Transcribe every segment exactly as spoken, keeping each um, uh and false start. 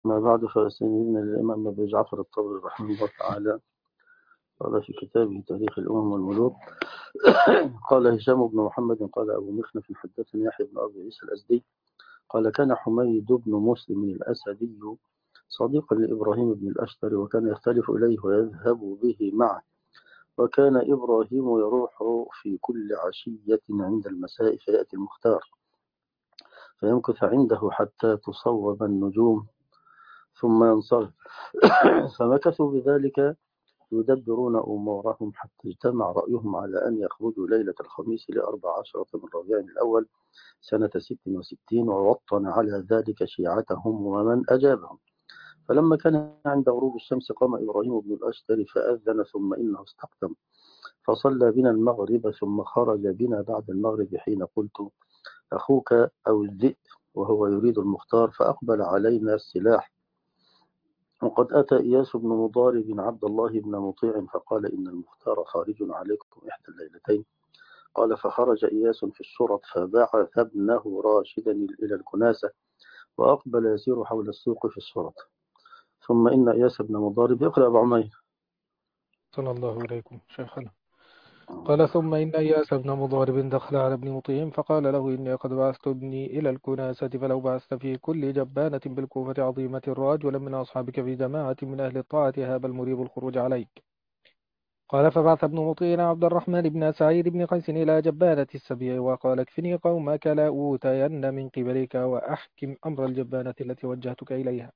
ما بعد فسيدنا الإمام أبي جعفر الطبري رحمه الله تعالى قال في كتابه تاريخ الأمم والملوك قال هشام بن محمد قال أبو مخنف حدثني يحيى بن أبي عيسى الأزدي قال كان حميد بن مسلم الأسدي صديقا لإبراهيم بن الأشتر وكان يختلف إليه ويذهب به معه وكان إبراهيم يروح في كل عشية عند المساء فيأتي المختار فيمكث عنده حتى تصوب النجوم ثم ينصرف فمكثوا بذلك يدبرون أمورهم حتى اجتمع رأيهم على أن يخرجوا ليلة الخميس لأربع عشرة من ربيع الأول سنة ست وستين ووطن على ذلك شيعتهم ومن أجابهم فلما كان عند غروب الشمس قام إبراهيم بن الأشتر فأذن ثم إنه استقدم فصلى بنا المغرب ثم خرج بنا بعد المغرب حين قلت أخوك أو الذئب وهو يريد المختار فأقبل علينا السلاح وقد أتى إياس بن مضارب عبد الله بن مطيع فقال إن المختار خارج عليكم إحدى الليلتين قال فخرج إياس في الشرط فبعث ابنه راشدا إلى الكناسة وأقبل يسير حول السوق في الشرط ثم إن إياس بن مضارب يقرأ أبو عمير. صلى الله عليكم شيخنا. قال ثم إن إياس بن مضارب دخل على ابن مطيع فقال له إني قد بعثت ابني إلى الكناسة فلو بعثت في كل جبانة بالكوفة عظيمة رجلا من أصحابك في جماعة من أهل الطاعة هاب المريب الخروج عليك. قال فبعث ابن مطيع عبد الرحمن بن سعيد بن قيس إلى جبانة السبيع وقال اكفني قومك لا أوتين من قبلك وأحكم أمر الجبانة التي وجهتك إليها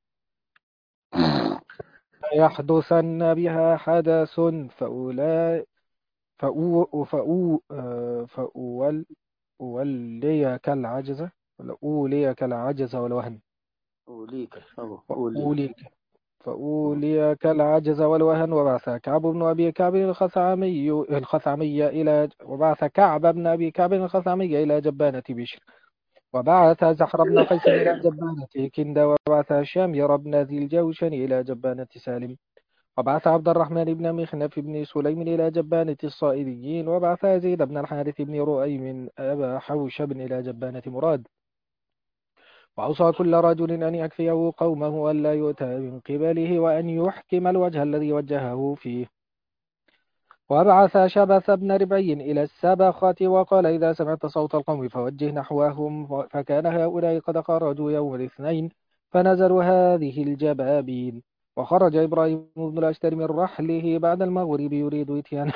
فيحدثن بها حدث فأولئك فأو فأو آه، فأول أوليك العجز ولا أوليك العجز والوهن أوليك أو أوليك فأوليك فأوليك العجز والوهن وبعث كعب بن أبي كعب الخثعمي الخثعمي إلى وبعث كعب بن أبي كعب الخثعمي إلى جبانة بشر وبعث زحر بن قيس إلى جبانة كند وبعث شامير بن ذي الجوشن إلى جبانة سالم وبعث عبد الرحمن بن مخنف بن سليم إلى جبانة الصائديين وبعث يزيد بن الحارث بن رؤيم أبا حوشب إلى جبانة مراد وأوصى كل رجل أن يكفيه قومه ألا يؤتى من قبله وأن يحكم الوجه الذي وجهه فيه وبعث شبث بن ربعي إلى السبخة وقال إذا سمعت صوت القوم فوجه نحوهم فكان هؤلاء قد خرجوا يوم الاثنين فنزلوا هذه الجبابين وخرج إبراهيم بن الأشتر من رحله بعد المغرب يريد إتيان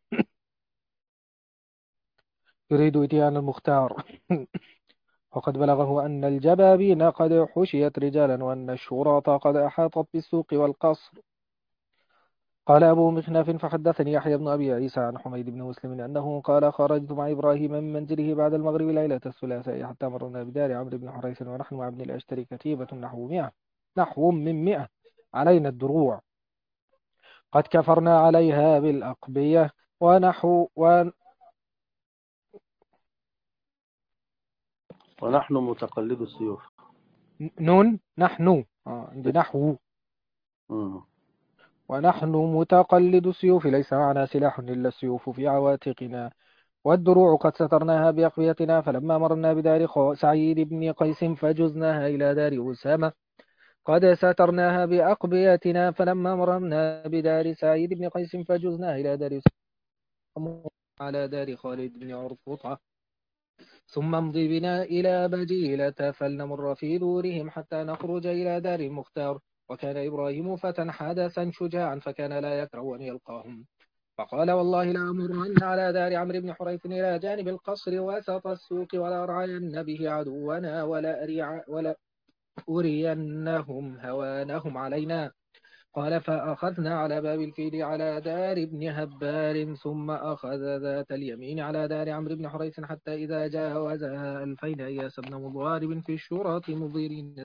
يريد إتيان المختار وقد بلغه أن الجبابين قد حشيت رجالا وأن الشرطة قد أحاطت بالسوق والقصر. قال أبو مخنف فحدثني يحيى بن أبي عيسى عن حميد بن مسلم أنه قال خرجت مع إبراهيم من منزله بعد المغرب ليلة الثلاثاء حتى مررنا بدار عمرو بن حريث ونحن مع ابن الأشتري كتيبة نحو مئة نحو من مئة علينا الدروع قد كفرنا عليها بالأقبية ونحو ون... ونحن متقلد السيوف. نون نحن آه عندي نحو مم. ونحن متقلد السيوف ليس معنا سلاح إلا السيوف في عواتقنا والدروع قد سترناها بأقويتنا فلما مرنا بدار خو- سعيد بن قيس فجزناها إلى دار أسامة قد سترناها بأقبيتنا فلما مررنا بدار سعيد بن قيس فجزناها إلى دار أسامة على دار خالد بن عرفطة ثم امضي بنا إلى بجيلة فلنمر في دورهم حتى نخرج إلى دار المختار وكان إبراهيم فتى حدثا شجاعا فكان لا يكره أن يلقاهم فقال والله لأمرن على دار عمرو بن حريث إلى جانب القصر وسط السوق ولا أرعين به عدونا ولا أريع ولا أرينهم هوانهم علينا قال فأخذنا على باب الفيل على دار ابن هبار ثم أخذ ذات اليمين على دار عمرو بن حريث حتى إذا جاوزها ألفين إياس بن مضارب في الشرط مضيرين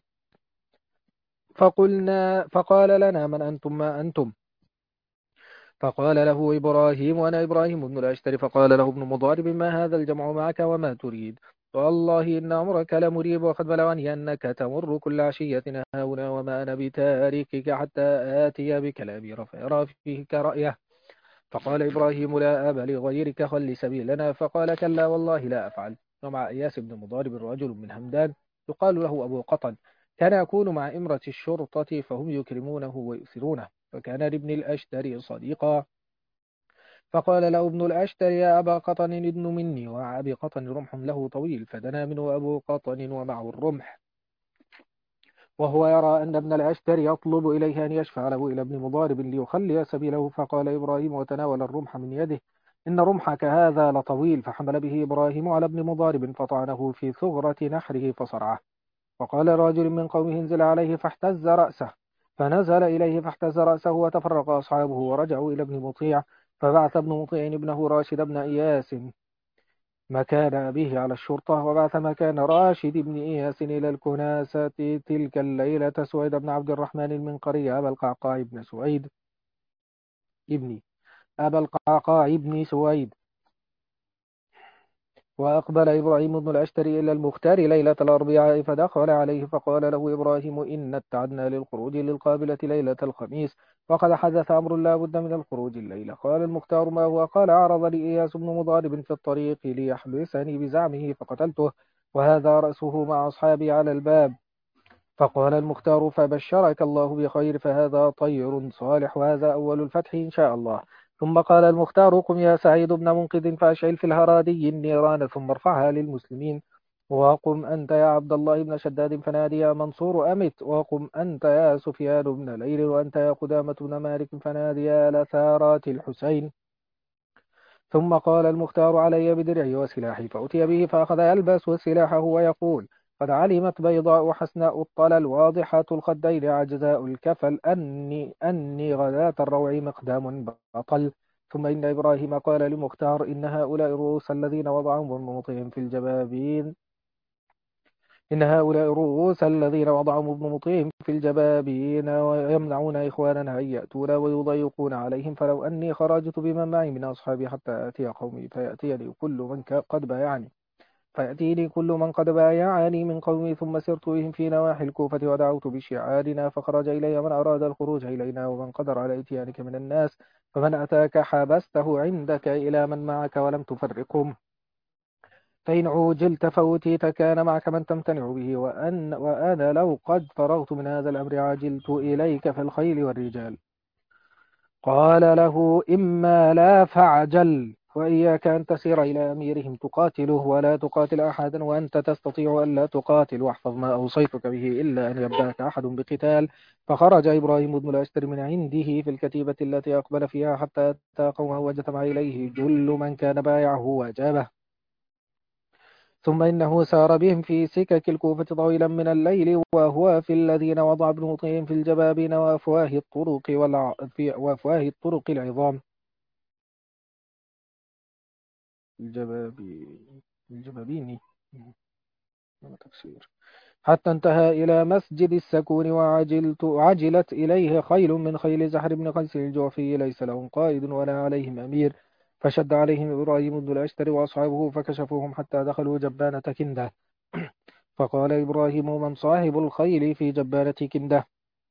فقلنا فقال لنا من أنتم ما أنتم فقال له إبراهيم وأنا إبراهيم بن الأشتر فقال له ابن مضارب ما هذا الجمع معك وما تريد والله إن أمرك لمريب وقد بلغني أنك تمر كل عشية هاهنا وما أنا بتاركك حتى آتي بكلام رفع فيه كرأيه فقال إبراهيم لا أبا لغيرك خل سبيلنا فقال كلا والله لا أفعل ومع إياس بن مضارب رجل من همدان يقال له أبو قطن كان يكون مع إمرة الشرطة فهم يكرمونه ويؤثرونه. فكان لابن الأشتري صديقا، فقال له ابن الأشتر: يا أبا قطن ادن مني. وأبي قطن رمح له طويل، فدنا منه أبو قطن ومعه الرمح، وهو يرى أن ابن الأشتر يطلب إليه أن يشفع له إلى ابن مضارب ليخلي سبيله. فقال إبراهيم وتناول الرمح من يده: إن رمحك هذا لطويل. فحمل به إبراهيم على ابن مضارب فطعنه في ثغرة نحره فصرعه. وقال رجل من قومه: انزل عليه فاحتز رأسه. فنزل إليه فاحتز رأسه، وتفرق أصحابه ورجعوا إلى ابن مطيع. فبعث ابن مطيع ابنه راشد بن إياس مكان أبيه على الشرطة، وبعث مكان راشد بن إياس إلى الكناسة تلك الليلة سويد بن عبد الرحمن المنقري أبا القعقاع بن سويد ابني أبا القعقاع بن سويد. وأقبل إبراهيم بن الأشتري إلى المختار ليلة الأربعاء، فدخل عليه فقال له إبراهيم: إن اتعدنا للخروج للقابلة ليلة الخميس، وقد حدث أمر لا بد من الخروج الليلة. قال المختار: ما هو؟ قال: عرض لي إياس بن مضارب في الطريق ليحبسني بزعمه فقتلته، وهذا رأسه مع أصحابي على الباب. فقال المختار: فبشرك الله بخير، فهذا طير صالح، وهذا أول الفتح إن شاء الله. ثم قال المختار: قم يا سعيد بن منقذ فأشعل في الهرادي النيران ثم ارفعها للمسلمين. وقم أنت يا عبد الله بن شداد فنادي: يا منصور أمت. وقم أنت يا سفيان بن ليل، وأنت يا قدامة بن مالك فنادي: يا لثارات الحسين. ثم قال المختار: علي بدرعي وسلاحي. فأتي به فأخذ يلبس سلاحه ويقول: قد علمت بيضاء حسناء الطلل واضحة الخدين عجزاء الكفل أني أني غداة الروع مقدام بطل. ثم إن إبراهيم قال لمختار: إن هؤلاء الرؤوس الذين وضعهم ابن مطيع في الجبابين إن هؤلاء الرؤوس الذين وضعهم ابن مطيع في الجبابين ويمنعون إخواننا أن يأتونا ويضيقون عليهم، فلو أني خرجت بمن معي من أصحابي حتى آتي قومي فيأتيني كل من قد بايعني فيأتيني كل من قد بايعني من قومي، ثم سرت بهم في نواحي الكوفة ودعوت بشعارنا، فخرج إلي من أراد الخروج إلينا ومن قدر على إتيانك من الناس، فمن أتاك حبسته عندك إلى من معك ولم تفرقهم، فإن عوجلت فأوتيت كان معك من تمتنع به، وأن وأنا لو قد فرغت من هذا الأمر عجلت إليك في الخيل والرجال. قال له: إما لا فاعجل، وإياك أن تسير إلى أميرهم تقاتله ولا تقاتل أحدا، وأنت تستطيع ألا تقاتل، واحفظ ما أوصيتك به إلا أن يبدأك أحد بقتال. فخرج إبراهيم بن الأشتر من عنده في الكتيبة التي أقبل فيها حتى أتى قومه وجتمع إليه جل من كان بايعه وأجابه. ثم إنه سار بهم في سكك الكوفة طويلا من الليل، وهو في الذين وضع ابن مطيع في الجبابين وأفواه الطرق والع... في وأفواه الطرق العظام. الجبابي الجبابين تفسير. حتى انتهى إلى مسجد السكون، وعجلت عجلت إليه خيل من خيل زحر بن قيس الجعفي، ليس لهم قائد ولا عليهم أمير. فشد عليهم إبراهيم بن الأشتر وأصحابه فكشفوهم حتى دخلوا جبانة كنده. فقال إبراهيم: من صاحب الخيل في جبانة كنده؟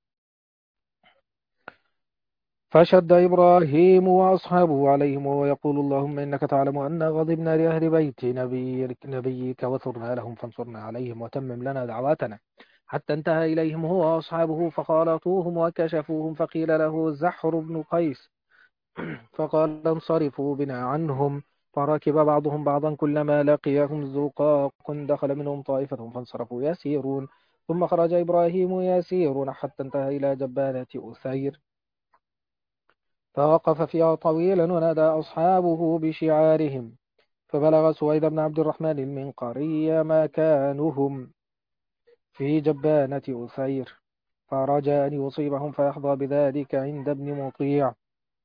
فشد إبراهيم وأصحابه عليهم وهو يقول: اللهم إنك تعلم أن غضبنا لأهل بيت نبي نبيك وثرنا لهم فانصرنا عليهم وتمم لنا دعواتنا. حتى انتهى إليهم هو وأصحابه فخالطوهم وكشفوهم، فقيل له: زحر بن قيس. فقال: انصرفوا بنا عنهم. فركب بعضهم بعضا كلما لقيهم زقاق دخل منهم طائفة فانصرفوا يسيرون. ثم خرج إبراهيم يسير حتى انتهى إلى جبانة أثير، فوقف فيها طويلا ونادى أصحابه بشعارهم، فبلغ سويد بن عبد الرحمن المنقري مكانهم في جبانة أثير، فرجى أن يصيبهم فيحظى بذلك عند ابن مطيع.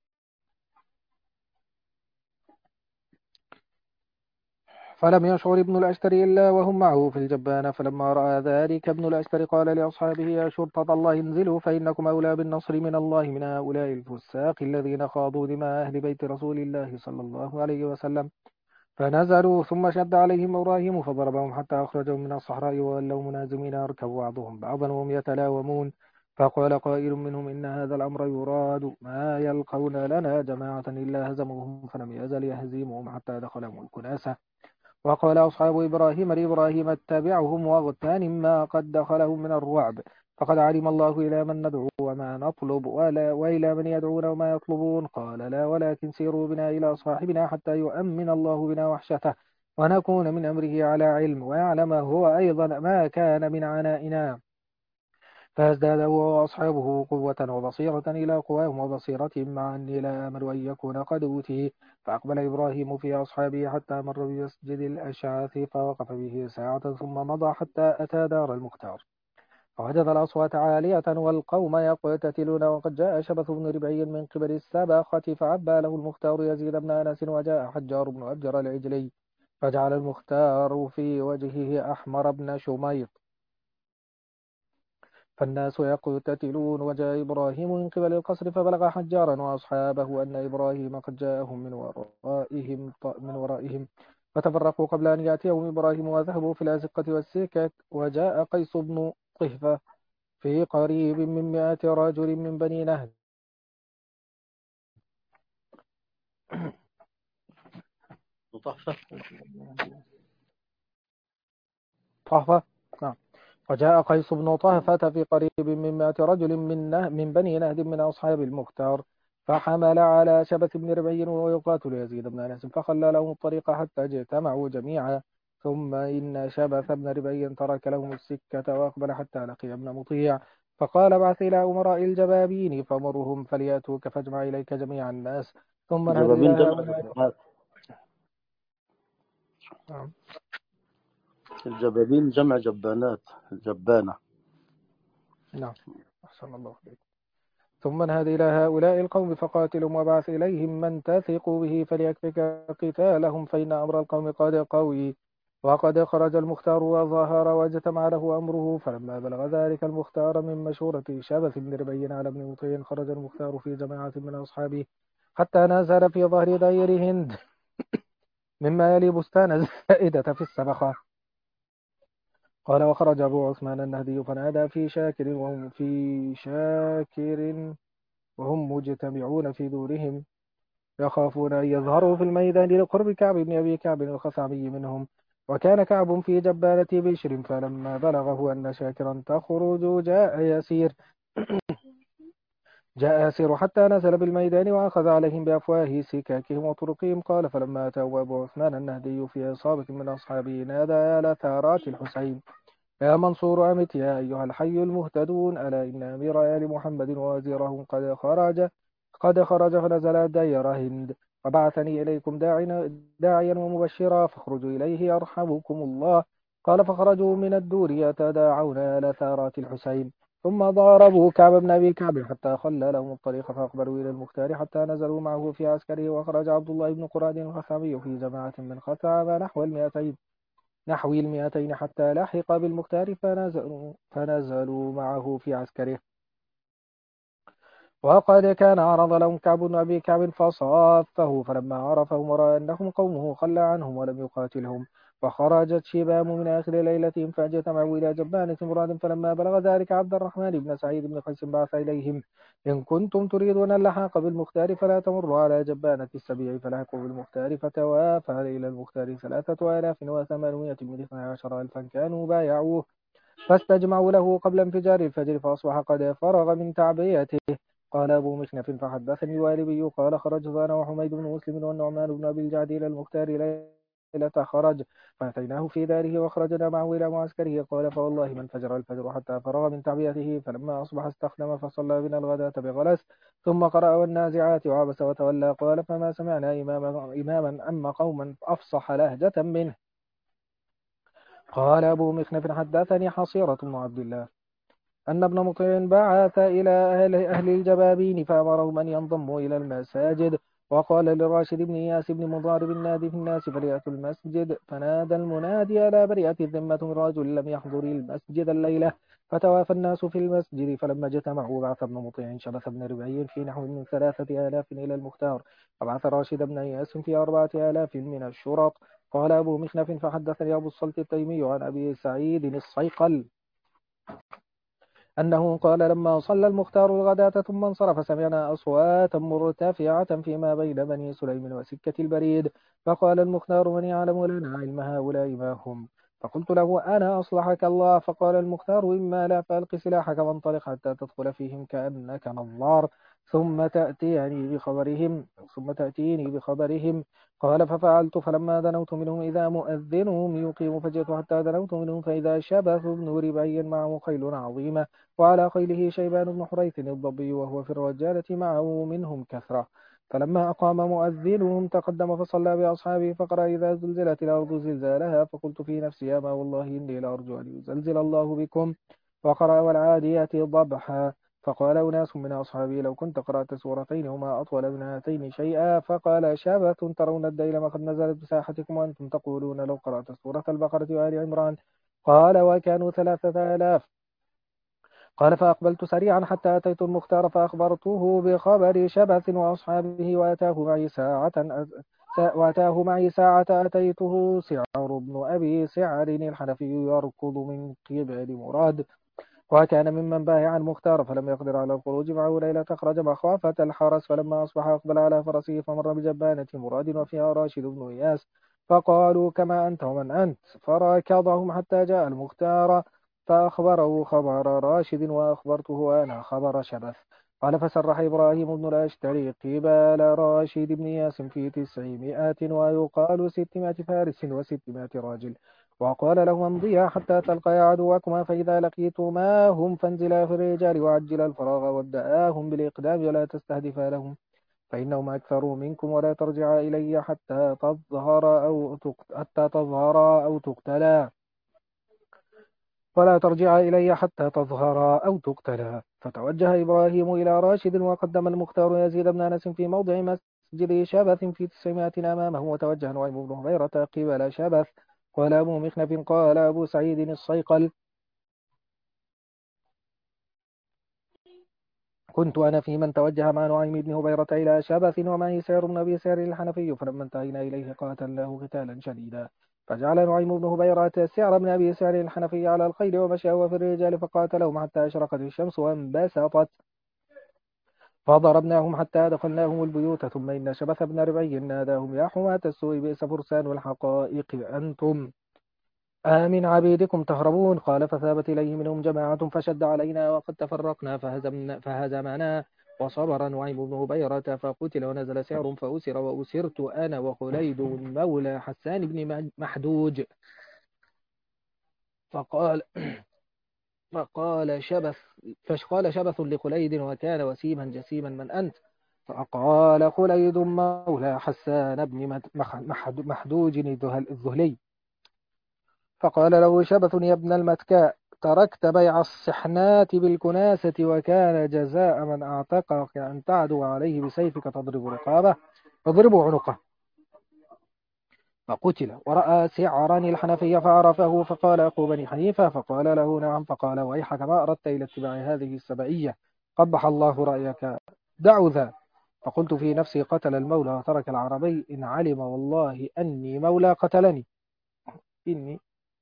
فلم يشعر ابن الأشتر إلا وهم معه في الجبانة. فلما رأى ذلك ابن الأشتر قال لأصحابه: يا شرطة الله انزلوا، فإنكم أولى بالنصر من الله من هؤلاء الفساق الذين خاضوا دماء أهل بيت رسول الله صلى الله عليه وسلم. فنزلوا، ثم شد عليهم إبراهيم فضربهم حتى أخرجهم من الصحراء وولوا منازمين يركب بعضهم بعضا وهم يتلاومون. فقال قائل منهم: إن هذا الأمر يراد، ما يلقون لنا جماعة إلا هزموهم، فلم يزل يهزمهم حتى دخلهم الكناسة. وقال أصحاب إبراهيم لإبراهيم اتبعهم واغتنم ما قد دخلهم من الرعب، فقد علم الله إلى من ندعو وما نطلب ولا وإلى من يدعون وما يطلبون. قال لا ولكن سيروا بنا إلى صاحبنا حتى يؤمن الله بنا وحشته ونكون من أمره على علم ويعلم هو أيضا ما كان من عنائنا. فازداد هو وأصحابه قوة وبصيرة إلى قواهم وبصيرتهم، مع أني لا آمل أن يكون قد أوتي. فأقبل إبراهيم في أصحابه حتى مر بمسجد الأشعاث فوقف به ساعة ثم مضى حتى أتى دار المختار، فوجد الأصوات عالية والقوم يقتتلون، وقد جاء شبث بن ربعي من قبل السباخة فعبى له المختار يزيد بن أنس، وجاء حجار بن أبجر العجلي فجعل المختار في وجهه أحمر بن شميط، فالناس يقتتلون. وجاء إبراهيم من قبل القصر فبلغ حجارا وأصحابه أن إبراهيم قد جاءهم من ورائهم من ورائهم فتفرقوا قبل أن يأتيهم إبراهيم وذهبوا في الأزقة والسكك. وجاء قيس بن طهفة في قريب من مئة رجل من بني نهد طحفة. طهفة نعم. وجاء قيس بن طهفة في قريب من مئة رجل من, نه من بني نهد من أصحاب المختار، فحمل على شبث بن ربعي ويقاتل يزيد بن أنس، فخلى لهم الطريق حتى اجتمعوا جميعا. ثم إن شبث بن ربعي ترك لهم السكة وأقبل حتى لقي ابن مطيع، فقال بعث إلى أمراء الجبابين فمرهم فليأتوك فاجمع إليك جميع الناس ثم انهد إلى الجبابين جمع هؤلاء. جبانات. نعم. الجبابين جمع جبانات، الجبانة. نعم أحسن الله عليك. ثم انهد إلى هؤلاء القوم فقاتلهم وابعث إليهم من تثق به فليكفك قتالهم، فإن أمر القوم قد قوي. وقد خرج المختار وظهر واجتمع له أمره، فلما بلغ ذلك المختار من مشورة شبث بن ربيع على ابن مطيع خرج المختار في جماعة من أصحابه حتى نزل في ظهر دير هند مما يلي بستان الزائدة في السبخة. قال وخرج أبو عثمان النهدي فنادى في شاكر وهم في شاكر وهم مجتمعون في دورهم يخافون أن يظهروا في الميدان لقرب كعب بن أبي كعب الخثعمي منهم، وكان كعب في جبالة بشر. فلما بلغه أن شاكرا تخرج جاء يسير جاء يسير حتى نزل بالميدان وأخذ عليهم بأفواه سكاكهم وطرقهم. قال فلما أتوا أبو عثمان النهدي في إصابة من أصحابه نادى يا لثارات الحسين يا منصور أمت يا أيها الحي المهتدون ألا إن أمير آل محمد ووزيرهم قد خرج قد خرج فنزل دير هند وبعثني إليكم داعيا داعيا ومبشرا فاخرجوا إليه يرحمكم الله. قال فخرجوا من الدور يتداعون إلى ثارات الحسين ثم ضاربوا كعب بن أبي كعب حتى خلى لهم الطريق فأقبلوا إلى المختار حتى نزلوا معه في عسكره. وخرج عبد الله بن قراد الخثعمي في جماعة من خثعم نحو المئتين نحو المئتين حتى لحق بالمختار فنزلوا, فنزلوا معه في عسكره. وقد كان عرض لهم كعب بن أبي كعب فصافه، فلما عرفهم ورأى أنهم قومه خلى عنهم ولم يقاتلهم. وخرجت شبام من آخر ليلتهم فاجتمعوا إلى جبانة مراد، فلما بلغ ذلك عبد الرحمن بن سعيد بن قيس بعث إليهم إن كنتم تريدون اللحاق بالمختار فلا تمروا على جبانة السبيع فلاحقوا بالمختار. فتوافى إلى المختار ثلاثة آلاف وثمانمائة من اثني عشر ألفا كانوا بايعوه، فاستجمعوا له قبل انفجار الفجر فأصبح قد فرغ من تعبيته. قال أبو مخنف فحدثني الوالبي قال خرجت أنا وحميد بن مسلم والنعمان بن أبي الجعد إلى المختار ليلة خرج فأتيناه في داره وخرجنا معه إلى معسكره. قال فوالله من فجر الفجر حتى فرغ من تعبيته، فلما أصبح استخدم فصلى بنا الغداة بغلس ثم قرأ والنازعات وعبس وتولى. قال فما سمعنا إماما, إماما أما قوما أفصح لهجة منه. قال أبو مخنف حدثني حصيرة بن عبد الله أن ابن مطيع بعث إلى أهل, أهل الجبابين فأمرهم أن ينضموا إلى المساجد، وقال لراشد بن إياس بن مضارب النادي في الناس فليأتوا المسجد. فنادى المنادي ألا برئت الذمة من رجل لم يحضر المسجد الليلة، فتوافى الناس في المسجد. فلما اجتمعوا بعث ابن مطيع شبث بن ربعي في نحو من ثلاثة آلاف إلى المختار، وبعث راشد بن إياس في أربعة آلاف من الشرط. قال أبو مخنف فحدثني أبو الصلت التيمي عن أبي سعيد الصيقل أنه قال لما صلى المختار الغداة ثم انصرف سمعنا أصواتا مرتفعة فيما بين بني سليم وسكة البريد، فقال المختار من يعلم لنا علم هؤلاء ما هم؟ فقلت له أنا أصلحك الله. فقال المختار إما لا فألق سلاحك وانطلق حتى تدخل فيهم كأنك نظار ثم تأتيني بخبرهم ثم تأتيني بخبرهم. قال ففعلت، فلما دنوت منهم إذا مؤذنهم يقيم، فجئت حتى دنوت منهم فإذا شبث بن ربعي معه خيل عظيمة، وعلى خيله شيبان بن حريث الضبي وهو في الرجالة معه منهم كثرة. فلما أقام مؤذنهم تقدم فصلى بأصحابه فقرأ إذا زلزلت الأرض زلزالها، فقلت في نفسي أما والله إني لأرجو أن يزلزل الله بكم. وقرأ والعاديات ضبحا. فقال أناس من أصحابي لو كنت قرأت سورتين هما أطول من هاتين شيئا. فقال شابة ترون الديلم قد نزلت بساحتكم وأنتم تقولون لو قرأت سورة البقرة وآل عمران. قال وكانوا ثلاثة آلاف. قال فأقبلت سريعا حتى أتيت المختار فأخبرته بخبر شبث وأصحابه، وأتاه معي ساعة وأتاه معي ساعة أتيته سعر بن أبي سعر الحنفي يركض من قبل مراد، وكان ممن بايع المختار فلم يقدر على الخروج معه ليلة، أخرج مخافة الحرس. فلما أصبح أقبل على فرسه فمر بجبانة مراد وفيها راشد بن إياس، فقالوا كما أنت ومن أنت؟ فركضهم حتى جاء المختار فأخبره خبر راشد وأخبرته أنا خبر شبث. قال فسرح إبراهيم بن الأشتري قبال راشد بن إياس في تسعمائة ويقال ستمائة فارس وستمائة راجل، وقال لهما امضيا حتى تلقيا عدوكما، فإذا لقيتما هم فانزلا في الرجال وعجلا الفراغ وابدآهم بالإقدام ولا تستهدفا لهم، فإنهم أكثر منكم، ولا ترجعا إلي حتى تظهر أو تقت... حتى تظهرا أو تقتلا ولا ترجعا إلي حتى تظهرا أو تقتلا. فتوجه إبراهيم إلى راشد وقدم المختار يزيد بن أنس في موضع مسجد شبث في تسعمائة أمامه، وتوجه نعيم بن هبيرة قبل شبث. قال أبو مخنف قال أبو سعيد الصيقل كنت أنا في من توجه مع نعيم بن هبيرة إلى شبث ومعي سعر بن أبي سعر الحنفي، فلما انتهينا إليه قاتلناه قتالا شديدا، فجعل نعيم بن هبيرة سعر بن أبي سعر الحنفي على الخيل ومشى هو في الرجال فقاتلهم حتى أشرقت الشمس وانبسطت، فضربناهم حتى دخلناهم البيوت، ثم إن شبث بن ربعي ناداهم يا حماة السوء بئس فرسان الحقائق أنتم آمن عبيدكم تهربون. قال فثابت إليه منهم جماعة فشد علينا وقد تفرقنا فهزمنا فهزمنا، وصبر نعيم بن هبيرة فقتل ونزل سعر فأسر وأسرت أنا وخليد مولى حسان بن محدوج. فقال فقال شبث فقال شبث لخليد وكان وسيما جسيما من أنت؟ فقال خليد مولى حسان بن محدوج الذهلي. فقال له شبث يا ابن المتكاء تركت بيع الصحنات بالكناسة، وكان جزاء من أعتقك أن تعدو عليه بسيفك تضرب رقابه، فاضربوا عنقه. فقتل. ورأى سعرا الحنفي فعرفه فقال أخو بني حنيفة، فقال له نعم، فقال ويحك ما أردت إلى اتباع هذه السبعية، قبح الله رأيك، دعوا ذا. فقلت في نفسي قتل المولى وترك العربي، إن علم والله أني مولى قتلني إني.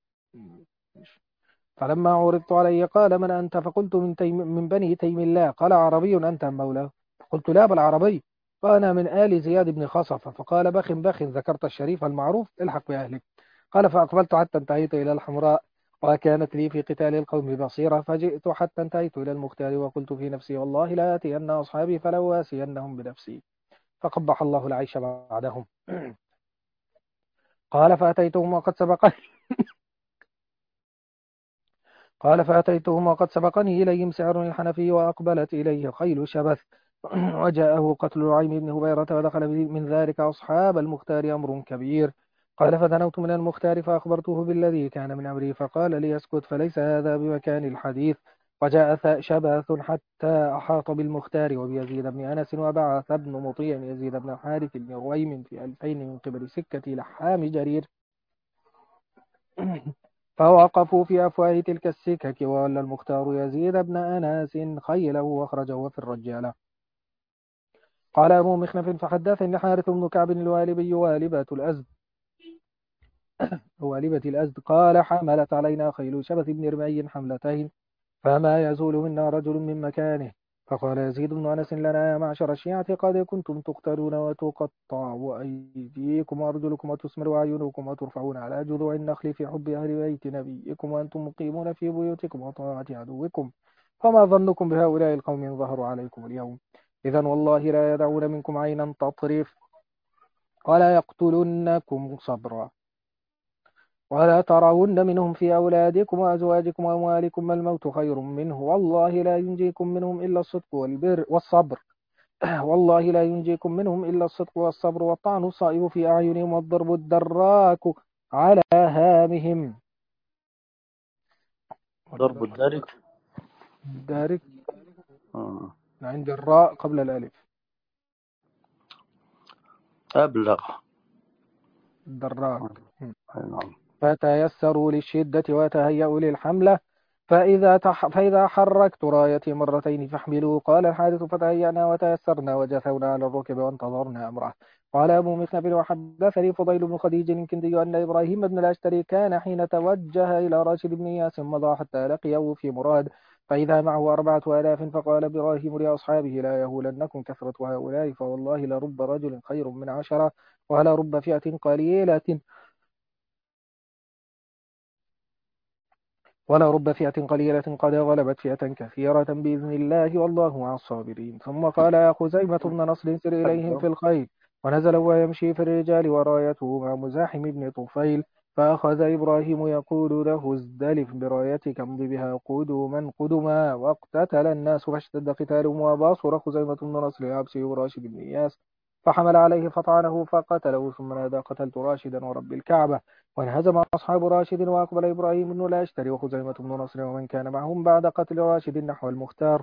فلما عرضت علي قال من أنت؟ فقلت من, تيم من بني تيم الله. قال عربي أنت أم مولاه؟ فقلت لا بل عربي. قال أنا من آل زياد بن خصفة. فقال بخ بخ ذكرت الشريف المعروف الحق بأهلك. قال فأقبلت حتى انتهيت إلى الحمراء، وكانت لي في قتال القوم بصيرة، فجئت حتى انتهيت إلى المختار وقلت في نفسي والله لا أتين أصحابي فلواسينهم بنفسي، فقبح الله العيش بعدهم. قال فأتيتهم وقد سبقني قال فأتيتهم وقد سبقني إليهم سعر الحنفي وأقبلت إليه خيل شبث وجاءه قتل نعيم بن هبيرة، ودخل من ذلك أصحاب المختار أمر كبير. قال فدنوت من المختار فأخبرته بالذي كان من أمري، فقال لي اسكت فليس هذا بمكان الحديث. وجاء شبث حتى أحاط بالمختار وبيزيد بن أنس، وبعث ابن مطيع يزيد بن حارث بن رويم في ألفين من قبل سكة لحام جرير فوقفوا في أفواه تلك السكك، وولى المختار يزيد بن أناس خيله وأخرجه في الرجالة. قال أبو مخنف فحدثني حارث بن كعب الوالبي والبة الأزد والبة الأزد قال حملت علينا خيل شبث بن ربعي حملتين، فما يزول منا رجل من مكانه. فقال يزيد بن أنس لنا يا معشر الشيعة قد كنتم تقتلون وتقطع أيديكم وأرجلكم وتسمر أعينكم وترفعون على جذوع النخل في حب أهل بيت نبيكم وأنتم مقيمون في بيوتكم وطاعة عدوكم، فما ظنكم بهؤلاء القوم إن ظهروا عليكم اليوم؟ إذا والله لا يدعون منكم عينا تطرف ولا يقتلنكم صبرا، ولا ترون منهم في أولادكم وأزواجكم وأموالكم ما الموت خير منه، والله لا ينجيكم منهم إلا الصدق والبر والصبر والله لا ينجيكم منهم إلا الصدق والصبر والطعن الصائب في أعينهم والضرب الدراك على هامهم. ضرب الدارك. دارك آه. عند الراء قبل الألف. أبلغ. الدراك. أي نعم. فتيسروا للشدة وتهيأوا للحملة، فإذا, تح فإذا حركت رايتي مرتين فاحملوا. قال الحارث فتهيأنا وتيسرنا وجثونا على الركب وانتظرنا أمره. قال أبو مخنف وحدثني فضيل بن خديج الكندي أن إبراهيم بن الأشتري كان حين توجه إلى راشد بن إياس مضى حتى لقيه في مراد فإذا معه أربعة آلاف، فقال إبراهيم لأصحابه لا يهولنكم كثرة هؤلاء، فوالله لرب رجل خير من عشرة ولرب فئة قليلة ولا رب فئة قليلة قد غلبت فئة كثيرة بإذن الله والله مع الصابرين. ثم قال يا خزيمة بن نصر سر إليهم في الخيل، ونزل ويمشي في الرجال ورايته مع مزاحم بن طفيل، فأخذ إبراهيم يقول له ازدلف برايتك امض بها قدما قدما، واقتتل الناس فاشتد قتالهم وباصر خزيمة بن نصر عبسي وراشد بن إياس فحمل عليه فطعنه فقتله، ثم نادى قتلت راشدا ورب الكعبة، وانهزم أصحاب راشد وأقبل إبراهيم بن الأشتري وخزيمة بن نصر ومن كان معهم بعد قتل راشد نحو المختار.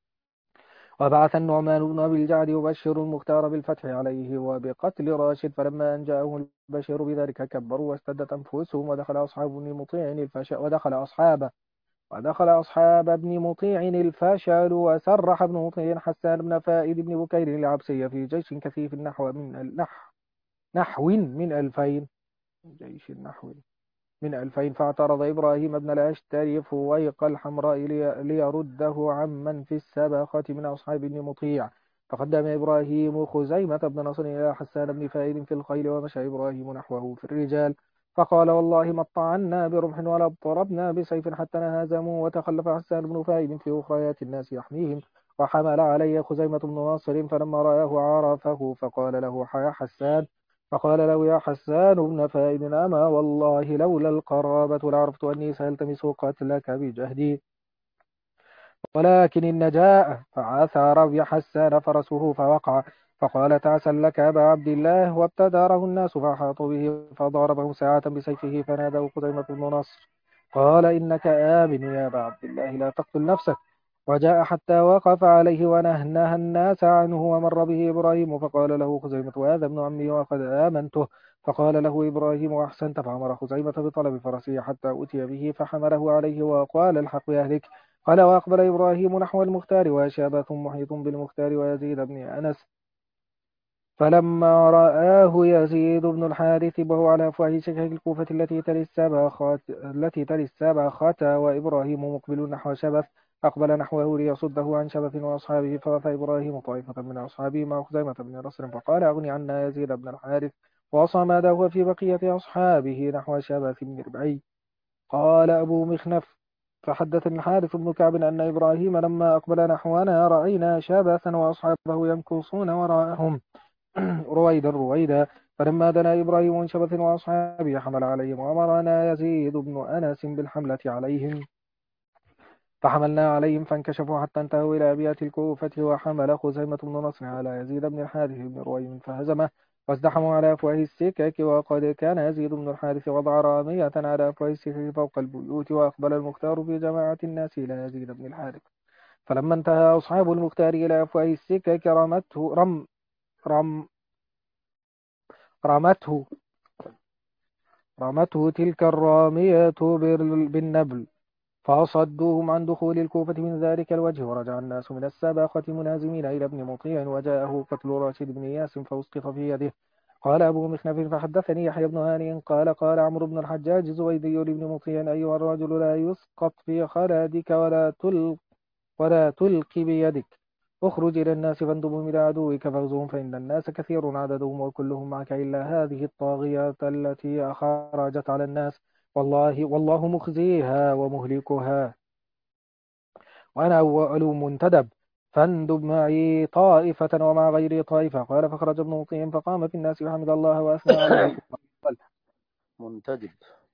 وبعث النعمان بن أبي الجعد يبشر المختار بالفتح عليه وبقتل راشد، فلما أن جاءهم البشير بذلك كبروا واشتدت أنفسهم، ودخل أصحاب ابن مطيع الفشل ودخل أصحاب ودخل أصحاب ابن مطيع الفشل وسرح ابن مطيع حسان بن فائد بن بكير العبسي في جيش كثيف نحو من النحو نحو من ألفين جيش نحو من ألفين، فاعترض إبراهيم بن الأشتري فويق الحمراء لي- ليرده عمن في السباقة من أصحاب بن مطيع، فقدم إبراهيم خزيمة بن نصر إلى حسان بن فائد في الخيل، ومشى إبراهيم نحوه في الرجال، فقال والله ما اطعنا برمح ولا ضربنا بسيف حتى نهزموا، وتخلف حسان بن فائد في أخريات الناس يحميهم، وحمل علي خزيمة بن ناصر، فلما رآه عرفه فقال له يا حسان فقال له يا حسان بن فائد أما والله لولا القرابة لعرفت أني سألتمس قتلك بجهدي، ولكن النجاء فعثر بحسان فرسه فوقع، فقال تعسا لك أبا عبد الله، وابتداره الناس فأحاطوا به فضربه ساعة بسيفه فنادوا خزيمة بن نصر قال إنك آمن يا أبا عبد الله لا تقتل نفسك، وجاء حتى وقف عليه ونهنه الناس عنه، ومر به إبراهيم فقال له خزيمة هذا ابن عمي وقد آمنته، فقال له إبراهيم أحسنت، فأمر خزيمة بطلب فرسه حتى أتي به فحمله عليه وقال الحق بأهلك. قال وأقبل إبراهيم نحو المختار وشابة محيط بالمختار ويزيد بن أنس، فلما رآه يزيد بن الحارث وهو على أفواه شكك الكوفة التي تلي السباخات التي تلي السباخة وإبراهيم مقبل نحو شبث، أقبل نحوه ليصده عن شبث وأصحابه، فوفى إبراهيم طائفة من أصحابه مع خزيمة بن نصر فقال أغني عنا يزيد بن الحارث، وصمد هو في بقية أصحابه نحو شبث بن ربعي. قال أبو مخنف فحدثني الحارث بن كعب أن إبراهيم لما أقبل نحونا رأينا شبثا وأصحابه يمكثون وراءهم رويدا رويدا، فلما دنا إبراهيم من شبث وأصحابه حمل عليهم وأمرنا يزيد بن أنس بالحملة عليهم، فحملنا عليهم فانكشفوا حتى انتهوا إلى أبيات الكوفة، وحمل خزيمة بن نصر على يزيد بن الحارث بن رويم فهزمه وازدحموا على أفواه السكك، وقد كان يزيد بن الحارث وضع رامية على أفواه السكك فوق البيوت، وأقبل المختار في جماعة الناس إلى يزيد بن الحارث، فلما انتهى أصحاب المختار إلى أفواه السكك رمته رم رم رمته رمته تلك الرامية بال- بالنبل، فصدوهم عن دخول الكوفة من ذلك الوجه، ورجع الناس من السباقة منهزمين إلى ابن مطيع، وجاءه قتل راشد بن إياس فأسقط في يده. قال أبو مخنف فحدثني يحيى بن هانئ قال قال عمرو بن الحجاج زويدي لابن مطيع أيها الرجل لا يسقط في خلادك ولا تل ولا تلق بيدك اخرج إلى الناس فانضم إلى عدوك فاغزهم فإن الناس كثير عددهم وكلهم معك إلا هذه الطاغية التي خرجت على الناس والله والله مخزيها ومهلكها وأنا أول منتدب فاندب معي طائفة ومع غيري طائفة قال فخرج ابن مطيع فقام في الناس وحمد الله وأثنى عليه ثم قال منتدب.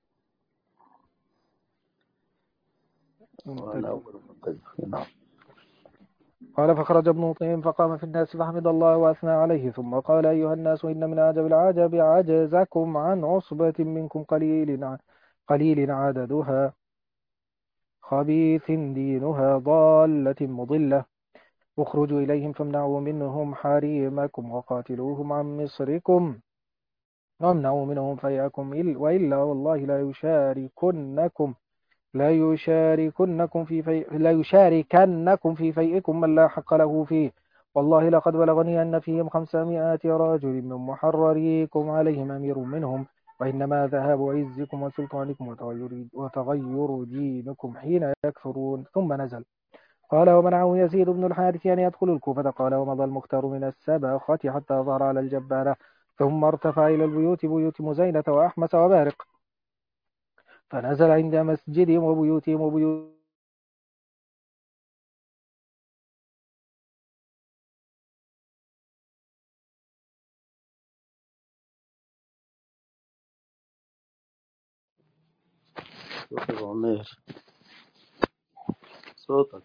وأنا منتدب أول منتدب. نعم. قال فخرج ابن مطيع فقام في الناس فحمد الله وأثنى عليه ثم قال أيها الناس إن من عجب العجب عجزكم عن عصبة منكم قليل ع- قليل عددها خبيث دينها ضالة مضلة اخرجوا إليهم فامنعوا منهم حريمكم وقاتلوهم عن مصركم وامنعوا منهم فيئكم إل- وإلا والله لا يشاركنكم لا يشاركنكم في في لا يشاركنكم في فيئكم من لا حق له فيه والله لقد بلغني أن فيهم خمسمائة رجل من محرريكم عليهم أمير منهم وإنما ذهاب عزكم وسلطانكم وتغير, وتغير دينكم حين يكثرون ثم نزل قال ومنعه يزيد بن الحارث أن يدخل الكوفة قال ومضى المختار من السباخة حتى ظهر على الجبارة ثم ارتفع إلى البيوت بيوت مزينة وأحمس وبارق فنزل عند مسجدهم وبيوتهم وبيوت صوتك يا عمير. صوتك.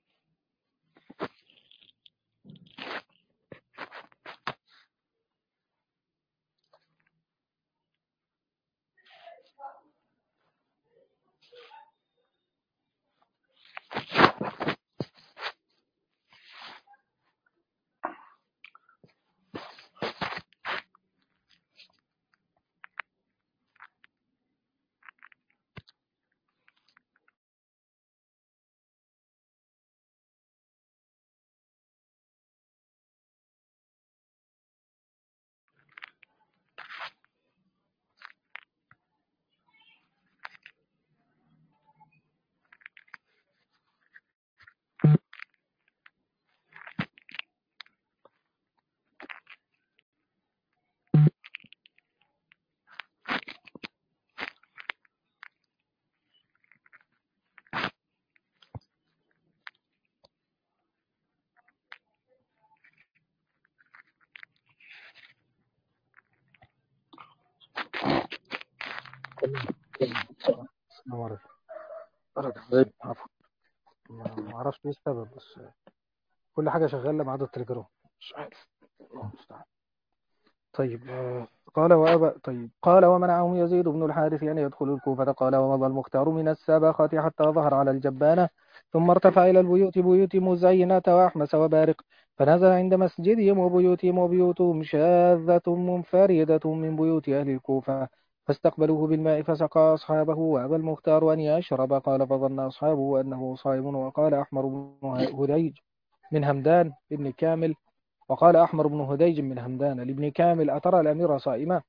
السلام عليكم. رجع. طيب. عفوا. ما ما اعرفش ايه السبب بس كل حاجه شغاله ما عدا التليجرام مش عارف الله المستعان. طيب آه، قال وأبى طيب قال ومنعهم يزيد بن الحارث أن يدخلوا الكوفة قال ومضى المختار من السابخة حتى ظهر على الجبانة ثم ارتفع إلى البيوت بيوت مزينة وأحمس وبارق فنزل عند مسجدهم وبيوتهم وبيوتهم شاذة منفردة من بيوت أهل الكوفة فاستقبلوه بالماء فسقى أصحابه وأبى المختار أن يشرب قال فظن أصحابه أنه صائم وقال أحمر بن هديج من همدان ابن كامل وقال أحمر بن هديج من همدان لابن كامل أترى الأمير صائما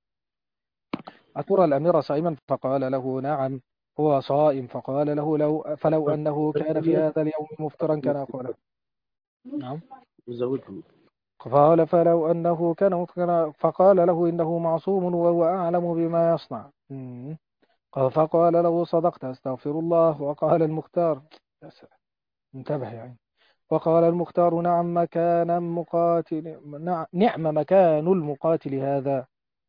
أترى الأمير صائما فقال له نعم هو صائم فقال له لو فلو أنه كان في هذا اليوم مفطرا كان أقوله نعم زودهم. قال فلو أنه كان مفطرا فقال له إنه معصوم وهو أعلم بما يصنع مم. قال فقال له صدقت أستغفر الله وقال المختار يا سلام انتبه يعني وقال المختار نعم مكان مقاتل نع- نعم مكان المقاتل هذا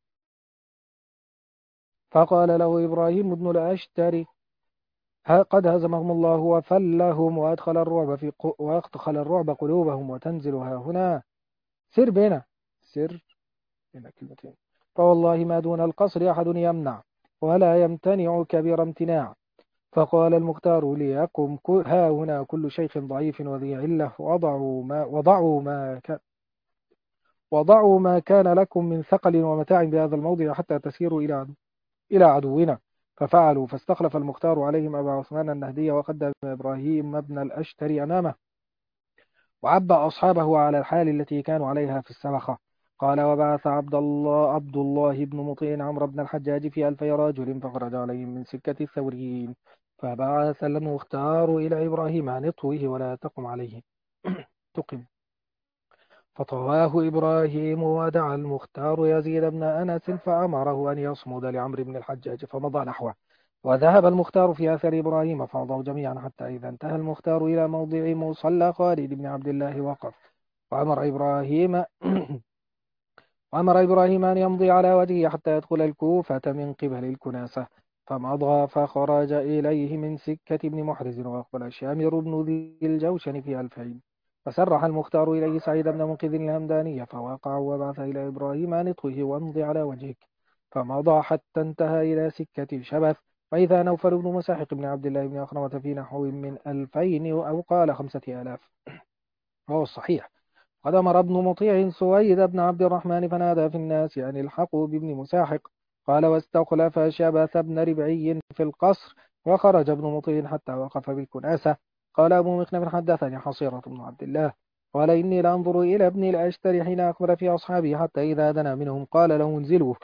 فقال له إبراهيم بن الأشتري ها- قد هزمهم الله وفلهم وأدخل الرعب في ق... وأدخل الرعب قلوبهم وتنزل ها هنا سر بنا سر بنا كلمتين فوالله ما دون القصر أحد يمنع ولا يمتنع كبير امتناع فقال المختار ليقم ك- ها هنا كل شيخ ضعيف وذي علة وضعوا ما وضعوا ما كان وضعوا ما كان لكم من ثقل ومتاع بهذا الموضع حتى تسيروا إلى عدو إلى عدونا ففعلوا فاستخلف المختار عليهم أبا عثمان النهدي وقدم إبراهيم ابن الأشتري أمامه وعبى أصحابه على الحال التي كانوا عليها في السبخة قال وبعث عبد الله عبد الله بن مطيع عمرو بن الحجاج في ألفي رجل فخرج عليهم من سكة الثوريين، فبعث المختار إلى إبراهيم أن اطوه ولا تقم عليه تقم. فطواه إبراهيم ودعا المختار يزيد بن أنس فأمره أن يصمد لعمرو بن الحجاج فمضى نحوه. وذهب المختار في أثر إبراهيم فمضوا جميعا حتى إذا انتهى المختار إلى موضع مصلى خالد بن عبد الله وقف. وأمر إبراهيم وأمر إبراهيم أن يمضي على وجهه حتى يدخل الكوفة من قبل الكناسة، فمضى فخرج إليه من سكة ابن محرز وأقبل شامر بن ذي الجوشن في ألفين. فسرح المختار إليه سعيد بن منقذ الهمداني فوقع وبعث إلى إبراهيم أن اطوه وامضي على وجهك، فمضى حتى انتهى إلى سكة شبث، وإذا نوفل بن مساحق بن عبد الله بن أخرمة في نحو من ألفين أو قال خمسة آلاف، وهو الصحيح. قد أمر ابن مطيع سويد بن عبد الرحمن فنادى في الناس أن الحقوا بابن مساحق. قال واستخلف شبث بن ربعي في القصر، وخرج ابن مطيع حتى وقف بالكناسة. قال أبو مخنف حدثني حصيرة بن عبد الله قال إني لأنظر إلى ابن الأشتر حين أقبل في أصحابه حتى إذا دنا منهم قال له انزلوا،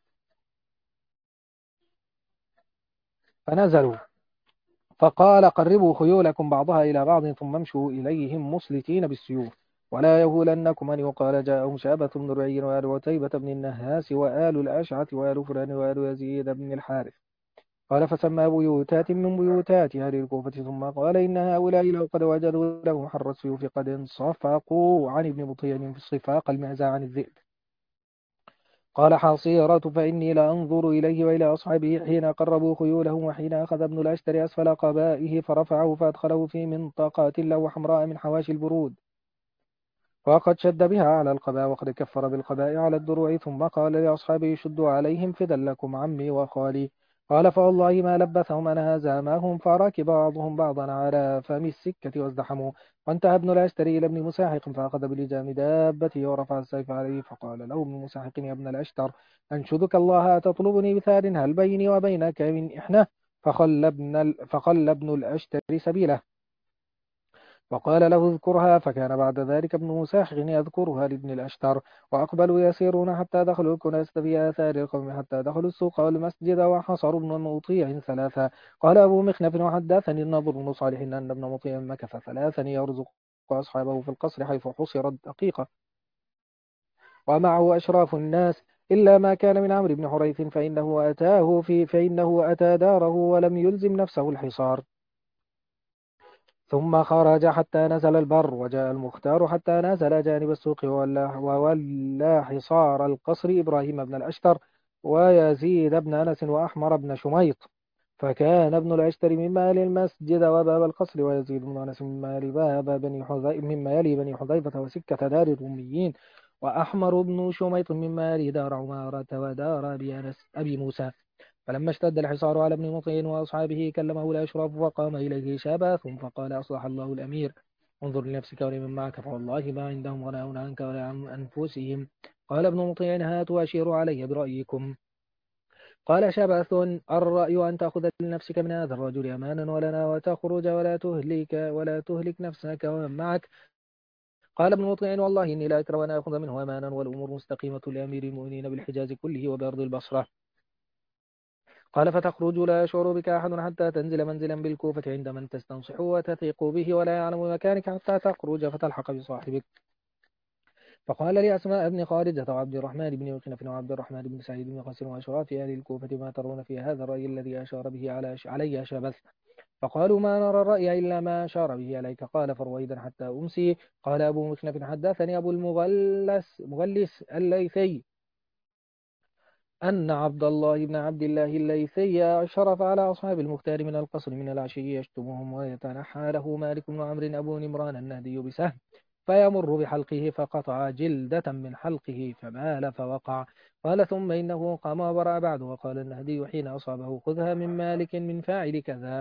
فنزلوا. فقال قربوا خيولكم بعضها إلى بعض ثم امشوا إليهم مسلتين بالسيوف، ولا يهولنكم أن يقال جاءهم شابة بن رعي وآل عتيبة بن النهاس وآل الأشعث وآل فلان وآل يزيد بن الحارث. قال فسمى بيوتات من بيوتات أهل الكوفة ثم قال إن هؤلاء لو قد وجدوا لهم حر السيوف قد انصفقوا عن ابن بطيء في الصفاق المعزى عن الذئب. قال حصيرة فإني لأنظر إليه وإلى أصحابه حين قربوا خيولهم وحين أخذ ابن الأشتر أسفل قبائه فرفعه فأدخله في منطقة له حمراء من حواشي البرود، وقد شد بها على القباء وقد كفر بالقباء على الدروع، ثم قال لأصحابه شدوا عليهم فدلكم عمي وخالي. قال فوالله ما لبثهم أن هزامهم فركب بعضهم بعضا على فم السكة وازدحموا. وانتهى ابن الأشتري إلى ابن مساحق فأخذ بلجام دابته ورفع السيف عليه، فقال له ابن مساحق يا ابن الأشتر أنشدك الله تطلبني بثار هل بيني وبينك من إحنة؟ فخل ابن, ال... فخل ابن الأشتر سبيله وقال له اذكرها، فكان بعد ذلك ابن مساحق يذكرها لابن الأشتر. وأقبلوا يسيرون حتى دخلوا الكنيسة في آثار القوم حتى دخلوا السوق والمسجد وحصروا ابن مطيع ثلاثة. قال أبو مخنف وحدثني النضر بن صالح أن ابن مطيع مكث ثلاثا يرزق أصحابه في القصر حيث حصرت دقيقة ومعه أشراف الناس إلا ما كان من عمرو بن حريث فإنه أتاه في فإنه أتى داره ولم يلزم نفسه الحصار. ثم خرج حتى نزل البر وجاء المختار حتى نزل جانب السوق وولى وولى حصار القصر إبراهيم بن الأشتر ويزيد بن أنس وأحمر بن شميط. فكان ابن الأشتر مما يلي المسجد وباب القصر، ويزيد بن أنس مما يلي باب بني حذيفة مما يلي بني حذيفة وسكة دار الروميين، وأحمر بن شميط مما يلي دار عمارة ودار أبي أنس أبي موسى. فلما اشتد الحصار على ابن مطيع وأصحابه كلمه الأشراف فقام إليه شابث فقال أصلح الله الأمير انظر لنفسك ولمن معك فوالله ما عندهم غناء عنك ولا عن أنفسهم. قال ابن مطيع هاتوا أشيروا علي برأيكم. قال شبث الرأي أن تأخذ لنفسك من هذا الرجل أمانا ولنا وتخرج ولا تهلك ولا تهلك نفسك ومن معك. قال ابن مطيع والله إني لا أكره أن أخذ منه أمانا والأمور مستقيمة لأمير المؤمنين بالحجاز كله وبأرض البصرة. قال فتخرج لا يشعر بك أحد حتى تنزل منزلا بالكوفة عند من تستنصح وتثق به ولا يعلم مكانك حتى تخرج فتلحق بصاحبك. فقال لأسماء بن خالد وعبد الرحمن بن مخنف وعبد الرحمن بن سعيد بن قاسم وأشراف أهل الكوفة ما ترون في هذا الرأي الذي أشار به على علي شبث؟ فقالوا ما نرى الرأي إلا ما أشار به عليك. قال فرويدا حتى أمسي. قال أبو مخنف حدثني أبو المغلس مغلس الليثي أن عبد الله بن عبد الله الليثي شرف على أصحاب المختار من القصر من العشي يشتمهم ويتنحى له مالك بن عمرو أبو نمران النهدي بسهم فيمر بحلقه فقطع جلدة من حلقه فمال فوقع. قال ثم إنه قام وبرأ بعد وقال النهدي حين أصابه خذها من مالك من فاعل كذا.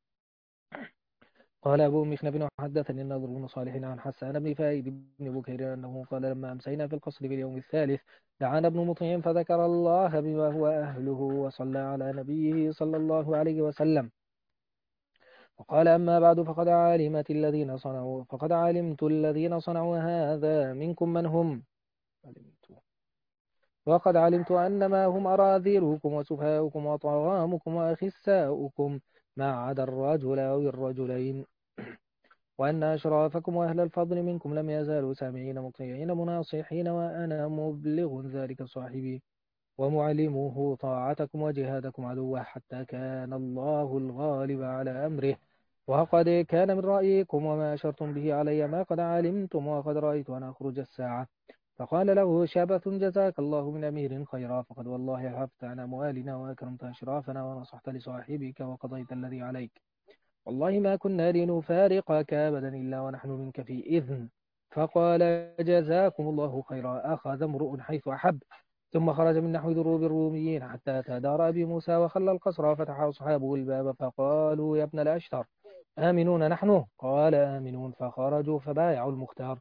قال أبو مخنف حدثني النضر بن صالح عن حسان بن فايد بن بكير أنه قال لما أمسينا في القصر في اليوم الثالث دعانا ابن مطيع فذكر الله بما هو أهله وصلى على نبيه صلى الله عليه وسلم. وقال أما بعد فقد علمت الذين صنعوا فقد علمت الذين صنعوا هذا منكم من هم علمت وقد علمت أنما هم أراذلكم وسفهاؤكم وطغامكم وأخساؤكم ما عدا الرجل أو الرجلين، وأن أشرافكم وأهل الفضل منكم لم يزالوا سامعين مطيعين مناصحين، وأنا مبلغ ذلك صاحبي ومعلمه طاعتكم وجهادكم عدوه، حتى كان الله الغالب على أمره. وقد كان من رأيكم وما أشرتم به علي ما قد علمتم، وقد رأيت أن أخرج الساعة. فقال له شابة: جزاك الله من أمير خيرا، فقد والله حفظت عن أموالنا وأكرمت أشرافنا ونصحت لصاحبك وقضيت الذي عليك. والله ما كنا لنفارقك أبدا إلا ونحن منك في إذن. فقال: جزاكم الله خيرا. أخذ امرؤ حيث أحب، ثم خرج من نحو دروب الروميين حتى أتى دار أبي موسى وخلى القصر، وفتح أصحابه الباب فقالوا: يا ابن الأشتر، آمنون نحن؟ قال: آمنون. فخرجوا فبايعوا المختار.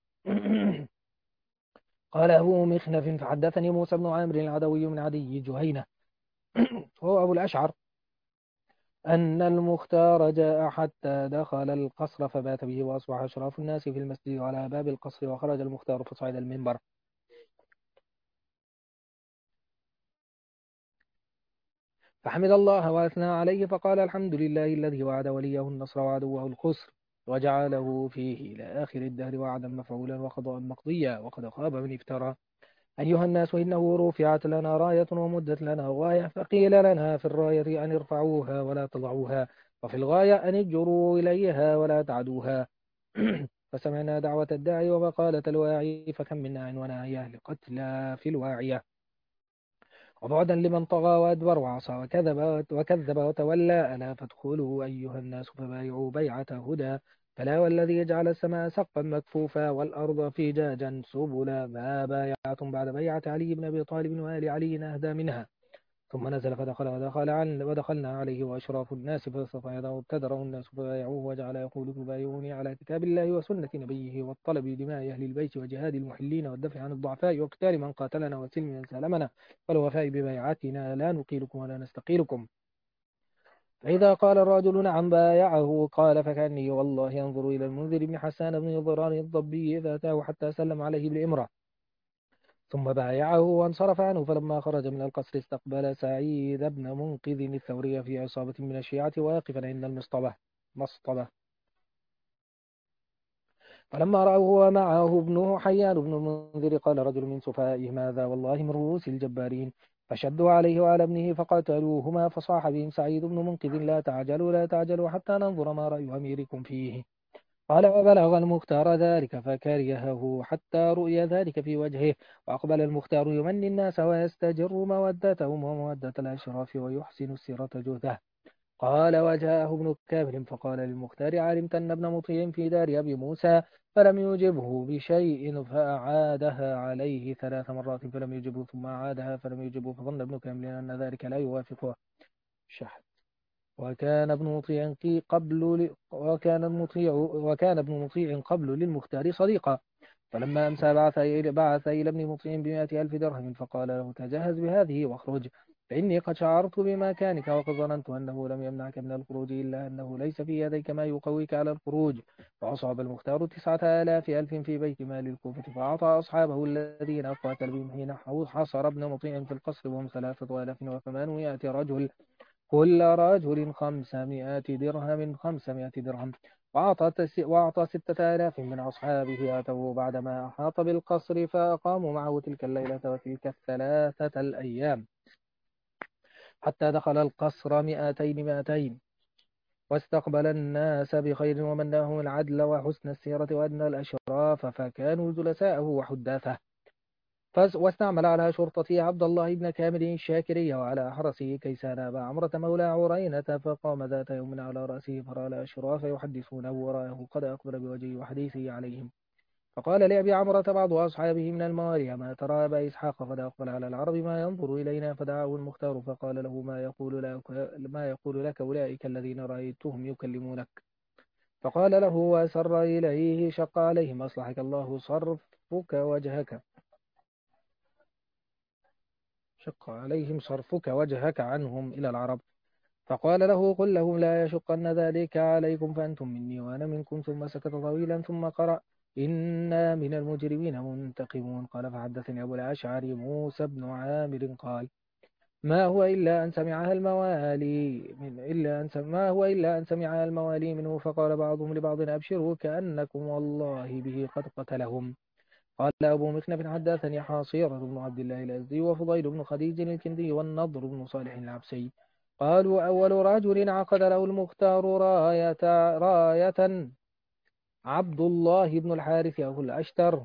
قال أبو مخنف: فحدثني موسى بن عامر العدوي من عدي جهينة هو أبو الأشعر أن المختار جاء حتى دخل القصر فبات به، وأصبح أشراف الناس في المسجد على باب القصر، وخرج المختار فصعد المنبر فحمد الله وأثنى عليه، فقال: الحمد لله الذي وعد وليه النصر وعدوه الخسر، وجعله فيه إلى آخر الدهر وعدا مفعولا وقضاء مقضيا، وقد خاب من افترى. أيها الناس، إنه رفعت لنا راية ومدت لنا غاية، فقيل لنا في الراية أن ارفعوها ولا تضعوها، وفي الغاية أن اجروا إليها ولا تعدوها. فسمعنا دعوة الداعي ومقالة الواعي، فكم من ناع وناعية لقتلى في الواعية، وبعدا لمن طغى وأدبر وعصى وكذب وكذب وتولى. ألا فادخلوا أيها الناس فبايعوا بيعة هدى، فلا والذي يجعل السماء سقفا مكفوفا والأرض فجاجا سبلا، ما بايعتم بعد بيعة علي بن أبي طالب وآل علي أهدى منها. ثم نزل فدخل ودخل عن ودخلنا عليه وأشراف الناس فبسط يده وابتدره الناس فبايعوه، وجعل يقول: تبايعوني على كتاب الله وسنة نبيه والطلب بدماء أهل البيت وجهاد المحلين والدفع عن الضعفاء وقتال من قاتلنا وسلم من سالمنا، والوفاء ببيعتنا لا نقيلكم ولا نستقيلكم. فإذا قال الرجل: نعم بايعه، قال: فكأني والله ينظر إلى المنذر بن حسان بن ضرار الضبي إذا أتاه حتى سلم عليه بالإمرة، ثم بايعه وانصرف عنه. فلما خرج من القصر استقبل سعيد بن منقذ الثوري في عصابة من الشيعة واقفا عند المصطبة مصطبة فلما رأوه ومعه ابنه حيان بن المنذر قال رجل من سفهائهم: هذا والله من رؤوس الجبارين. فشدوا عليه وعلى ابنه فقتلوهما. فصاح بهم سعيد بن منقذ: لا تعجلوا لا تعجلوا حتى ننظر ما رأي أميركم فيه. قال: وبلغ المختار ذلك فكرهه حتى رؤي ذلك في وجهه، وأقبل المختار يمني الناس ويستجر مودتهم ومودة الأشراف ويحسن السيرة جهده. قال: وجاءه ابن كامل فقال للمختار: علمت أن ابن مطيع في دار أبي موسى؟ فلم يجبه بشيء فأعادها عليه ثلاث مرات فلم يجبه، ثم أعادها فلم يجبه، فظن ابن كامل أن ذلك لا يوافقه. شحن. وكان ابن مطيع قبل وكان المطيع وكان ابن مطيع قبل للمختار صديقا. فلما أمسى بعث إلى بعث إلى ابن مطيع بمائة ألف درهم، فقال له: تجهز بهذه واخرج، فإني قد شعرت بمكانك، وقد ظننت أنه لم يمنعك من الخروج إلا أنه ليس في يديك ما يقويك على الخروج. فأصاب المختار تسعة آلاف ألف في بيت مال الكوفة، فأعطى أصحابه الذين قاتل بهم حين حصر ابن مطيع في القصر، وهم ثلاثة آلاف وثمانمائة رجل، كل رجل خمسمائة درهم خمسمائة درهم. وأعطى تس- وأعطى ستة آلاف من أصحابه أتوا بعدما أحاط بالقصر، فأقاموا معه تلك الليلة وتلك الثلاثة الأيام، حتى دخل القصر مئتين مئتين، واستقبل الناس بخير ومناهم العدل وحسن السيرة وأدنى الأشراف، فكانوا جلساءه وحداثه. فز- واستعمل على شرطته عبد الله بن كامل الشاكري، وعلى حرسه كيسان أبا عمرة مولى عرينة. فقام ذات يوم على رأسه فرأى الأشراف يحدثونه وراءه قد أقبل بوجهه وحديثه عليهم. فقال لأبي عمرة بعض أصحابه من الموالي: ما ترى أبا إسحاق؟ قد أقبل على العرب ما ينظر إلينا. فدعاه المختار فقال له: ما يقول لك, ما يقول لك أولئك الذين رأيتهم يكلمونك؟ فقال له وأسر إليه: شق عليهم أصلحك الله صرفك وجهك شق عليهم صرفك وجهك عنهم إلى العرب. فقال له: قل لهم لا يشقن ذلك عليكم، فأنتم مني وأنا منكم. ثم سكت طويلا ثم قرأ: إنا من المجرمين منتقمون. قال فحدثني أبو الأشعري موسى بن عامر قال ما هو إلا أن سمعها الموالي من إلا أن سمع ما هو إلا أن سمعها الموالي منه، فقال بعضهم لبعض أبشروا كأنكم والله به قد قتلهم. قال أبو مخنف حدثني حاصيرة بن عبد الله الأزدي وفضيل بن خديج الكندي والنضر بن صالح العبسي قالوا أول رجل عقد له المختار راية راية عبد الله بن الحارث أبو الأشتر،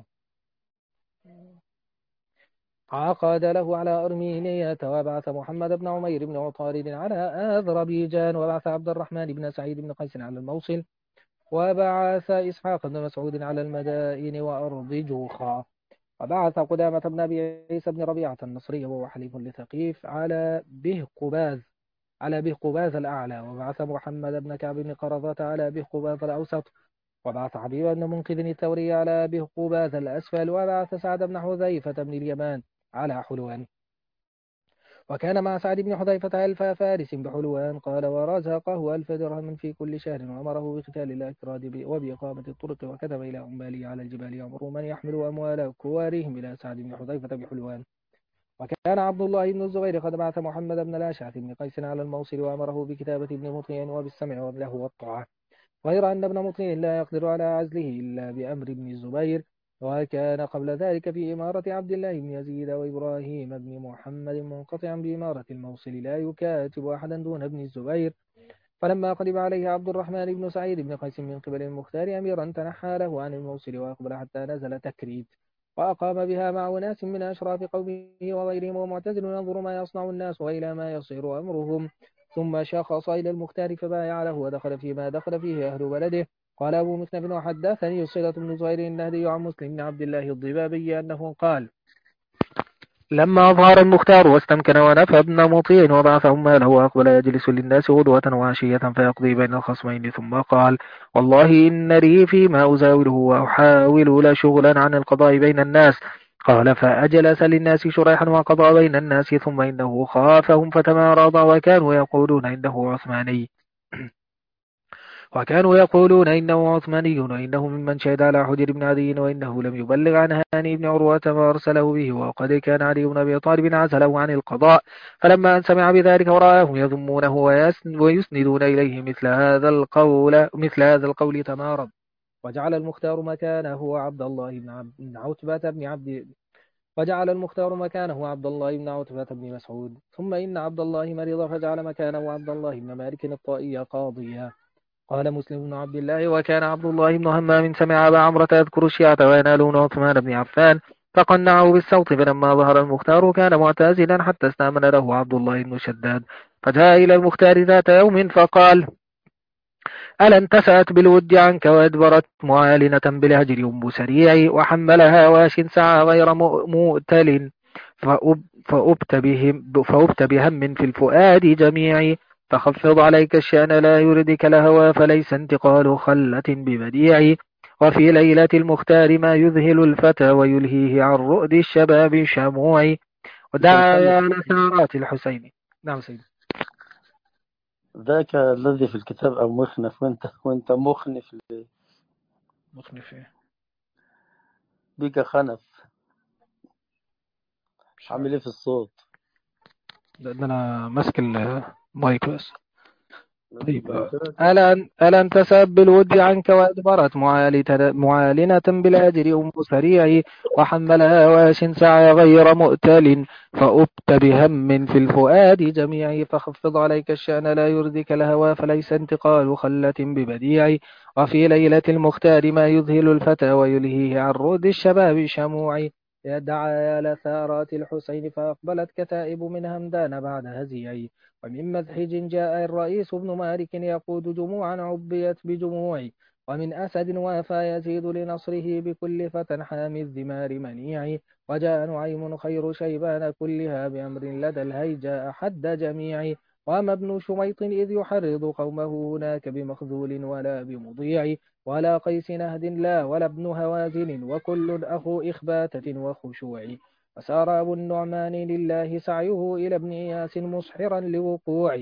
عقد له على أرمينية، وبعث محمد بن عمير بن عطارد على أذربيجان، وبعث عبد الرحمن بن سعيد بن قيس على الموصل، وبعث إسحاق بن مسعود على المدائن وأرض جوخا، وبعث قدامة بن أبي عيسى بن ربيعة النصري وهو حليف لثقيف على به قباز على به قباز الأعلى، وبعث محمد بن كعب بن قرظة على به قباز الأوسط، وبعث حبيب بن منقذ الثوري على به قباز الأسفل، وبعث سعد بن حذيفة بن اليمان على حلوان. وكان مع سعد بن حذيفة ألف فارس بحلوان. قال ورزقه ألف درهم في كل شهر، وأمره بقتال الأكراد وبإقامة الطرق، وكتب إلى عماله على الجبال يأمروا من يحمل أموال كوارهم إلى سعد بن حذيفة بحلوان. وكان عبد الله بن الزبير قد بعث محمد بن الأشعث بن قيس على الموصل، وأمره بكتابة ابن مطيع وبالسمع له والطاعة، غير أن ابن مطيع لا يقدر على عزله إلا بأمر ابن الزبير. وكان قبل ذلك في إمارة عبد الله بن يزيد وإبراهيم بن محمد منقطعا بإمارة الموصل لا يكاتب أحدا دون ابن الزبير. فلما قدم عليه عبد الرحمن بن سعيد بن قيس من قبل المختار أميرا، تنحى له عن الموصل وأقبل حتى نزل تكريت، وأقام بها مع أناس من أشراف قومه وغيرهم، ومعتزل ينظر ما يصنع الناس وإلى ما يصير أمرهم. ثم شخص إلى المختار فبايع له، ودخل فيما دخل فيه أهل بلده. قال أبو مخنف وحدثني صلة بن زهير النهدي عن مسلم بن عبد الله الضبابي أنه قال لما أظهر المختار واستمكن ونفى ابن مطيع وبعث عماله وأقبل يجلس للناس غدوة وعشية فيقضي بين الخصمين، ثم قال والله إن لي فيما أزاوله وأحاول لشغلا عن القضاء بين الناس. قال فأجلس للناس شريحا وقضى بين الناس، ثم إنه خافهم فتمارض، وكانوا يقولون إنه عثماني وكانوا يقولون إنه عثماني وإنه ممن شهد على حجر بن عدي، وإنه لم يبلغ عن هاني بن عروة فأرسله به، وقد كان علي بن أبي طالب عزله عن القضاء. فلما أن سمع بذلك ورآهم يذمونه ويسندون إليه مثل هذا القول مثل هذا القول تمارض، وجعل المختار مكانه عبد الله بن عبد بن عتبة بن عبد وجعل المختار مكانه عبد الله بن عتبة بن مسعود. ثم إن عبد الله مرض فجعل مكانه عبد الله بن مالك الطائي قاضيا. قال مسلم بن عبد الله وكان عبد الله بن همام سمع أبا عمرة يذكر الشيعة وينالون عثمان بن عفان فقنعه بالصوت، فلما ظهر المختار كان معتزلا حتى استأمن له عبد الله بن شداد، فجاء إلى المختار ذات يوم فقال ألا انتسأت بالود عنك وأدبرت معالنة بالهجر أم سريع، وحملها واش سعى غير مؤتل، فأب فأبت بهم فأبت بهم في الفؤاد جميع، فخفض عليك الشأن لا يردك الهوى، فليس انتقال خلة ببديع، وفي ليلة المختار ما يذهل الفتى ويلهيه عن رؤد الشباب شموع، أنت ودعا بتألف على ثارات الحسين. نعم سيدي. ذاك الذي في الكتاب أو مخنف، وأنت وأنت مخنف مخنف إيه؟ بك خنف. مش عامل عارف، إيه في الصوت؟ لأن أنا ماسك المايك بس. طيب. ما قلت لك. ألا ألا انتسب بالود عنك وأدبرت معالتة- معالنة بالأجر أم سريع، وحملها واش سعى غير مؤتل، فأبت بهم في الفؤاد جميع، فخفض عليك الشأن لا يرضيك الهوى، فليس انتقال خلة ببديع، وفي ليلة المختار ما يذهل الفتى ويلهيه عن رود الشباب شموع، يدعى آل ثارات الحسين فأقبلت كتائب من همدان بعد هزيع، ومن مذحج جاء الرئيس ابن مالك يقود جموعا عبيت بجموع، ومن أسد وافى يزيد لنصره بكل فتى حامي الذمار منيع، وجاء نعيم خير شيبان كلها بأمر لدى الهيجاء حد جميع، وأما ابن شميط إذ يحرض قومه هناك بمخذول ولا بمضيع، ولا قيس نهد لا ولا ابن هوازن وكل أخو إخباتة وخشوع، وسار أبو النعمان لله سعيه إلى ابن إياس مصحرا لوقوع،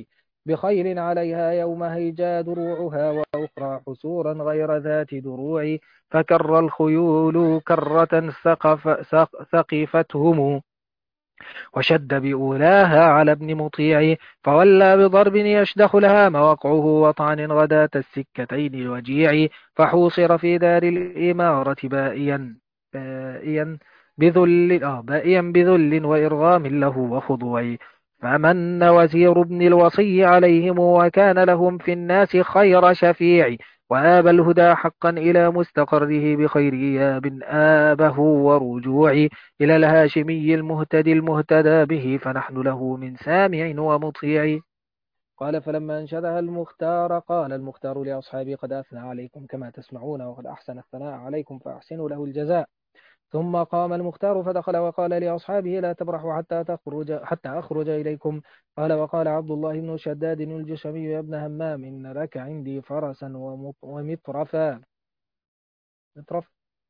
بخيل عليها يوم هيجا دروعها وأخرى حسورا غير ذات دروع فكر الخيول كرة سقف سق ثقفتهم وشد بأولاها على ابن مطيع فولى بضرب يشدخ لها موقعه وطعن غداة السكتين الوجيع فحوصر في دار الإمارة بائيا بائيا بذل آه بائيا بذل وإرغام له وخضوع فمن وزير ابن الوصي عليهم وكان لهم في الناس خير شفيع وآب الهدى حقا إلى مستقره بخير إياب آبه ورجوع إلى الهاشمي المهتدي المهتدى به فنحن له من سامع ومطيع. قال فلما أنشدها المختار قال المختار لأصحابي قد أثنى عليكم كما تسمعون وقد أحسن الثناء عليكم فأحسنوا له الجزاء. ثم قام المختار فدخل وقال لأصحابه لا تبرحوا حتى تخرج حتى أخرج إليكم. قال وقال عبد الله بن شداد الجشمي يا ابن همام إن لك عندي فرسا ومط- ومطرفا مطرف.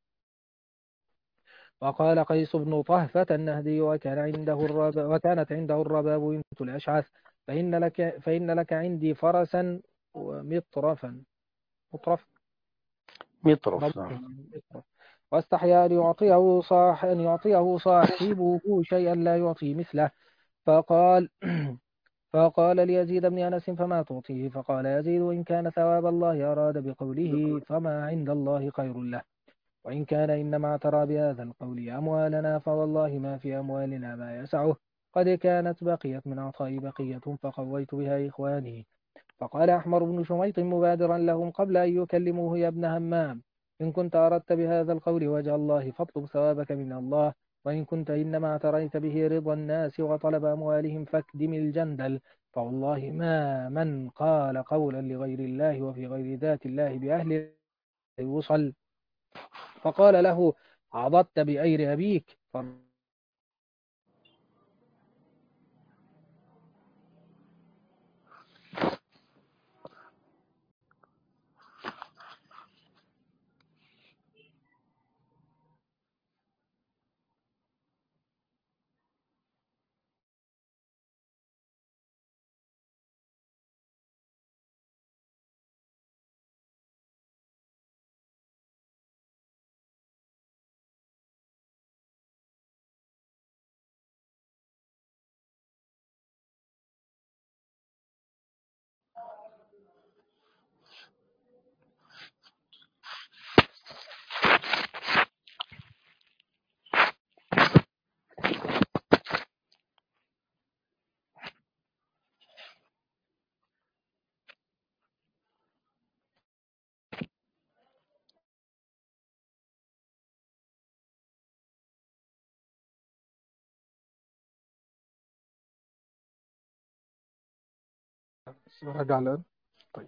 وقال قيس بن طهفة النهدي وكان عنده الرباب وكانت عنده الرباب بنت الأشعث فإن لك فإن لك عندي فرسا ومطرفا مطرف مطرف. نعم. مطرف. واستحيا أن يعطيه صاح أن يعطيه صاحبه شيئا لا يعطي مثله فقال فقال ليزيد بن أنس فما تعطيه فقال يزيد إن كان ثواب الله أراد بقوله فما عند الله خير له وإن كان إنما اعترى بهذا القول أموالنا فوالله ما في أموالنا ما يسعه قد كانت بقيت من عطاء بقية فقويت بها إخواني. فقال أحمر بن شميط مبادرا لهم قبل أن يكلموه يا ابن همام إن كنت أردت بهذا القول وجه الله فاطلب ثوابك من الله وإن كنت إنما اعتريت به رضا الناس وطلب أموالهم فاكدم الجندل فوالله ما من قال قولا لغير الله وفي غير ذات الله بأهل يوصل. فقال له عضدت بأير أبيك رجع الآن. طيب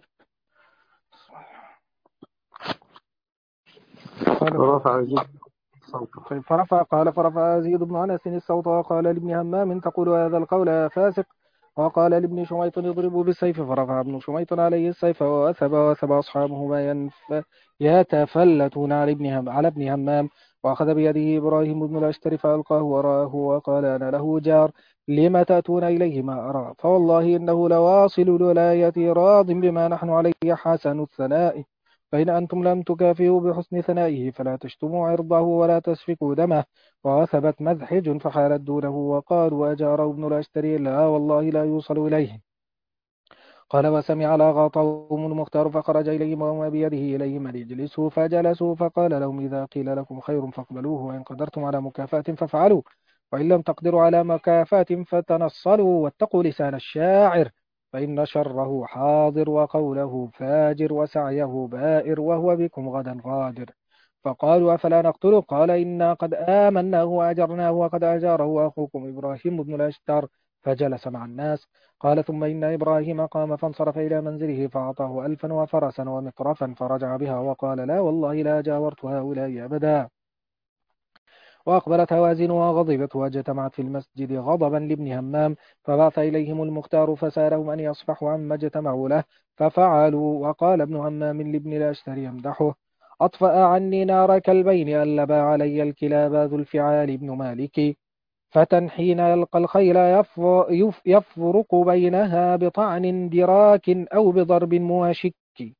قال ورفع يزيد صوته. طيب فرفع قال فرفع يزيد بن أنس الصوت وقال لابن همام تقول هذا القول يا فاسق وقال لابن شميط اضربوا بالسيف فرفع ابن شميط عليه السيف وأثب وأثب أصحابه ما ينف يتفلتون على ابن هم على ابن همام وأخذ بيده إبراهيم بن الأشتر فألقاه وراءه وقال أنا له جار لم تأتون إليه ما أرى فوالله إنه لواصل الولاية راض بما نحن عليه حسن الثناء فإن أنتم لم تكافئوا بحسن ثنائه فلا تشتموا عرضه ولا تسفكوا دمه. وثبت مذحج فحالت دونه وقالوا أجاره ابن الأشتري لا والله لا يوصل إليه. قال وسمع لاغى قوم المختار فخرج إليهم وما بيده إليهم أن يجلسوا فجلسوا فقال لهم إذا قيل لكم خير فاقبلوه وإن قدرتم على مكافأة فافعلوا وإن لم تقدروا على مكافأة فتنصلوا واتقوا لسان الشاعر فإن شره حاضر وقوله فاجر وسعيه بائر وهو بكم غدا غادر. فقالوا أفلا نقتله قال إنا قد آمناه وأجرناه وقد أجاره أخوكم إبراهيم بن الأشتر فجلس مع الناس. قال ثم إن إبراهيم قام فانصرف إلى منزله فأعطاه ألفا وفرسا ومطرفا فرجع بها وقال لا والله لا جاورت هؤلاء أبدا. وأقبلت هوازن وغضبت واجتمعت في المسجد غضبا لابن همام فبعث إليهم المختار فسألهم أن يصفحوا عما اجتمعوا له ففعلوا. وقال ابن همام لابن الأشتر يمدحه أطفأ عني نار كلبين ألبا علي الكلاب ذو الفعال ابن مالك فتى حين يلقى الخيل يف- يف- يفرق بينها بطعن دراك أو بضرب مواشك.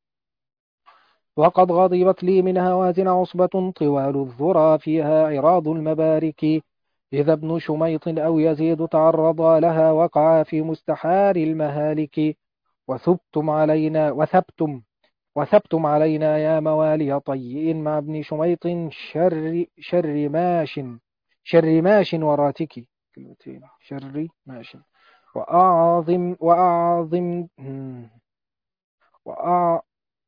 وقد غضبت لي من هوازن عصبة طوال الذرى فيها عراض المبارك. إذا ابن شميط أو يزيد تعرضا لها وقعا في مستحار المهالك. وثبتم علينا وثبتم وثبتم علينا يا موالي طيء مع ابن شميط شر شر ماش شر ماش وراتك. كلمتين شر ماش. وأعظم وأعظم وأع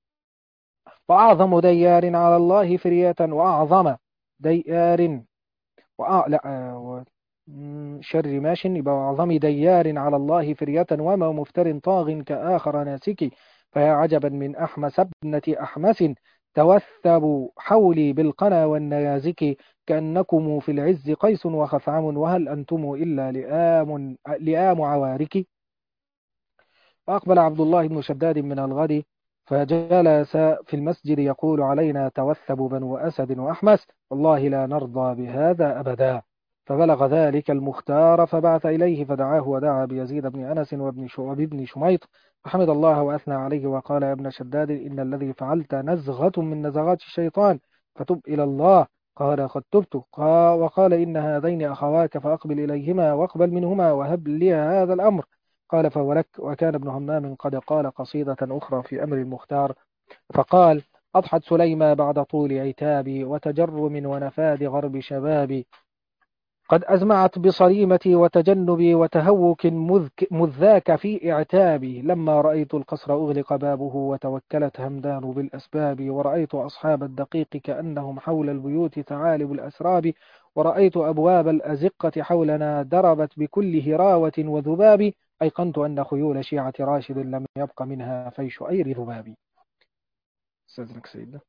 وأعظم ديار على الله فرية وأعظم ديار وأع... لا آه، و... مم، شر ماش يبقى وأعظم ديار على الله فرية وما مفتر طاغ كآخر ناسك. فيا عجبا من أحمس ابنة أحمس توثبوا حولي بالقنا والنيازك. كأنكم في العز قيس وخثعم وهل أنتم إلا لئام لئام عوارك. وأقبل عبد الله بن شداد من الغد فجلس في المسجد يقول علينا توثب بنو أسد وأحمس والله لا نرضى بهذا أبدا. فبلغ ذلك المختار فبعث إليه فدعاه ودعا بيزيد بن أنس وابن شو- وابن شميط فحمد الله وأثنى عليه وقال يا ابن شداد إن الذي فعلت نزغة من نزغات الشيطان فتب إلى الله. قال قد تبت. قا- وقال إن هذين أخواك فأقبل إليهما واقبل منهما وهب لي هذا الأمر. قال فهو لك. وكان ابن همام قد قال قصيدة أخرى في أمر المختار فقال أضحت سليمى بعد طول عتابي وتجرم ونفاد غرب شبابي. قد أزمعت بصريمتي وتجنبي وتهوك مذ مذ ذاك في إعتابي. لما رأيت القصر أغلق بابه وتوكلت همدان بالأسباب. ورأيت أصحاب الدقيق كأنهم حول البيوت ثعالب الأسراب. ورأيت أبواب الأزقة حولنا دربت بكل هراوة وذباب. أيقنت أن خيول شيعة راشد لم يبق منها فيش أير ذباب. استاذنك سيدنا.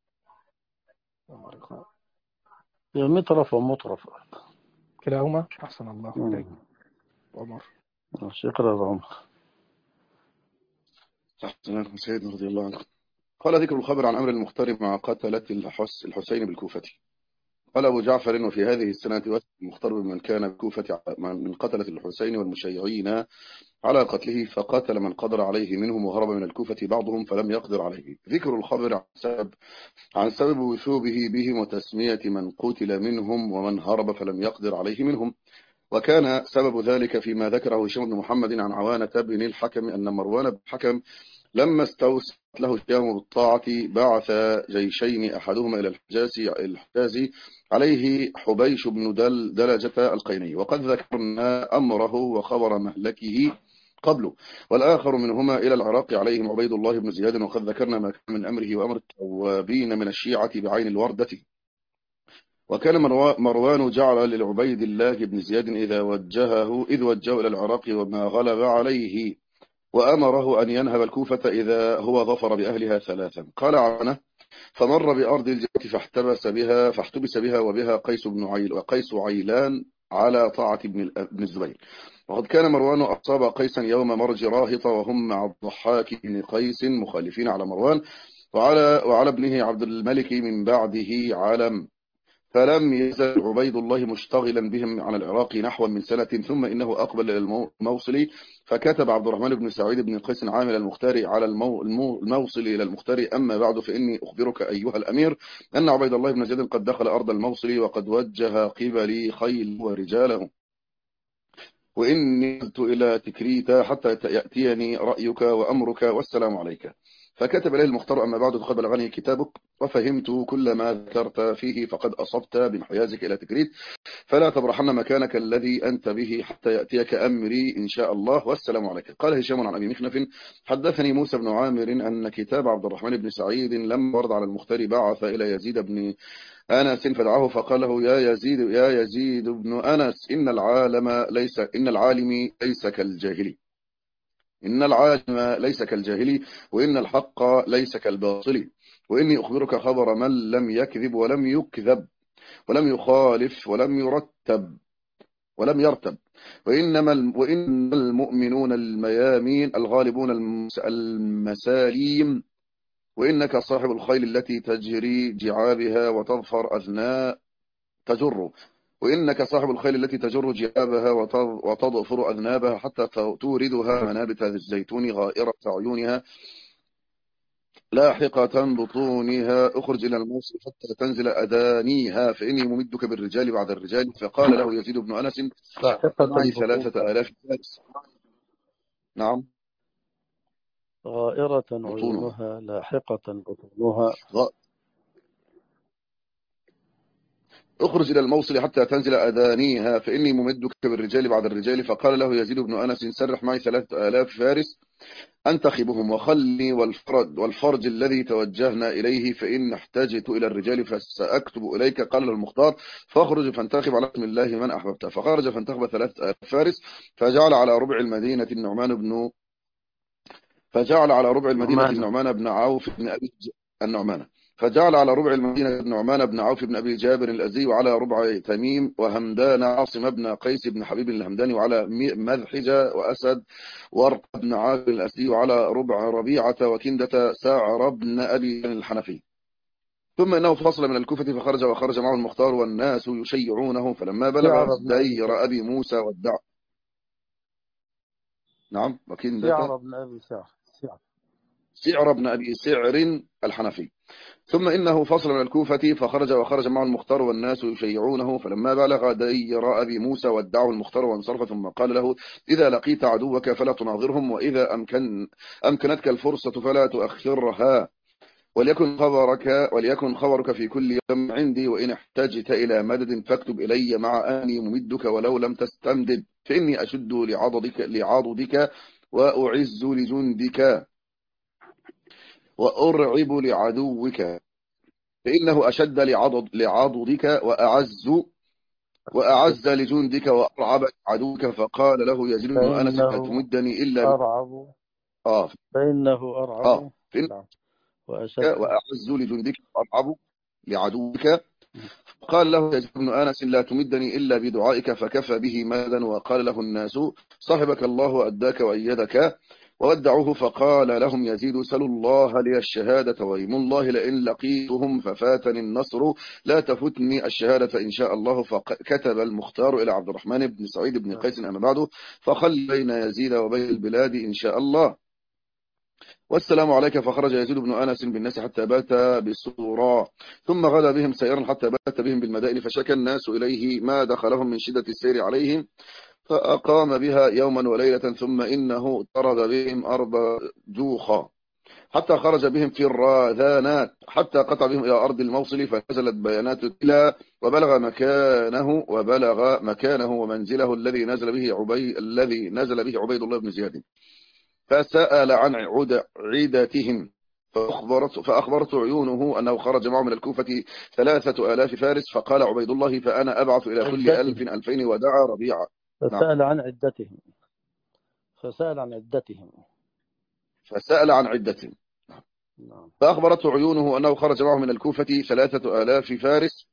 يا مطرف ومطرف. كلاهما أحسن الله إليك. مم. عمر. شكرا يا عمر. أحسن سيدنا رضي الله عنه. قال ذكر الخبر عن أمر المختار مع قتلة الحس الحسين بالكوفة. قال أبو جعفر وفي هذه السنة وثب المختار بمن كان بالكوفة من قتلة الحسين والمشيعين على قتله فقاتل من قدر عليه منهم وهرب من الكوفة بعضهم فلم يقدر عليه. ذكر الخبر عن سبب عن سبب وثوبه بهم وتسمية من قتل منهم ومن هرب فلم يقدر عليه منهم. وكان سبب ذلك فيما ذكره هشام بن محمد عن عوانة بن الحكم أن مروان بن الحكم لما استوسط له الشام بالطاعة بعث جيشين أحدهما إلى الحجاز الحجاز عليه حبيش بن دل دلجة القيني وقد ذكرنا أمره وخبر مهلكه قبله. والآخر منهما إلى العراق عليهم عبيد الله بن زياد وقد ذكرنا ما كان من أمره وأمر التوابين من الشيعة بعين الوردة. وكان مروان جعل للعبيد الله بن زياد إذا وجهه إذ وجهه إلى العراق وما غلب عليه وأمره أن ينهب الكوفة إذا هو ظفر بأهلها ثلاثا. قال عنه فمر بأرض الجبة فاحتبس بها فاحتبس بها وبها قيس بن عيل وقيس عيلان على طاعة ابن ابن الزبير. وقد كان مروان أصاب قيسا يوم مرج راهط وهم مع الضحاك بن قيس مخالفين على مروان وعلى وعلى ابنه عبد الملك من بعده علم. فلم يزل عبيد الله مشتغلا بهم عن العراق نحو من سنة ثم إنه أقبل إلى الموصل فكتب عبد الرحمن بن سعيد بن قيس عامل المختار على المو الموصل إلى المختار أما بعد فإني أخبرك أيها الأمير أن عبيد الله بن زيد قد دخل أرض الموصل وقد وجه قبلي خيل ورجاله وإني نزلت إلى تكريت حتى يأتيني رأيك وأمرك والسلام عليك. فكتب إليه المختار أما بعد فقد بلغني كتابك وفهمت كل ما ذكرت فيه فقد أصبت بانحيازك إلى تكريت فلا تبرحن مكانك الذي أنت به حتى يأتيك أمري إن شاء الله والسلام عليك. قال هشام عن أبي مخنف حدثني موسى بن عامر أن كتاب عبد الرحمن بن سعيد لما ورد على المختار بعث إلى يزيد بن أنس فدعاه فقال له يا يزيد يا يزيد بن أنس إن العالم ليس إن العالم ليس كالجاهلي إن العالم ليس كالجاهلي وإن الحق ليس كالباطل وإني أخبرك خبر من لم يكذب ولم يكذب ولم يخالف ولم يرتب ولم يرتب وإنما وإن المؤمنون الميامين الغالبون المساليم وإنك صاحب الخيل التي تجري جعابها وتظفر أثناء تجر وإنك صاحب الخيل التي تجر جيابها وتضفر أذنابها حتى توردها منابت الزيتون غائرة عيونها لاحقة بطونها، اخرج إلى الموصل حتى تنزل أدانيها فإني ممدك بالرجال بعد الرجال. فقال له يزيد بن أنس لاحقة معي بطونها ثلاثة آلاف فارس. نعم. غائرة بطونها عيونها لاحقة بطونها. اخرج إلى الموصل حتى تنزل أدانيها فإني ممدك بالرجال بعد الرجال. فقال له يزيد بن أنس سرح معي ثلاثة آلاف فارس أنتخبهم وخلني والفرج, والفرج الذي توجهنا إليه فإن احتجت إلى الرجال فسأكتب إليك. قال المختار فاخرج فانتخب على اسم الله من أحببت. فخرج فانتخب ثلاثة آلاف فارس فجعل على ربع المدينة النعمان بن فجعل على ربع المدينة النعمان بن عوف بن أبي النعمان فجعل على ربع المدينة النعمان بن عوف بن أبي جابر الأزي وعلى ربع تميم وهمدان عاصم بن قيس بن حبيب الهمداني وعلى مذحجة وأسد ورق بن عامر الأسدي وعلى ربع ربيعة وكندة ساعر بن أبي الحنفي. ثم إنه فصل من الكوفة فخرج وخرج معه المختار والناس يشيعونه فلما بلغ دير أبي موسى والدع نعم وكندة سعر بن أبي سعر سعر بن أبي سعر الحنفي. ثم إنه فصل من الكوفة فخرج وخرج معه المختار والناس يشيعونه فلما بلغ دير أبي موسى ودعه المختار وانصرف ثم قال له إذا لقيت عدوك فلا تناظرهم وإذا أمكن أمكنتك الفرصة فلا تؤخرها وليكن خبرك وليكن خبرك في كل يوم عندي وإن احتجت إلى مدد فاكتب إلي مع أني ممدك ولو لم تستمدد فإني أشد لعضدك لعضدك وأعز لجندك وأرعب لعدوك فإنه أشد لعضد لعضدك وأعز وأعز لجندك وأرعب لعدوك. فقال له يزيد بن أنس لا تمدني إلا أرعب آه فإنه أرعب آه وأشد وأعز لجندك وأرعب لعدوك. قال له يزيد بن أنس لا تمدني إلا بدعائك فكفى به مالا. وقال له الناس صحبك الله وأداك وأيدك وودعوه. فقال لهم يزيد سلوا الله لي الشهادة وإيم الله لئن لقيتهم ففاتني النصر لا تفتني الشهادة إن شاء الله. فكتب المختار إلى عبد الرحمن بن سعيد بن قيس أما بعده فخل بين يزيد وبين البلاد إن شاء الله والسلام عليك. فخرج يزيد بن أنس بالناس حتى بات بالسورة ثم غدا بهم سيرا حتى بات بهم بالمدائن فشكى الناس إليه ما دخلهم من شدة السير عليهم فأقام بها يوما وليلة ثم إنه طرد بهم أرض جوخا حتى خرج بهم في الراذانات حتى قطع بهم إلى أرض الموصل فنزلت بيانات التلا وبلغ مكانه وبلغ مكانه ومنزله الذي نزل به عبي الذي نزل به عبيد الله بن زياد فسأل عن عد عدتهم فأخبرت, فأخبرت عيونه أنه خرج معه من الكوفة ثلاثة آلاف فارس. فقال عبيد الله فأنا أبعث إلى كل ألف ألفين ودعا ربيعة. فسأل نعم. عن عدتهم فسأل عن عدتهم فسأل عن عدتهم نعم. فأخبرت عيونه أنه خرج معه من الكوفة ثلاثة آلاف فارس.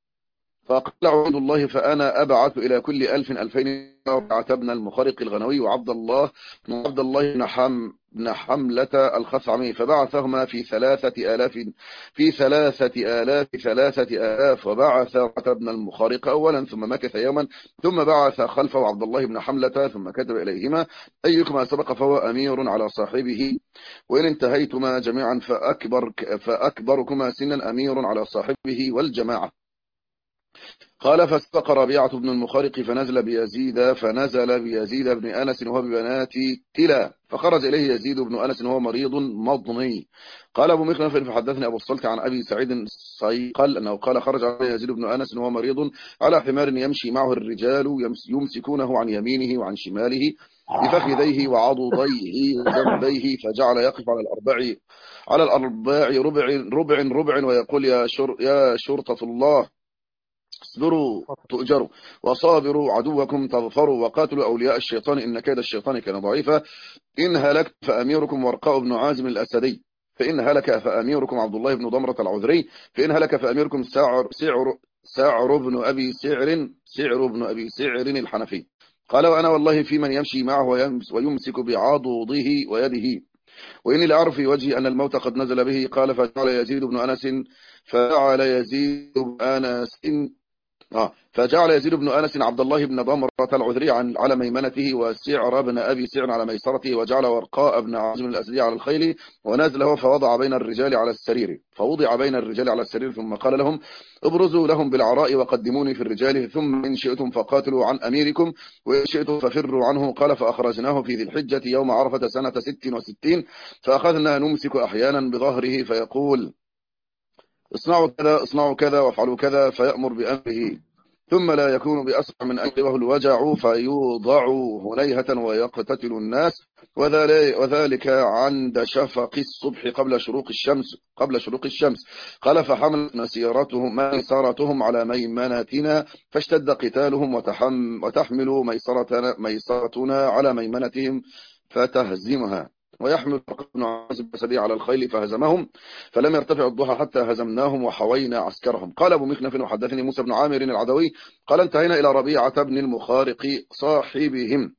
فقال عبد الله فأنا أبعث إلى كل ألف ألفين ربيعة بن المخرق الغنوي وعبد الله عبد الله بن حم بن حملة الخثعمي فبعثهما في ثلاثة آلاف في ثلاثة آلاف ثلاثة آلاف وبعث بن المخرق أولا ثم مكث يوما ثم بعث خلفه عبد الله بن حملة ثم كتب إليهما أيكما سبق فهو أمير على صاحبه وإن انتهيتما جميعا فأكبر فأكبركما سنا أمير على صاحبه والجماعة. قال فسبق ربيعة بن المخارق فنزل بيزيد فنزل بيزيد بن أنس وهو ببنات تلا فخرج إليه يزيد بن أنس وهو مريض مضني. قال أبو مخنف فحدثني أبو الصلت عن أبي سعيد صيقل أنه قال خرج عليه يزيد بن أنس وهو مريض على حمار يمشي معه الرجال يمسكونه عن يمينه وعن شماله بفخذيه وعضديه وجنبيه فجعل يقف على الأربع على الأرباع ربع ربع ربع ويقول يا شر يا شرطة الله اصبروا تؤجروا وصابروا عدوكم تظفروا وقاتلوا أولياء الشيطان إن كيد الشيطان كان ضعيفا. إن هلكت فأميركم ورقاء بن عازم الأسدي فإن هلك فأميركم عبد الله بن ضمرة العذري فإن هلك فأميركم سعر سعر سعر بن أبي سعر سعر بن أبي سعر الحنفي. قال وأنا والله في من يمشي معه ويمسك بعضوضه ويده وإني لأعرف في وجهي أن الموت قد نزل به. قال فجعل يزيد بن أنس فجعل يزيد بن أنس آه فجعل يزيد بن أنس عبد الله بن ضمرة العذري عن على ميمنته، وسعر بن أبي سعر على ميسرته، وجعل ورقاء بن عازم الأسدي على الخيل، ونازل هو فوضع بين الرجال على السرير فوضع بين الرجال على السرير ثم قال لهم ابرزوا لهم بالعراء وقدموني في الرجال، ثم إن شئتم فقاتلوا عن أميركم وإن شئتم ففروا عنه. قال فأخرجناه في ذي الحجة يوم عرفة سنة ست وستين، فأخذنا نمسك أحيانا بظهره فيقول اصنعوا كذا اصنعوا كذا وافعلوا كذا، فيأمر بأمره، ثم لا يكون بأسرع من أجله الوجع فيوضع هنيهة ويقتتل الناس، وذلك عند شفق الصبح قبل شروق الشمس قبل شروق الشمس. قال فحملت مسيرتهم ميسرتهم على ميمنتنا، فاشتد قتالهم، وتحم وتحمل ميسرتنا, ميسرتنا على ميمنتهم فتهزمها، ويحمل بن عازب الأسدي على الخيل فهزمهم، فلم يرتفع الضحى حتى هزمناهم وحوينا عسكرهم. قال أبو مخنف وحدثني موسى بن عامر العدوي قال انتهينا إلى ربيعة بن المخارق صاحبهم،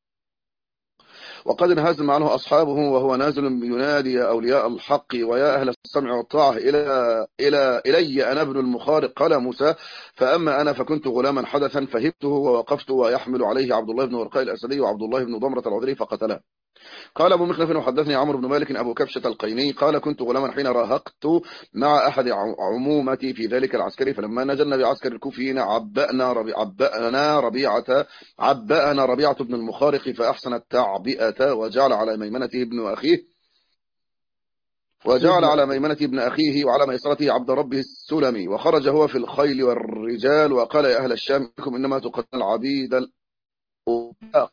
وقد انهزم عنه أصحابه وهو نازل ينادي يا أولياء الحق ويا أهل السمع والطاعة إلى إلى إلي أنا ابن المخارق. قال موسى فأما أنا فكنت غلاما حدثا فهبته ووقفت، ويحمل عليه عبد الله بن ورقاء الأسدي وعبد الله بن ضمرة العذري فقتله. قال أبو مخنف وحدثني عمرو بن مالك أبو كبشة القيني قال كنت غلاما حين راهقت مع أحد عمومتي في ذلك العسكري، فلما نزلنا بعسكر الكوفيين عبأنا ربيعة عبأنا ربيعة عبأنا ربيعة بن المخارق فأحسن التعبئة، وجعل على ميمنته ابن أخيه وجعل على ميمنة ابن أخيه وعلى ميسرته عبد ربه السلمي، وخرج هو في الخيل والرجال وقال يا أهل الشام إنكم إنما تقتل العبيد الأوباق،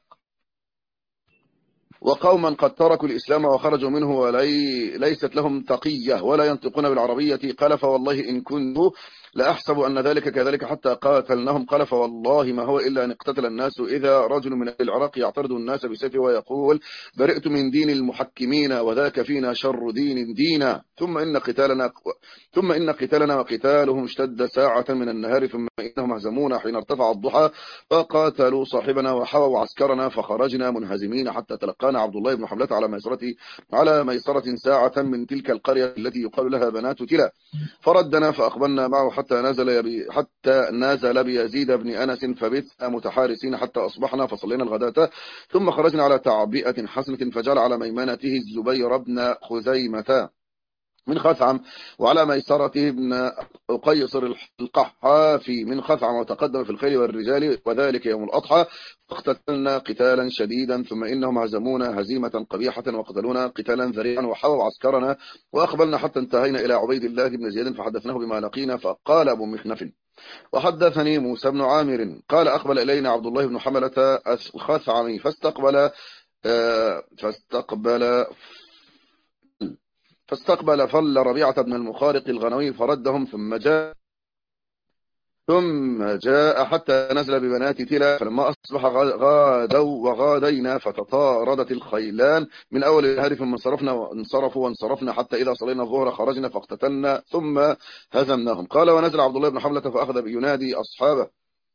وقوما قد تركوا الإسلام وخرجوا منه وليست لهم تقية ولا ينطقون بالعربية. قال فوالله إن كنت لأحسب أن ذلك كذلك حتى قاتلناهم. قال فوالله ما هو إلا أن اقتتل الناس إذا رجل من العراق يعترض الناس بسيفه ويقول برئت من دين المحكمين وذاك فينا شر دين دينا، ثم إن قتالنا ثم إن قتالنا وقتالهم اشتد ساعة من النهار، ثم إنهم هزمونا حين ارتفع الضحى فقاتلوا صاحبنا وحووا عسكرنا، فخرجنا منهزمين حتى تلقانا عبد الله بن حملة على ميسرة على ميسرة ساعة من تلك القرية التي يقال لها بنات تلا، فردنا فأقبلنا معه حتى نزل بي حتى نزل بيزيد بن أنس، فبتنا متحارسين حتى أصبحنا فصلينا الغداة، ثم خرجنا على تعبئة حسنة، فجعل على ميمنته الزبير بن خزيمة من خثعم وعلى ميسرته ابن قيصر القحافي من خثعم، وتقدم في الخيل والرجال، وذلك يوم الأضحى، فاقتتلنا قتالا شديدا، ثم إنهم هزمونا هزيمة قبيحة وقتلونا قتالا ذريعا وحووا عسكرنا، وأقبلنا حتى انتهينا إلى عبيد الله بن زياد فحدثناه بما لقينا. فقال أبو مخنف وحدثني موسى بن عامر قال أقبل إلينا عبد الله بن حملة الخثعمي فاستقبل فاستقبل فاستقبل فل ربيعة بن المخارق الغنوي فردهم، ثم جاء ثم جاء حتى نزل ببنات تلا، فلما أصبح غادوا وغادينا فتطاردت الخيلان من أول النهار، ثم انصرفنا وانصرفوا وانصرفنا حتى إذا صلينا الظهر خرجنا فاقتتلنا ثم هزمناهم. قال ونزل عبد الله بن حملة فأخذ بينادي أصحابه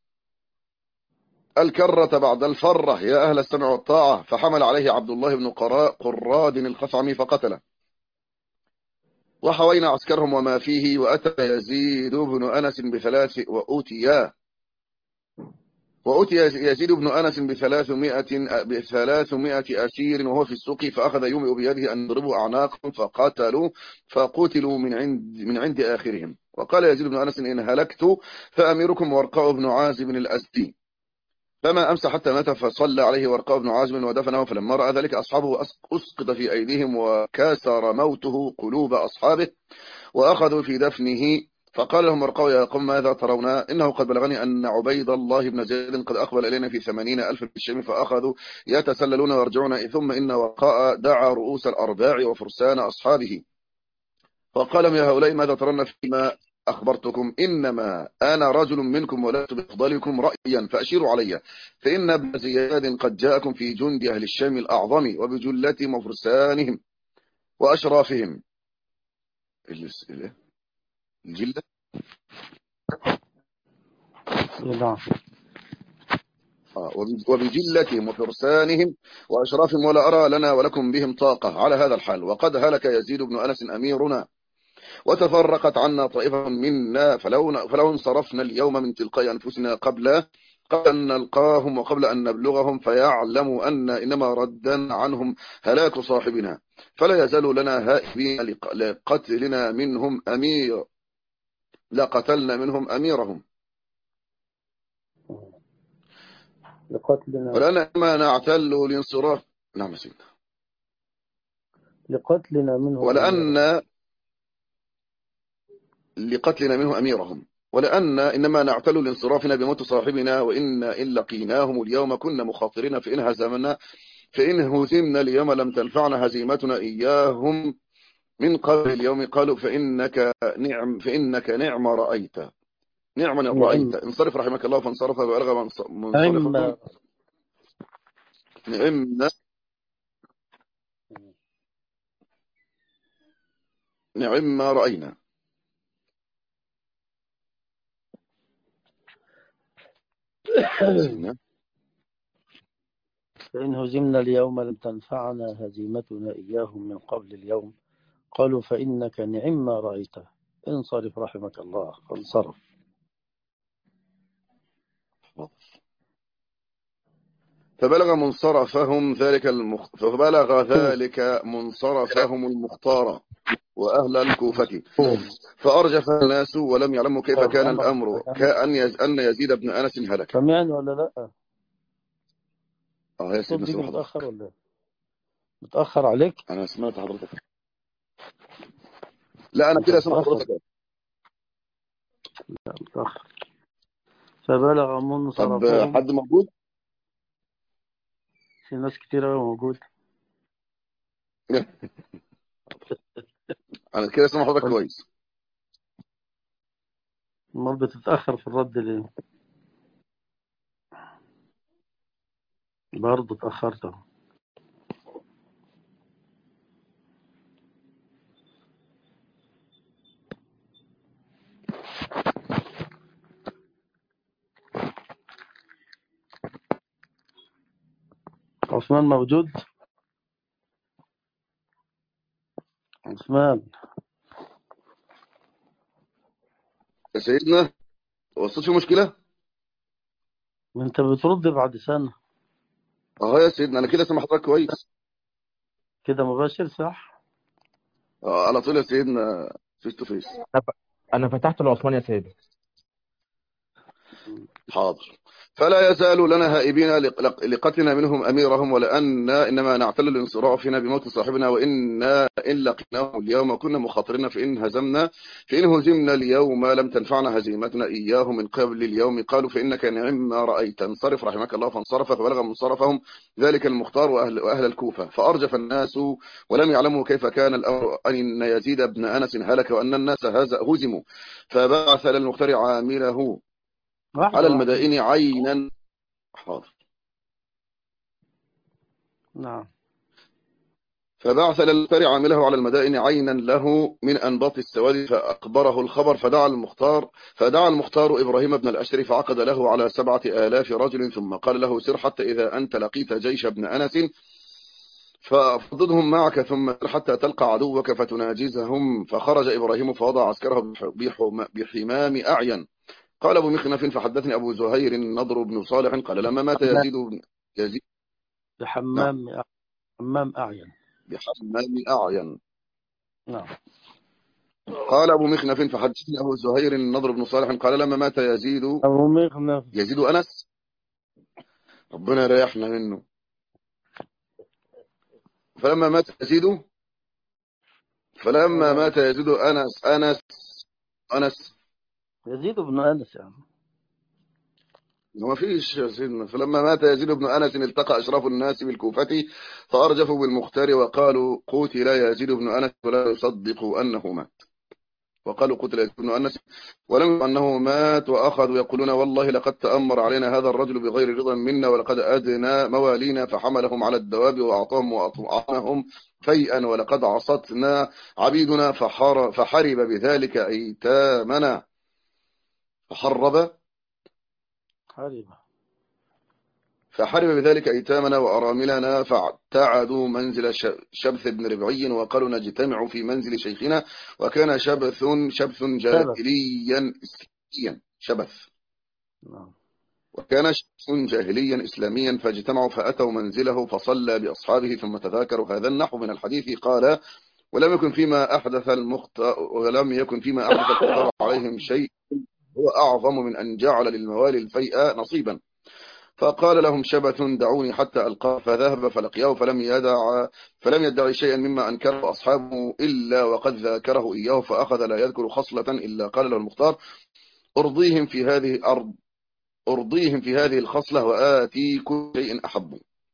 الكرة بعد الفرة يا أهل السمع والطاعة، فحمل عليه عبد الله بن قراد الخثعمي فقتله، وحوينا عسكرهم وما فيه، وأتى يزيد بن أنس بثلاث وأوتي وأوتي يزيد بن أنس بثلاثمائة بثلاثمائة أسير وهو في السوق، فأخذ يومئ بيده أن يضربوا أعناقهم فقاتلوا فقتلوا من عند من عند آخرهم. وقال يزيد بن أنس إن هلكت فأميركم ورقاء بن عازب الأسدي، فما أمسى حتى مات، فصلى عليه ورقاء بن عازب ودفنه، فلما رأى ذلك أصحابه أسقط في أيديهم وكسر موته قلوب أصحابه وأخذوا في دفنه. فقال لهم ورقاء يا قوم ماذا ترون؟ إنه قد بلغني أن عبيد الله بن زيد قد أقبل إلينا في ثمانين ألف في الشام، فأخذوا يتسللون ويرجعون، ثم إن ورقاء دعا رؤوس الأرباع وفرسان أصحابه فقال لهم يا هؤلاء ماذا ترون فيما أخبرتكم؟ إنما أنا رجل منكم ولست بأفضلكم رأيا فأشيروا علي، فإن ابن زياد قد جاءكم في جند أهل الشام الأعظم وبجلتهم وفرسانهم وأشرافهم. الجلة وبجلتهم وفرسانهم وأشرافهم، ولا أرى لنا ولكم بهم طاقة على هذا الحال، وقد هلك يزيد بن أنس أميرنا، وتفرقت عنا طائفة منا فلو, فلو انصرفنا اليوم من تلقاء أنفسنا قبل قبل أن نلقاهم وقبل أن نبلغهم فيعلموا أن إنما ردنا عنهم هلاك صاحبنا فلا يزال لنا هائبين لقتلنا منهم أمير لقتلنا منهم أميرهم لقتلنا ولأن ما نعتل الانصراف. نعم سيدنا. لقتلنا منهم ولأن أميرا. لقتلنا منهم أميرهم ولأن إنما نعتل لانصرافنا بموت صاحبنا وإن إن لقيناهم اليوم كنا مخاطرين فإن هزمنا فإن هزمنا اليوم لم تنفعنا هزيمتنا إياهم من قبل اليوم قالوا فإنك نعم فإنك نعم رأيت نعم رأيت نعم انصرف رحمك الله فانصرف وألغى منصرفهم نعم نعم نعم ما رأينا. فإن هزمنا اليوم لم تنفعنا هزيمتنا إياهم من قبل اليوم قالوا فإنك نعم ما رأيت انصرف رحمك الله فانصرف. فبلغ منصرفهم ذلك المخ... فبلغ ذلك منصرفهم المختار وأهل الكوفة فأرجف الناس ولم يعلموا كيف كان الأمر كأن يز... أن يزيد بن أنس هلك. سمعني ولا لا؟ اه يا سيدنا سمع متأخر ولا متأخر عليك؟ أنا سمعت حضرتك. لا أنا كده سمع حضرتك. لا متأخر. فبلغ منصرفهم. طب حد موجود؟ في ناس كتير موجود. أنا كده سمع حضرتك كويس. امال بتتأخر في الرد ليه؟ برضه اتأخرت. عثمان موجود؟ عثمان يا سيدنا وصلت في مشكلة؟ ما انت بترد بعد سنة. اه يا سيدنا أنا كده سمع حضرتك كويس كده مباشر صح؟ اه على طول يا سيدنا فيس تو فيس. انا فتحت لعثمان يا سيدي. حاضر. فلا يزال لنا هائبين لقتلنا منهم أميرهم ولأن إنما نعتل لانصرافنا بموت صاحبنا وإنا إن لقيناه اليوم كنا مخاطرين فإن هزمنا فإن هزمنا اليوم لم تنفعنا هزيمتنا إياه من قبل اليوم قالوا فإنك نعم ما رأيت انصرف رحمك الله فانصرف فبلغ منصرفهم ذلك المختار وأهل, وأهل الكوفة فأرجف الناس ولم يعلموا كيف كان الأمر أن يزيد بن أنس هلك وأن الناس هزموا فبعث للمختار عامله على المدائن عينا. حاضر. نعم. فبعث للمختار عامله على المدائن عينا له من أنباط السواد فأخبره الخبر فدعا المختار فدعا المختار إبراهيم بن الأشري فعقد له على سبعة آلاف رجل ثم قال له سر حتى إذا أنت لقيت جيش ابن أنس فأفضدهم معك ثم حتى تلقى عدوك فتناجزهم. فخرج إبراهيم فوضع عسكره بحمام أعين. قال أبو مخنف فحدثني أبو زهير النضر بن صالح قال لما مات يزيد بن يزيد بحمام نعم. حمام أعين. بحمام أعين. نعم. قال أبو مخنف فحدثني أبو زهير النضر بن صالح قال لما مات يزيد أبو مخنف يزيد أنس ربنا يريحنا منه. فلما مات يزيد فلما مات يزيد أنس أنس أنس يزيد بن أنس يعني ما فيش يا سيدنا. فلما مات يزيد بن أنس التقى أشراف الناس بالكوفة فأرجفوا بالمختار وقالوا قتل يزيد بن أنس ولا يصدقوا أنه مات. وقالوا قتل يزيد بن أنس ولم أنه مات وأخذوا يقولون والله لقد تأمر علينا هذا الرجل بغير رضا منا ولقد أدنى موالينا فحملهم على الدواب وأعطاهم وأطعمهم فيئا ولقد عصتنا عبيدنا فحر فحرب بذلك أيتامنا فحرب حرب فحرم بذلك أيتامنا وأراملنا، فابتعدوا منزل شبث بن ربعي وقالوا نجتمع في منزل شيخنا، وكان شبث شبث شبث. جاهليا إسلاميا شبث نعم. وكان شخص جاهليا إسلاميا، فاجتمعوا فأتوا منزله فصلى بأصحابه ثم تذاكروا هذا النحو من الحديث. قال ولم يكن فيما أحدث المختار ولم يكن فيما أحدث المختار عليهم شيء هو أعظم من أن جعل للموالي الفيء نصيبا. فقال لهم شبث دعوني حتى ألقاه، فذهب فلقياه فلم يدع فلم يدعي شيئا مما أنكره أصحابه إلا وقد ذاكره إياه، فأخذ لا يذكر خصلة إلا قال له المختار أرضيهم في هذه أرض أرضيهم في هذه الخصلة وآتي كل شيء أحبه.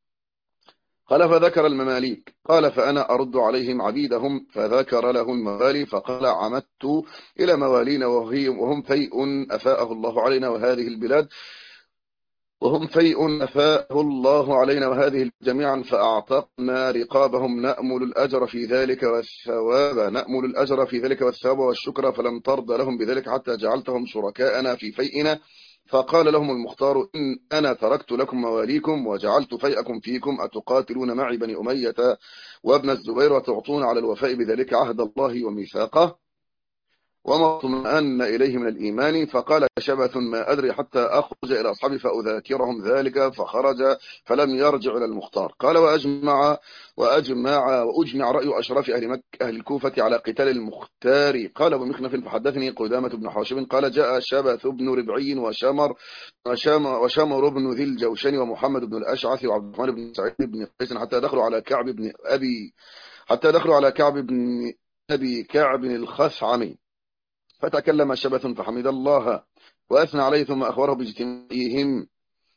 قال فذكر المماليك، قال فأنا أرد عليهم عبيدهم، فذكر له الموالي فقال عمدت إلى موالينا وهم فيء أفاءه الله علينا وهذه البلاد وهم فيء أفاءه الله علينا وهذه جميعا، فأعتقنا رقابهم نأمل الأجر في ذلك والثواب نأمل الأجر في ذلك والثواب والشكر، فلم ترض لهم بذلك حتى جعلتهم شركاءنا في فيئنا. فقال لهم المختار إن أنا تركت لكم مواليكم وجعلت فيئكم فيكم، أتقاتلون معي بني أمية وابن الزبير وتعطون على الوفاء بذلك عهد الله وميثاقه وما اطمأن إليه من الإيمان. فقال شبث ما أدري حتى أخرج إلى أصحابي فأذاكرهم ذلك، فخرج فلم يرجع إلى المختار. قال وأجمع وأجمع وأجمع رأي أشراف أهل مكة أهل الكوفة على قتال المختار. قال أبو مخنف فحدثني قدامة بن حاشم قال جاء شبث بن ربعي وشمر وشمر, وشمر بن ذي الجوشن ومحمد بن الأشعث وعبد الرحمن بن سعيد بن قيس حتى دخلوا على كعب بن أبي حتى دخلوا على كعب بن أبي كعب الخثعمي، فتكلم شبث فحمد الله وأثنى عليه ثم أخبره باجتماعهم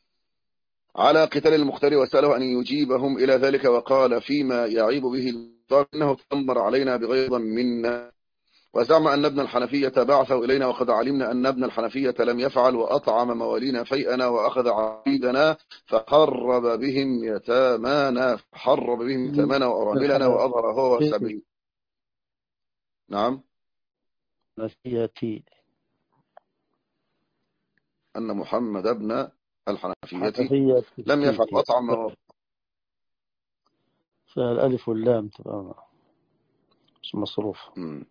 على قتال المختار وسأله أن يجيبهم إلى ذلك، وقال فيما يعيب به المختار إنه تأمر علينا بغيظ منا، وزعم أن ابن الحنفية بعثه إلينا وقد علمنا أن ابن الحنفية لم يفعل وأطعم موالينا فيئنا وأخذ عبيدنا فحرب بهم يتامانا فحرب بهم يتامانا وأراملنا وأظهر هو سبيل. نعم نسيتي أن محمد ابن الحنفية حنفية لم يفعل أطعم فالألف واللام تبقى مش مصروف. مم.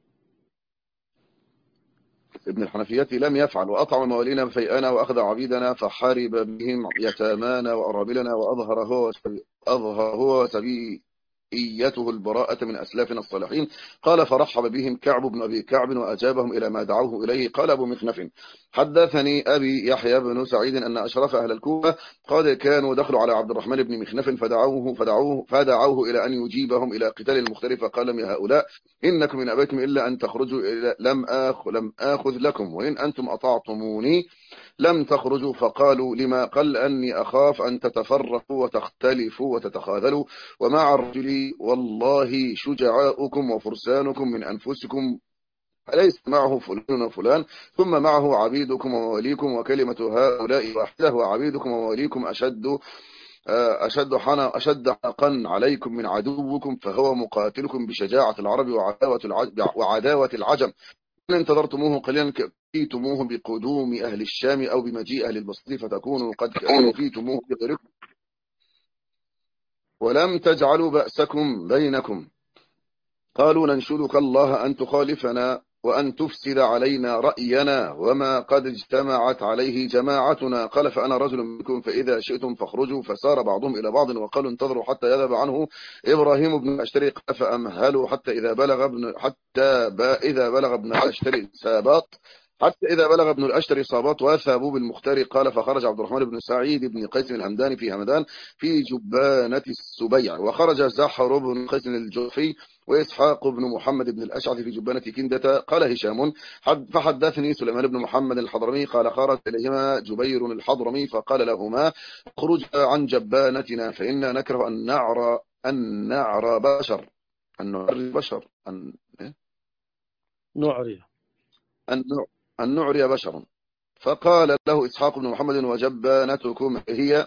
ابن الحنفية لم يفعل وأطعم موالينا فيئنا وأخذ عبيدنا فحارب بهم يتامانا وأراملنا وأظهر هو أظهر هو سبيئيته البراءة من أسلافنا الصالحين. قال فرحب بهم كعب بن أبي كعب وأجابهم إلى ما دعوه إليه. قال أبو مخنف حدثني أبي يحيى بن سعيد أن أشرف أهل الكوفة قد كانوا دخلوا على عبد الرحمن بن مخنف فدعوه فدعوه فدعوه إلى أن يجيبهم إلى قتال المختار، فقال يا هؤلاء إنكم من أبيتم إلا أن تخرجوا إلى لم آخذ لم آخذ لكم وإن أنتم أطعتموني لم تخرجوا. فقالوا لما؟ قال أني أخاف أن تتفرقوا وتختلفوا وتتخاذلوا، ومع الرجل والله شجعاؤكم وفرسانكم من أنفسكم أليس معه فلان وفلان ثم معه عبيدكم ومواليكم، وكلمة هؤلاء واحدة وعبيدكم ومواليكم أشد أشد حنا أشد حقا عليكم من عدوكم، فهو مقاتلكم بشجاعة العرب وعداوة العجم, وعداوة العجم. إن انتظرتموه قليلا كفيتموه بقدوم أهل الشام أو بمجيء أهل البسط فتكونوا قد كفيتموه بغيركم ولم تجعلوا بأسكم بينكم. قالوا ننشدك الله أن تخالفنا وأن تفسد علينا رأينا وما قد اجتمعت عليه جماعتنا. قال فأنا رجل منكم فإذا شئتم فاخرجوا. فسار بعضهم إلى بعض وقالوا انتظروا حتى يذهب عنه إبراهيم بن أشتري فأمهلوا حتى إذا بلغ ابن حتى إذا بلغ ابن أشتري سابات حتى إذا بلغ ابن الأشتري صابات وثابوا بالمختار. قال فخرج عبد الرحمن بن سعيد بن قيس الهمداني في همدان في جبانة السبيع، وخرج زحر بن قيس الجوفي وإسحاق بن محمد بن الأشعث في جبانة كندة. قال هشام فحدثني سليمان بن محمد الحضرمي قال خرج إليهما جبير الحضرمي فقال لهما اخرج عن جبانتنا فإنا نكره أن نعرى أن نعرى بشر أن نعري بشر أن نعري أن أن نعري بشرا. فقال له إسحاق بن محمد وجبانتكم هي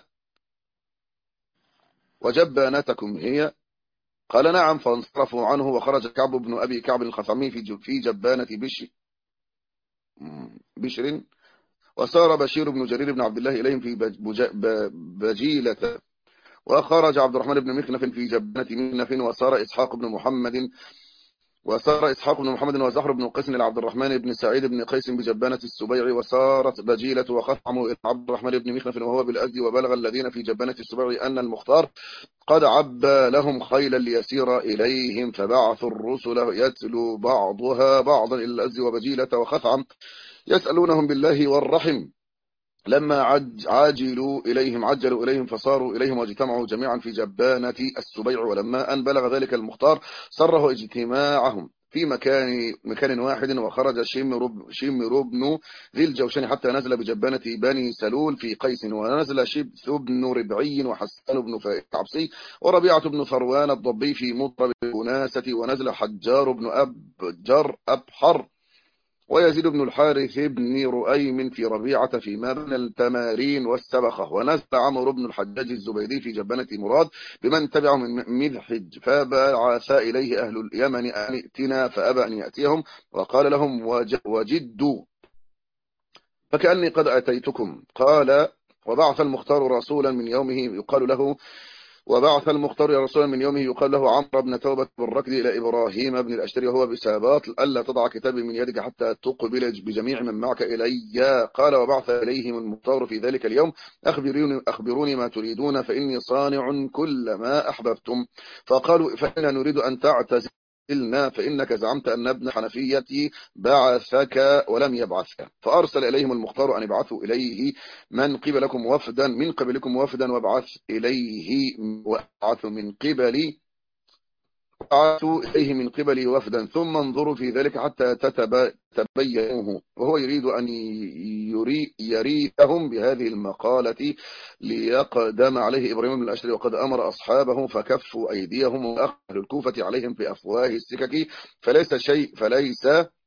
وجبانتكم هي قال نعم. فانصرفوا عنه وخرج كعب بن أبي كعب الخثعمي في في جبانة بشر بشر وسار بشير بن جرير بن عبد الله إليهم في بج- ب- بجيلة. وخرج عبد الرحمن بن مخنف في جبنة مخنف. وسار إسحاق بن محمد وسار إسحاق بن محمد وزهر بن قيس لعبد الرحمن بن سعيد بن قيس بجبانة السبيع. وسارت بجيلة وخثعم إلى عبد الرحمن بن مخنف وهو بالأزد. وبلغ الذين في جبانة السبيع أن المختار قد عبى لهم خيلا ليسير إليهم، فبعثوا الرسل يتلو بعضها بعضا إلى الأزد وبجيلة وخثعم يسألونهم بالله والرحم. لما عج عاجلوا إليهم عجلوا إليهم فصاروا إليهم واجتمعوا جميعا في جبانة السبيع. ولما أن بلغ ذلك المختار سره اجتماعهم في مكان مكان واحد. وخرج شمر شمر بن ذي الجوشن حتى نزل بجبانة بني سلول في قيس. ونزل شبث بن ربعي وحسان بن عبسي وربيعة بن ثروان الضبي في مطرب الأناسة. ونزل حجار بن أبجر أبحر ويزيد بن الحارث بن رؤيم في ربيعة فيما بين التمارين والسبخة. ونزل عمرو بن الحجاج الزبيدي في جبانة مراد بمن تبع من مذحج. فبعث إليه أهل اليمن أن ائتنا فأبى أن يأتيهم وقال لهم وجدوا فكأني قد أتيتكم. قال وبعث المختار رسولا من يومه يقال له وبعث المختار رسولا من يومه يقال له عمرو بن توبة بالركد إلى إبراهيم بن الأشتري وهو بسابات ألا تضع كتابي من يدك حتى تقبل بجميع من معك إلي. قال وبعث إليهم المختار في ذلك اليوم أخبروني, أخبروني ما تريدون فإني صانع كل ما أحببتم. فقالوا فإننا نريد أن تعتزل فإنك زعمت أن ابن حنفيتي بعثك ولم يبعثك. فأرسل إليهم المختار أن يبعثوا إليه من قبلكم وفدا من قبلكم وفدا وابعث إليه وابعثوا من قبلي وابعثوا إليه من قبلي وفدا ثم انظروا في ذلك حتى تتبينوه. وهو يريد أن يري يريثهم بهذه المقالة ليقدم عليه إبراهيم بن الأشتري وقد أمر أصحابه فكفوا أيديهم وأهل الكوفة عليهم في أفواه السكك. فليس شيء فليس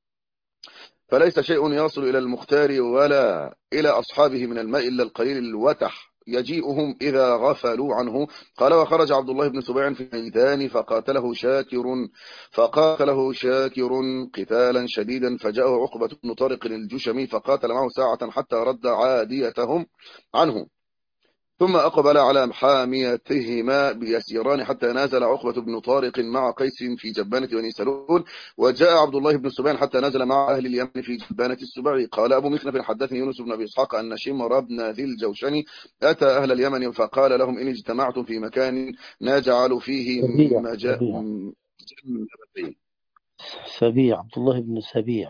فليس شيء يصل إلى المختار ولا إلى أصحابه من الماء إلا القليل الوتح يجيئهم إذا غفلوا عنه. قال وخرج عبد الله بن سبيع في الميدان فقاتله شاكر فقاتله شاكر قتالا شديدا فجاءه عقبة بن طارق الجشمي فقاتل معه ساعة حتى رد عاديتهم عنه. ثم أقبل على حاميتهما بيسيران حتى نازل عقبة بن طارق مع قيس في جبانة بني سلول. وجاء عبد الله بن سبيع حتى نزل مع أهل اليمن في جبانة السبع. قال أبو مخنف حدثني يونس بن أبي إسحاق أن شمر بن ذي الجوشن أتى أهل اليمن فقال لهم إن اجتمعتم في مكان نجعل فيه سبيع مجا... سبيع جنبتين. سبيع عبد الله بن سبيع.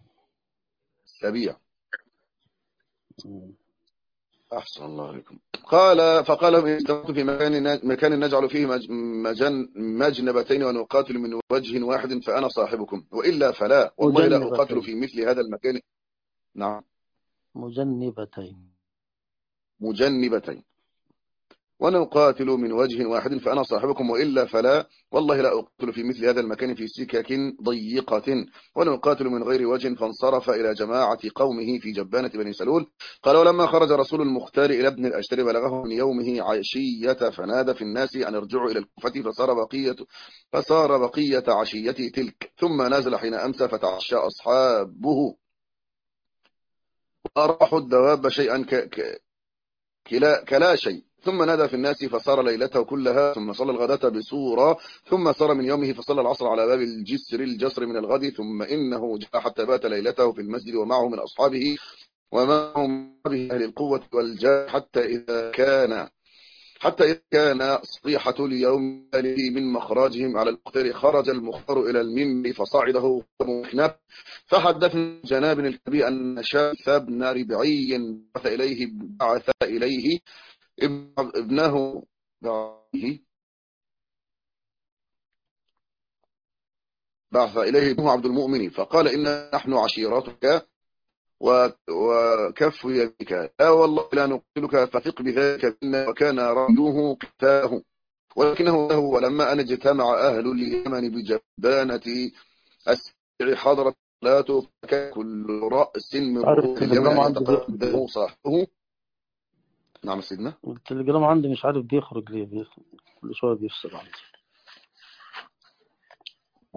سبيع أحسن الله عليكم. قال فقال إن اجتمعتم في مكان مكان نجعل فيه مجن مجنبتين ونقاتل من وجه واحد فأنا صاحبكم وإلا فلا والله لا أقاتل في مثل هذا المكان. نعم مجنبتين مجنبتين ونقاتل من وجه واحد فأنا صاحبكم وإلا فلا والله لا أقتل في مثل هذا المكان في سكك ضيقة ونقاتل من غير وجه. فانصرف إلى جماعة قومه في جبانة بني سلول. قال ولما خرج رسول المختار إلى ابن الأشتري بلغه من يومه عشية فنادى في الناس أن يرجعوا إلى الكوفة فصار بقية فصار بقية عشيته تلك. ثم نزل حين أمسى فتعشى أصحابه وأراحوا الدواب شيئا ك... ك... كلا... كلا شيء. ثم نادى في الناس فصار ليلته كلها. ثم صلى الغداة بصورة. ثم صار من يومه فصلى العصر على باب الجسر الجسر من الغد. ثم إنه جاء حتى بات ليلته في المسجد ومعه من أصحابه ومعهم به أهل القوة والجاه حتى إذا كان حتى إذا كان صيحة اليوم من مخراجهم على المختار خرج المختار إلى المنبر فصعده مخنف فحدث جناب الكبير أن شاث بن ربعي بعث إليه بعث إليه ابنه بعث إليه ابنه عبد المؤمن فقال إن نحن عشيرتك وكف يدك لا والله لا نقتلك فثق بذلك وكان رأيه قتاه ولكنه له. ولما أن اجتمع أهل اليمن بجبانة السبع حضرت صلاته فكان كل رأس من رؤوس اليمن أن يتقدم صاحبه. نعم سيدنا التليجرام عندي مش عارف بيخرج ليه بيخرج. كل شوية بيفصل عندي.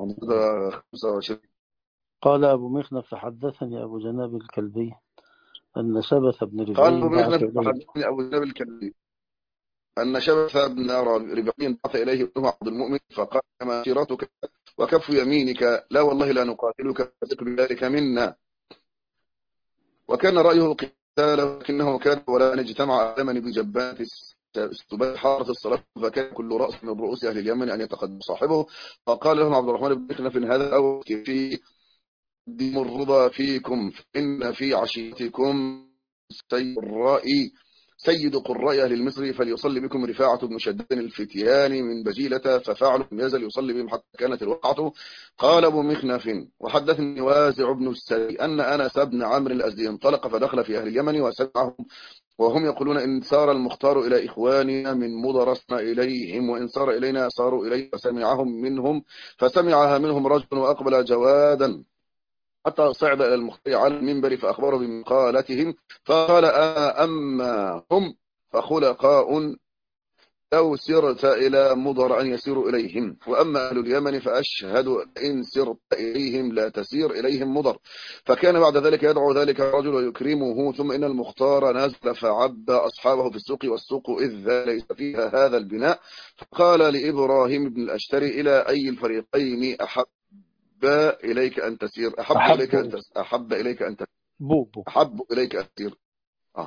قال أبو مخنف فحدثني أبو جناب الكلبي أن شبث بن قال ربعي أبو بعث مخنف إليه. وحدثني أبو ذنب الكلبي أن شبث بن ربعي بعث إليه ابنه عبد المؤمن فقال ما سيرتك وكف يمينك لا والله لا نقاتلك فثق بذلك منا. وكان رأيه قتال ولكنه كان ولا اجتمع أمن بجبات السباع حارة الصلاة فكان كل رأس من رؤوس أهل اليمن أن يتقدم صاحبه. فقال لهم عبد الرحمن بن مخنف هذا أو في دم الرضا فيكم فإن في عشيرتكم سيد الرائي سيد قراء أهل المصر فليصلي بكم رفاعة بن شداد الفتيان من بجيلة ففعلوا لم يزل يصلي بهم حتى كانت الوقعة. قال أبو مخنف وحدثني وازع بن السري أن أنس بن عمرو الأزدي انطلق فدخل في أهل اليمن وسمعهم وهم يقولون إن سار المختار إلى إخواننا من مضر صرنا إليهم وإن سار إلينا ساروا إليه فسمعهم منهم فسمعها منهم رجل وأقبل جوادا حتى صعد إلى المختار على المنبر فأخبره بمقالتهم فقال أما هم فخلقاء لو سرت إلى مضر أن يسيروا إليهم وأما أهل اليمن فأشهد إن سرت إليهم لا تسير إليهم مضر. فكان بعد ذلك يدعو ذلك الرجل ويكرمه ثم إن المختار نزل فعد أصحابه في السوق والسوق إذ ليس فيها هذا البناء فقال لإبراهيم بن الأشتري إلى أي الفريقين أحب إليك أن تسير أحب أحب إليك أن تسير أحب إليك أن تسير بو بو أحب إليك أن تسير آه.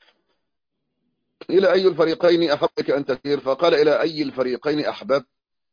إلى أي الفريقين أحب إليك أن تسير فقال إلى أي الفريقين أحببت.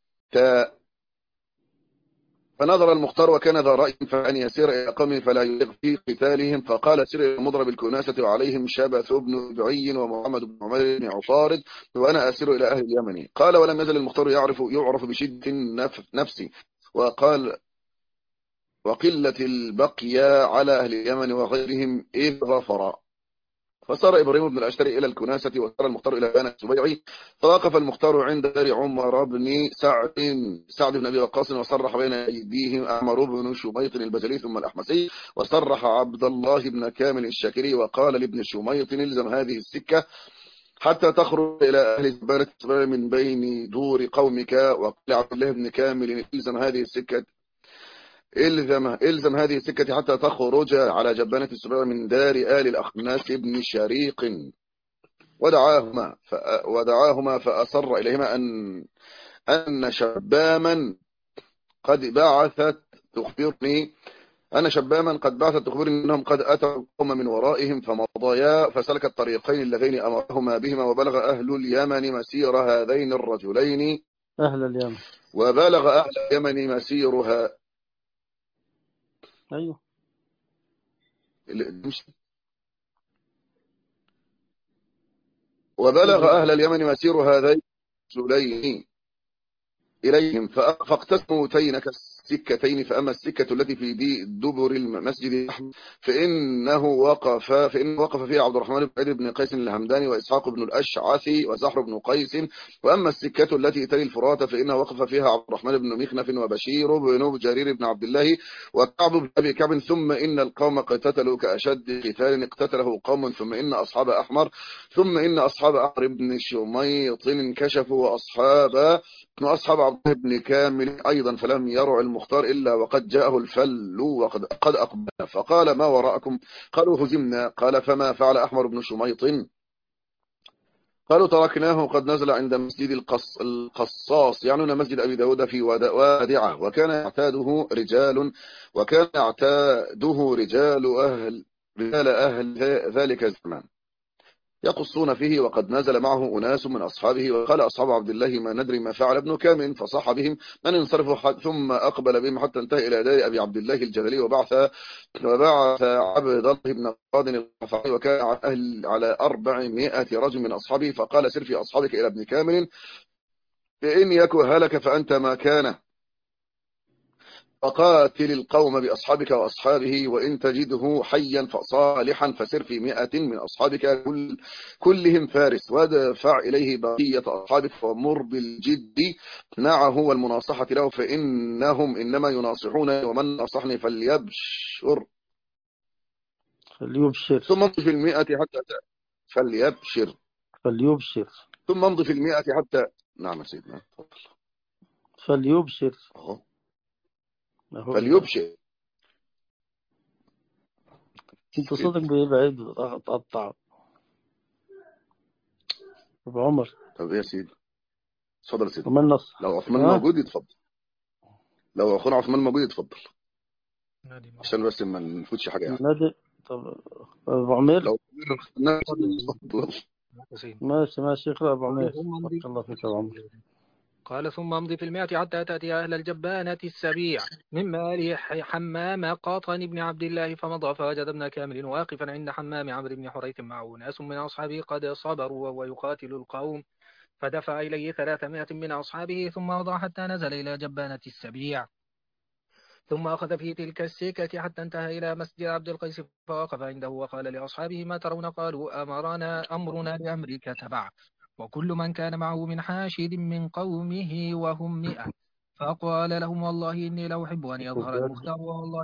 فنظر المختار وكان ذا رأي فأن يسير إلى قوم فلا يلغ في قتالهم فقال سير إلى مضرب الكناسة وعليهم شبث بن بعي ومحمد بن عمر بن عطارد وأنا أسير إلى أهل اليمن. قال ولم يزل المختار يعرف يعرف بشدة نفسي وقال وقلة البقية على أهل اليمن وغيرهم إذ ظفر. فصار إبراهيم بن الأشتري إلى الكناسة وصار المختار إلى بني السبيعي فوقف المختار عند دار عمر بن سعد سعد بن أبي وقاص وصرح بين أيديهم أعمر بن شميط البجلي ثم الأحمسي وصرح عبد الله بن كامل الشاكري وقال لابن شميط الزم هذه السكة حتى تخرج إلى أهل زبانة من بين دور قومك. وقال عبد الله بن كامل الزم هذه السكة إلزم, إلزم هذه السكة حتى تخرج على جبانة السباع من دار آل الأخناس بن شريق. ودعاهما, ودعاهما فأصر إليهما أن, أن شباما قد بعثت تخبرني أن شباما قد بعثت تخبرني أنهم قد أتوا القوم من ورائهم فمضيا فسلك الطريقين اللذين أمرهما بهما وبلغ أهل اليمن مسير هذين الرجلين أهل اليمن وبلغ أهل اليمن مسيرها أيوه وبلغ أهل اليمن مسير هذين الرجلين إليهم فاقتسموا تينك السكتين فأما السكة التي في دي دبر المسجد فإنه وقف فإنه وقف فيها عبد الرحمن بن عيد بن قيس الهمداني وإسحاق بن الأشعث وزحر بن قيس. وأما السكة التي تلي الفرات فإنه وقف فيها عبد الرحمن بن مخنف وبشير بن جرير بن عبد الله وكعب بن أبي كعب. ثم إن القوم اقتتلوا كأشد قتال اقتتله قوم ثم إن أصحاب أحمر ثم إن أصحاب أحمر بن شميط انكشفوا وأصحاب وأصحاب عبد الله بن كامل أيضا فلم يرع المختار إلا وقد جاءه الفل وقد قد أقبل فقال ما وراءكم؟ قالوا هزمنا. قال فما فعل أحمر بن شميط؟ قالوا تركناه قد نزل عند مسجد القص القصاص يعنون مسجد أبي داود في وادعة وكان يعتاده رجال وكان يعتاده رجال أهل رجال أهل ذلك الزمان يقصون فيه وقد نزل معه أناس من أصحابه. وقال أصحاب عبد الله ما ندري ما فعل ابن كامل فصح بهم من انصرفوا ثم أقبل بهم حتى انتهى إلى دار أبي عبد الله الجدلي وبعث وبعث عبد الله بن قاد الغفاري وكان على, أهل على أربعمائة رجل من أصحابه فقال سر في أصحابك إلى ابن كامل فإن يكو هلك فأنت ما كان فقاتل القوم بأصحابك وأصحابه وإن تجده حيا فصالحا فسر في مئة من أصحابك كل كلهم فارس ودفع إليه بقية أصحابك ومر بالجد معه والمناصحة له فإنهم إنما يناصحون ومن نصحني فليبشر فليبشر ثم امضي في المئة حتى فليبشر فليبشر ثم امضي في المئة حتى نعم سيدنا فليبشر فليبشر انت صوتك بيبعد وتقطع. ابو عمر طب ايه يا سيدي؟ اتفضل يا سيدي. ومن نص لو عثمان ها موجود يتفضل. لو اخونا عثمان موجود يتفضل، نادي موجود. عشان بس ما نفوتش حاجه يعني. نادي. طب ابو عمير لو الناس اتفضل يا سيدي. اتفضل. حسين. ماشي ماشي اقرا ابو قال عمير. ثم بارك امضي الله فيك يا ابو عمر. قال ثم امضي في المئة حتى تأتي أهل الجبانة السبيع من مال حمام قاطن بن عبد الله، فمضى فوجد ابن كامل واقفا عند حمام عمرو بن حريث معه ناس من أصحابه قد صبروا وهو يقاتل القوم، فدفع إليه ثلاثمائة من أصحابه ثم مضى حتى نزل إلى جبانة السبيع، ثم أخذ في تلك السكة حتى انتهى إلى مسجد عبد القيس فوقف عنده وقال لأصحابه ما ترون؟ قالوا أمرنا أمرنا لأمرك تبع، وكل من كان معه من حاشد من قومه وهم مئة، فقال لهم والله إني لأحب أن يظهر المختار، والله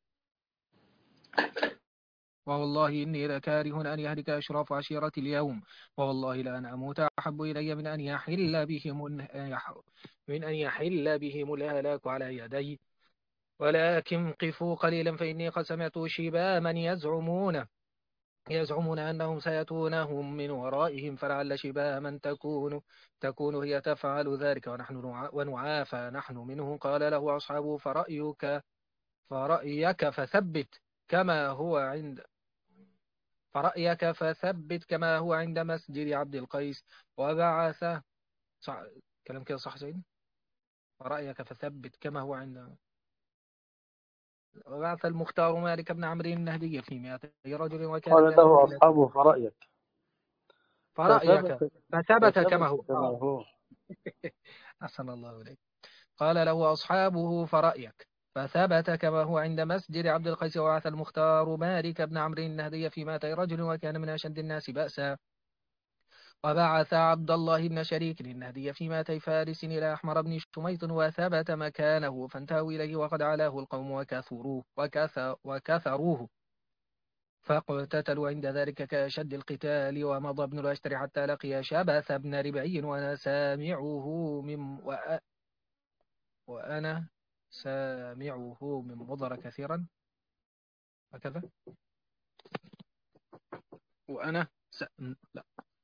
ووالله إني لكاره أن يهلك أشراف عشيرتي اليوم، ووالله لأن أموت أحب إلي من أن يحل بهم من أن يحل بهم الهلاك على يدي، ولكن قفوا قليلا فإني قد سمعت شباما يزعمون يزعمون أنهم سيأتونهم من ورائهم، فلعل شباما تكون تكون هي تفعل ذلك ونحن نع- ونعافى نحن منه. قال له أصحابه فرأيك فرأيك فثبت كما هو عند فرأيك فثبت كما هو عند مسجد عبد القيس، وبعث صح... كلام كده صح سيدي؟ فرأيك فثبت كما هو عند وبعث المختار مالك بن عمرو النهدي في مئتي رجل وكان من قال له أشد. اصحابه فرأيك فرأيك فثبت فثبت كما فثبت هو كما آه. هو. أحسن الله إليك. قال له أصحابه فرأيك فثبت كما هو عند مسجد عبد القيس، وبعث المختار مالك بن عمرو النهدي في مئتي رجل وكان من أشد الناس بأسا، وبعث عبد الله بن شريك النهدي في مئتي فارس إلى أحمر بن شميط وثبت مكانه، فانتهوا إليه وقد علاه القوم وكثروه وكث وكثروه فاقتتلوا عند ذلك كأشد القتال، ومضى ابن الأشتر حتى لقي شبث بن ربعي وأنا سامعه من وأ- وأنا سامعه من مضر كثيرا هكذا وأنا س... لا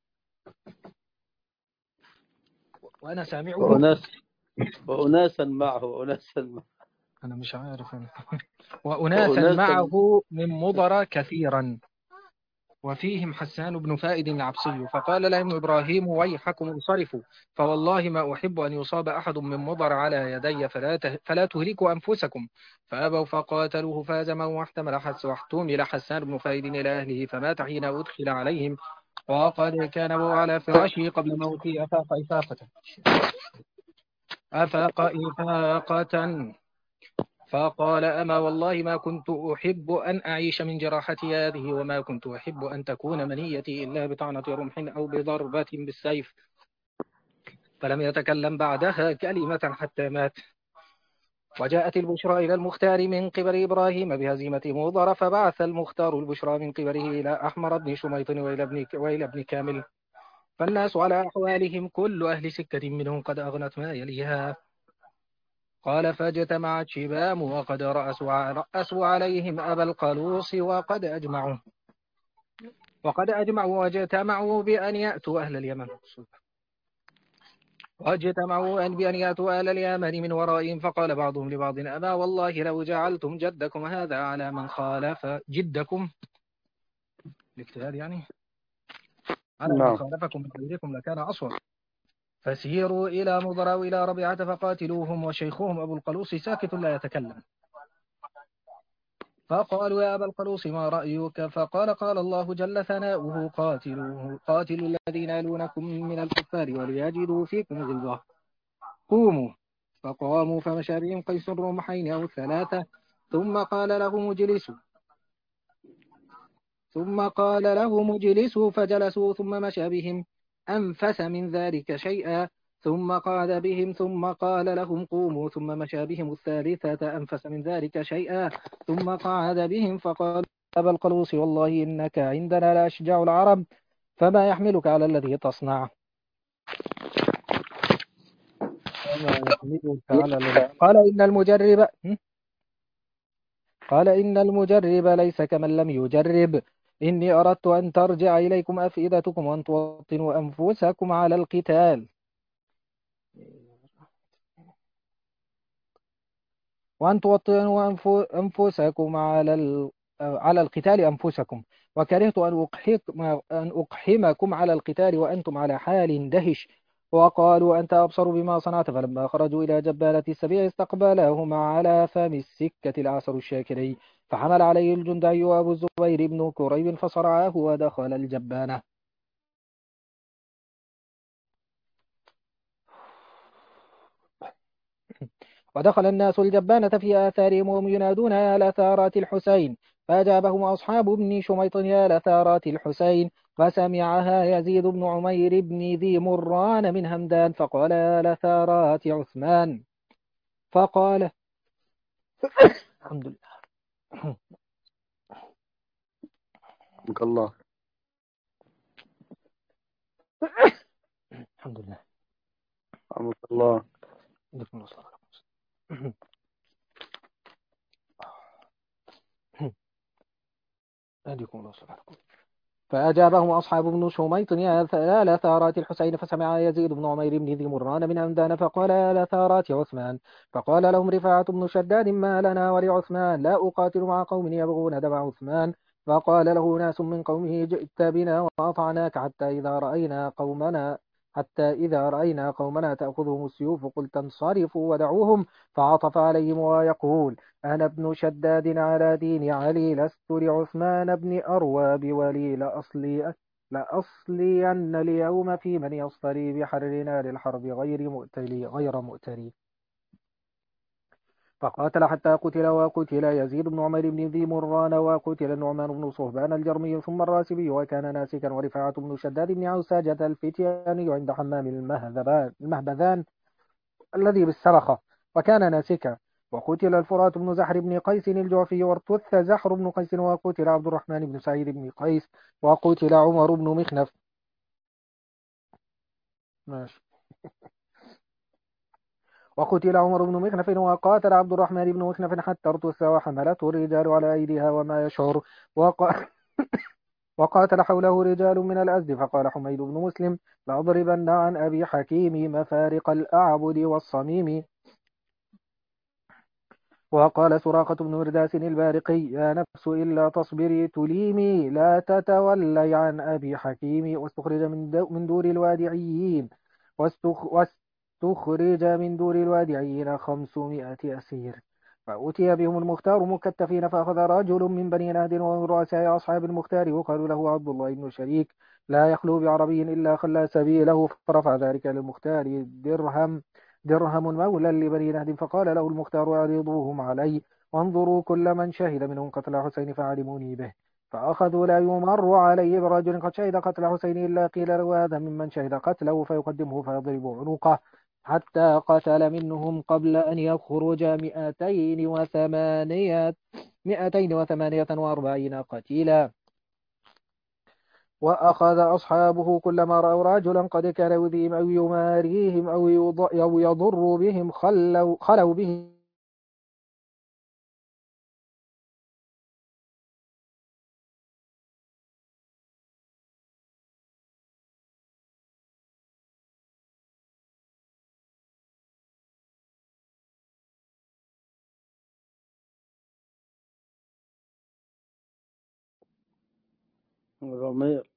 وأنا سامعه وأناس وأناسا معه وأناسا معه أنا مش عارف أنا. وأناسا وأناسا معه من مضر كثيرا وفيهم حسان بن فائد العبسي، فقال لهم إبراهيم ويحكم انصرفوا، فوالله ما أحب أن يصاب أحد من مضر على يدي فلا, ته... فلا تهلكوا أنفسكم، فأبوا فقاتلوه فهزموا واحتمل حس واحتمل حسان بن فائد إلى أهله فمات حين أدخل عليهم، وقد كان أبوه على فراشه قبل موته أفاق إفاقة أفاق إفاقة فقال أما والله ما كنت أحب أن أعيش من جراحتي هذه، وما كنت أحب أن تكون منيتي إلا بطعنة رمح أو بضربة بالسيف، فلم يتكلم بعدها كلمة حتى مات. وجاءت البشرى إلى المختار من قبل إبراهيم بهزيمة مضر، فبعث المختار البشرى من قبله إلى أحمر بن شميط وإلى ابن, وإلى ابن كامل، فالناس على أحوالهم كل أهل سكة منهم قد أغنت ما يليها. قال فاجتمعت شبام وقد رأسوا, رأسوا عليهم أبا القلوص وقد أجمعوا وقد أجمعوا واجتمعوا بأن يأتوا أهل اليمن واجتمعوا أن بأن يأتوا أهل اليمن من ورائهم، فقال بعضهم لبعض أما والله لو جعلتم جدكم هذا على من خالف جدكم الاجتهاد يعني على من نعم. خالفكم من غيركم لكان أصوب، فسيروا إلى مضر وإلى ربيعة فقاتلوهم، وشيخهم أبو القلوص ساكت لا يتكلم. فقالوا يا أبا القلوص ما رأيك؟ فقال قال الله جل ثناؤه قاتلوا قاتلوا الذين يلونكم من الكفار وليجدوا فيكم غلظة قوموا. فقاموا فمشى بهم قيس رمحين أو ثلاثة ثم قال لهم اجلسوا ثم قال لهم اجلسوا فجلسوا ثم مشى بهم أنفس من ذلك شيئا ثم قعد بهم ثم قال لهم قوموا ثم مشى بهم الثالثة أنفس من ذلك شيئا ثم قعد بهم فقال أبا القلوص والله إنك عندنا لأشجع العرب، فما يحملك على الذي تصنع؟ فما يحملك على الذي قال إن المجرب قال إن المجرب ليس كمن لم يجرب. إني أردت أن ترجع إليكم أفئدتكم وأن توطنوا أنفسكم على القتال وأن توطنوا أنف- أنفسكم على ال... على القتال أنفسكم. وكرهت أن أقحك... أن أقحمكم على القتال وأنتم على حال دهش. وقالوا أنت أبصر بما صنعت. فلما خرجوا إلى جبالة السبيع استقبلهم على فم السكة الأعصر الشاكري، فحمل عليه الجندي وأبو الزبير بن كريب فصرعاه ودخل الجبانة. ودخل الناس الجبانة في آثارهم وهم ينادون يا لثارات الحسين. فأجابهم أصحاب ابن شميط يا لثارات الحسين. فسمعها يزيد بن عمير بن ذي مران من همدان فقال يا لثارات عثمان. فقال الحمد لله. رحمك الله. الحمد لله. رحمك الله. عندكم الصلاة. عندكم الصلاة. فأجابهم أصحاب بن شميط يا لثارات الحسين. فسمع يزيد بن عمير بن ذي مران من همدان فقال يا لثارات عثمان. فقال لهم رفاعة بن شداد ما لنا ولعثمان لا أقاتل مع قوم يبغون دم عثمان. فقال له ناس من قومه جئت بنا وأطعناك حتى إذا رأينا قومنا حتى إذا رأينا قومنا تأخذهم السيوف قلت انصرفوا ودعوهم. فعطف عليهم ويقول أنا ابن شداد على دين علي لست لعثمان بن أروى بولي لأصلي لأصلين اليوم في من يصطلي بحرنا للحرب غير مؤتلي غير مؤتلي. فقاتل حتى قتل وقتل يزيد بن عمر بن ذي مران وقتل النعمان بن صهبان الجرمي ثم الراسبي وكان ناسكا ورفاعة بن شداد بن عوساجة الفتياني عند حمام المهذبان المهبذان الذي بالسرخة وكان ناسكا. وقتل الفرات بن زحر بن قيس الجعفي وارتث زحر بن قيس وقتل عبد الرحمن بن سعيد بن قيس وقتل عمر بن مخنف. ماشي. وقتل عمر بن مخنف وقاتل عبد الرحمن بن مخنف حتى ارتث وحملته الرجال على أيديها وما يشعر. وق... وقاتل حوله رجال من الأزد. فقال حميد بن مسلم لأضربن عن أبي حكيم مفارق الأعبد والصميم. وقال سراقة بن مرداس البارقي يا نفس إلا تصبري تليمي لا تتولي عن أبي حكيم. واستخرج من, دو من دور الوادعيين واستخ واستخرج من دور الوادعيين خمسمائة أسير. فأتي بهم المختار مكتفين فأخذ رجل من بني نهد ومن رؤساء أصحاب المختار وقالوا له عبد الله بن شريك لا يخلو بعربي إلا خلى سبيله. فرفع ذلك للمختار درهم درهم مولى لبني نهد. فقال له المختار اعرضوهم علي وانظروا كل من شهد منهم قتل حسين فعلموني به. فأخذوا لا يمر عليه برجل قد شهد قتل حسين إلا قيل له هذا ممن شهد قتله فيقدمه فيضرب عنقه حتى قتل منهم قبل أن يخرج مئتين وثمانية مئتين وثمانية وأربعين قتيلا. وأخذ أصحابه كلما رأوا رجلا قد كان يؤذيهم أو يماريهم أو أو يضر بهم خلوا, خلوا به رمير.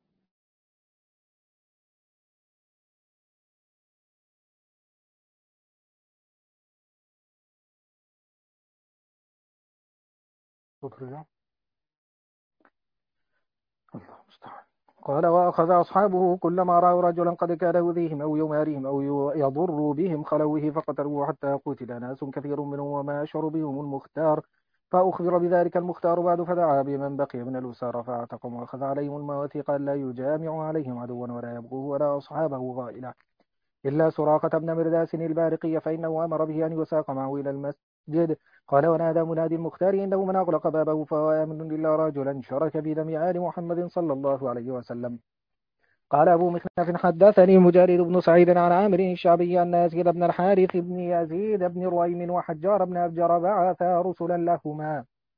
الله المستعان. قال وأخذ أصحابه كلما رأوا رجلا قد كان يؤذيهم أو يماريهم أو يضر بهم خلوه فقتلوه حتى قتل ناس كثير منهم وما أشعر بهم المختار. فأخبر بذلك المختار بعد فدعا بمن بقي من الأسارى فاعتقهم وأخذ عليهم المواثيق ألا يجامع عليهم عدوا ولا يبغوه ولا أصحابه غائلا إلا سراقة بن مرداس البارقي فإنه أمر به أن يساق معه إلى المسجد. قال ونادى منادي المختار إنه من أغلق بابه فهو آمن إلا رجلا شرك في دم آل محمد صلى الله عليه وسلم. قال أبو مخنف حدثني مجالد بن سعيد عن عامر الشعبي أن يزيد بن الحارث بن يزيد بن رويم وحجار بن أبجر بعثا رسلا لهما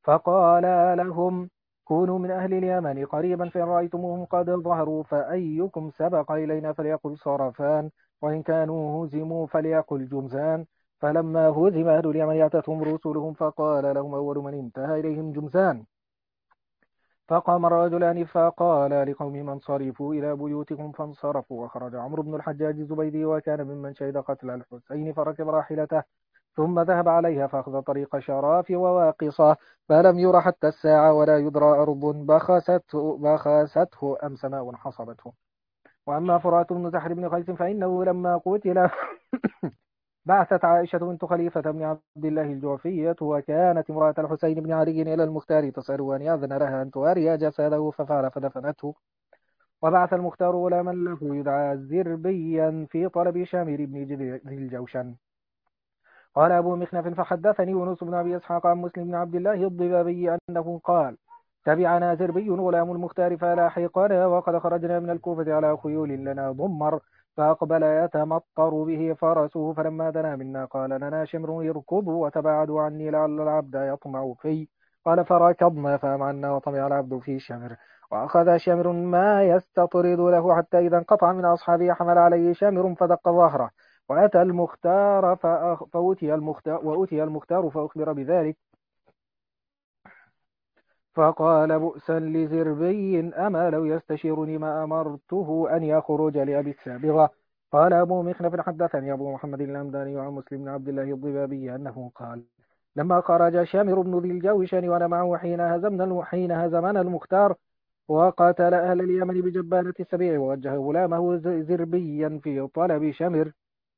فقال لهم كونوا من أهل اليمن قريبا فإن رأيتموهم قد ظهروا فأيكم سبق إلينا فليقل صرفان وإن كانوا هزموا فليقل جمزان. فلما هزم أهل اليمن أتتهم رسلهم فقال لهم أول من انتهى إليهم جمزان. فقام الرجلان فقال لقومهم انصرفوا إلى بيوتكم فانصرفوا. وخرج عمرو بن الحجاج الزبيدي وكان ممن شهد قتل الحسين فركب راحلته ثم ذهب عليها فأخذ طريق شراف وواقصة فلم ير حتى الساعة ولا يدرى أرض بخسته, بخسته أم سماء حصبته. وأما فرات بن زحر بن قيس فإنه لما قتل بعثت عائشة بنت خليفة بن عبد الله الجعفية وكانت امرأة الحسين بن علي إلى المختار تسأله أن يأذن لها أن تواري جسده ففعل فدفنته. وبعث المختار غلاما له يدعى زربيا في طلب شامر بن ذي الجوشن. قال أبو مخنف فحدثني يونس بن أبي إسحاق عن مسلم بن عبد الله الضبابي أنه قال تبعنا زربي غلام المختار فلاحقنا وقد خرجنا من الكوفة على خيول لنا ضمر فأقبل يتمطر به فرسه فلما دنا منا قال لنا شمر اركضوا وتباعدوا عني لعل العبد يطمع في. قال فركضنا فأمعنا وطمع العبد في شمر وأخذ شمر ما يستطرد له حتى إذا انقطع من أصحابه حمل عليه شمر فدق ظهره وأتى المختار فأخ... فأتي المختار وأتي المختار فأخبر بذلك فقال بؤسا لزربي أما لو يستشيرني ما أمرته أن يخرج لأبي السابغة. قال أبو مخنف حدثني أبو محمد الأمداني عن مسلم بن عبد الله الضبابي أنه قال لما خرج شامر بن ذي الجوشن وأنا معه حين هزمنا حين هزمنا المختار وقاتل أهل اليمن بجبانة السبيع ووجه غلامه زربيا في طلب شمر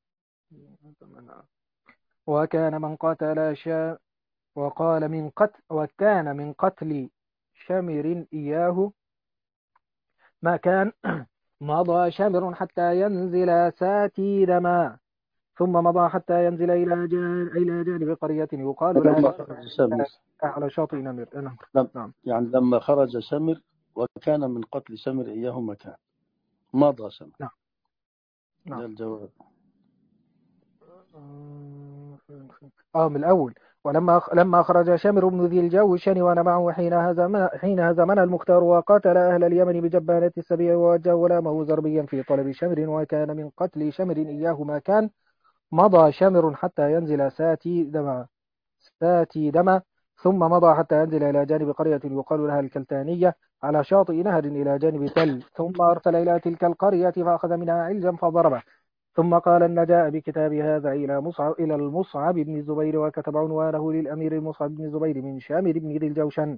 وكان من قتل شا وقال من قتل وكان من قتل شمر إياه ما كان مضى شمر حتى ينزل ساتي دما ثم مضى حتى ينزل إلى جانب, إلى جانب قرية يقال لما لها خرج سمر على شاطئ نمر. نعم. لم- نعم. يعني لما خرج سمر وكان من قتل سمر إياه مكان مضى سمر. نعم. نعم. ده الجواب. اه من الأول. ولما لما خرج شامر بن ذي الجوشن وأنا معه حين هزم حين هزمنا المختار وقاتل أهل اليمن بجبانة السبيع ووجه غلامه زربيا في طلب شمر وكان من قتل شمر إياه ما كان مضى شمر حتى ينزل ساتي دما ساتي دما ثم مضى حتى ينزل إلى جانب قرية يقال لها الكلتانية على شاطئ نهر إلى جانب تل ثم أرسل إلى تلك القرية فأخذ منها علجا فضربه ثم قال أن جاء بكتاب هذا إلى مصعب إلى المصعب بن الزبير وكتب عنوانه للأمير المصعب بن الزبير من شامر بن ذي الجوشن.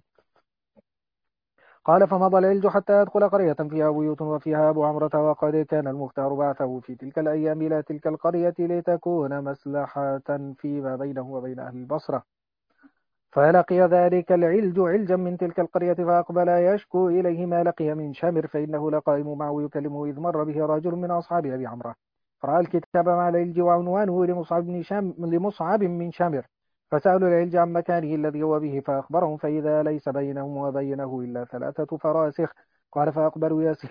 قال فمضى العلج حتى يدخل قرية فيها بيوت وفيها أبو عمرة وقد كان المختار بعثه في تلك الأيام إلى تلك القرية لتكون مصلحة فيما بينه وبين أهل البصرة. فلقي ذلك العلج علجا من تلك القرية فأقبل يشكو إليه ما لقي من شمر فإنه لقائم معه يكلمه إذ مر به رجل من أصحاب أبي عمرة فرأى الكتاب مع العلج وعنوانه لمصعب, بن شام لمصعب من شمر فسألوا العلج عن مكانه الذي هو به فأخبرهم فإذا ليس بينهم وبينه إلا ثلاثة فراسخ. قال فأقبلوا يسير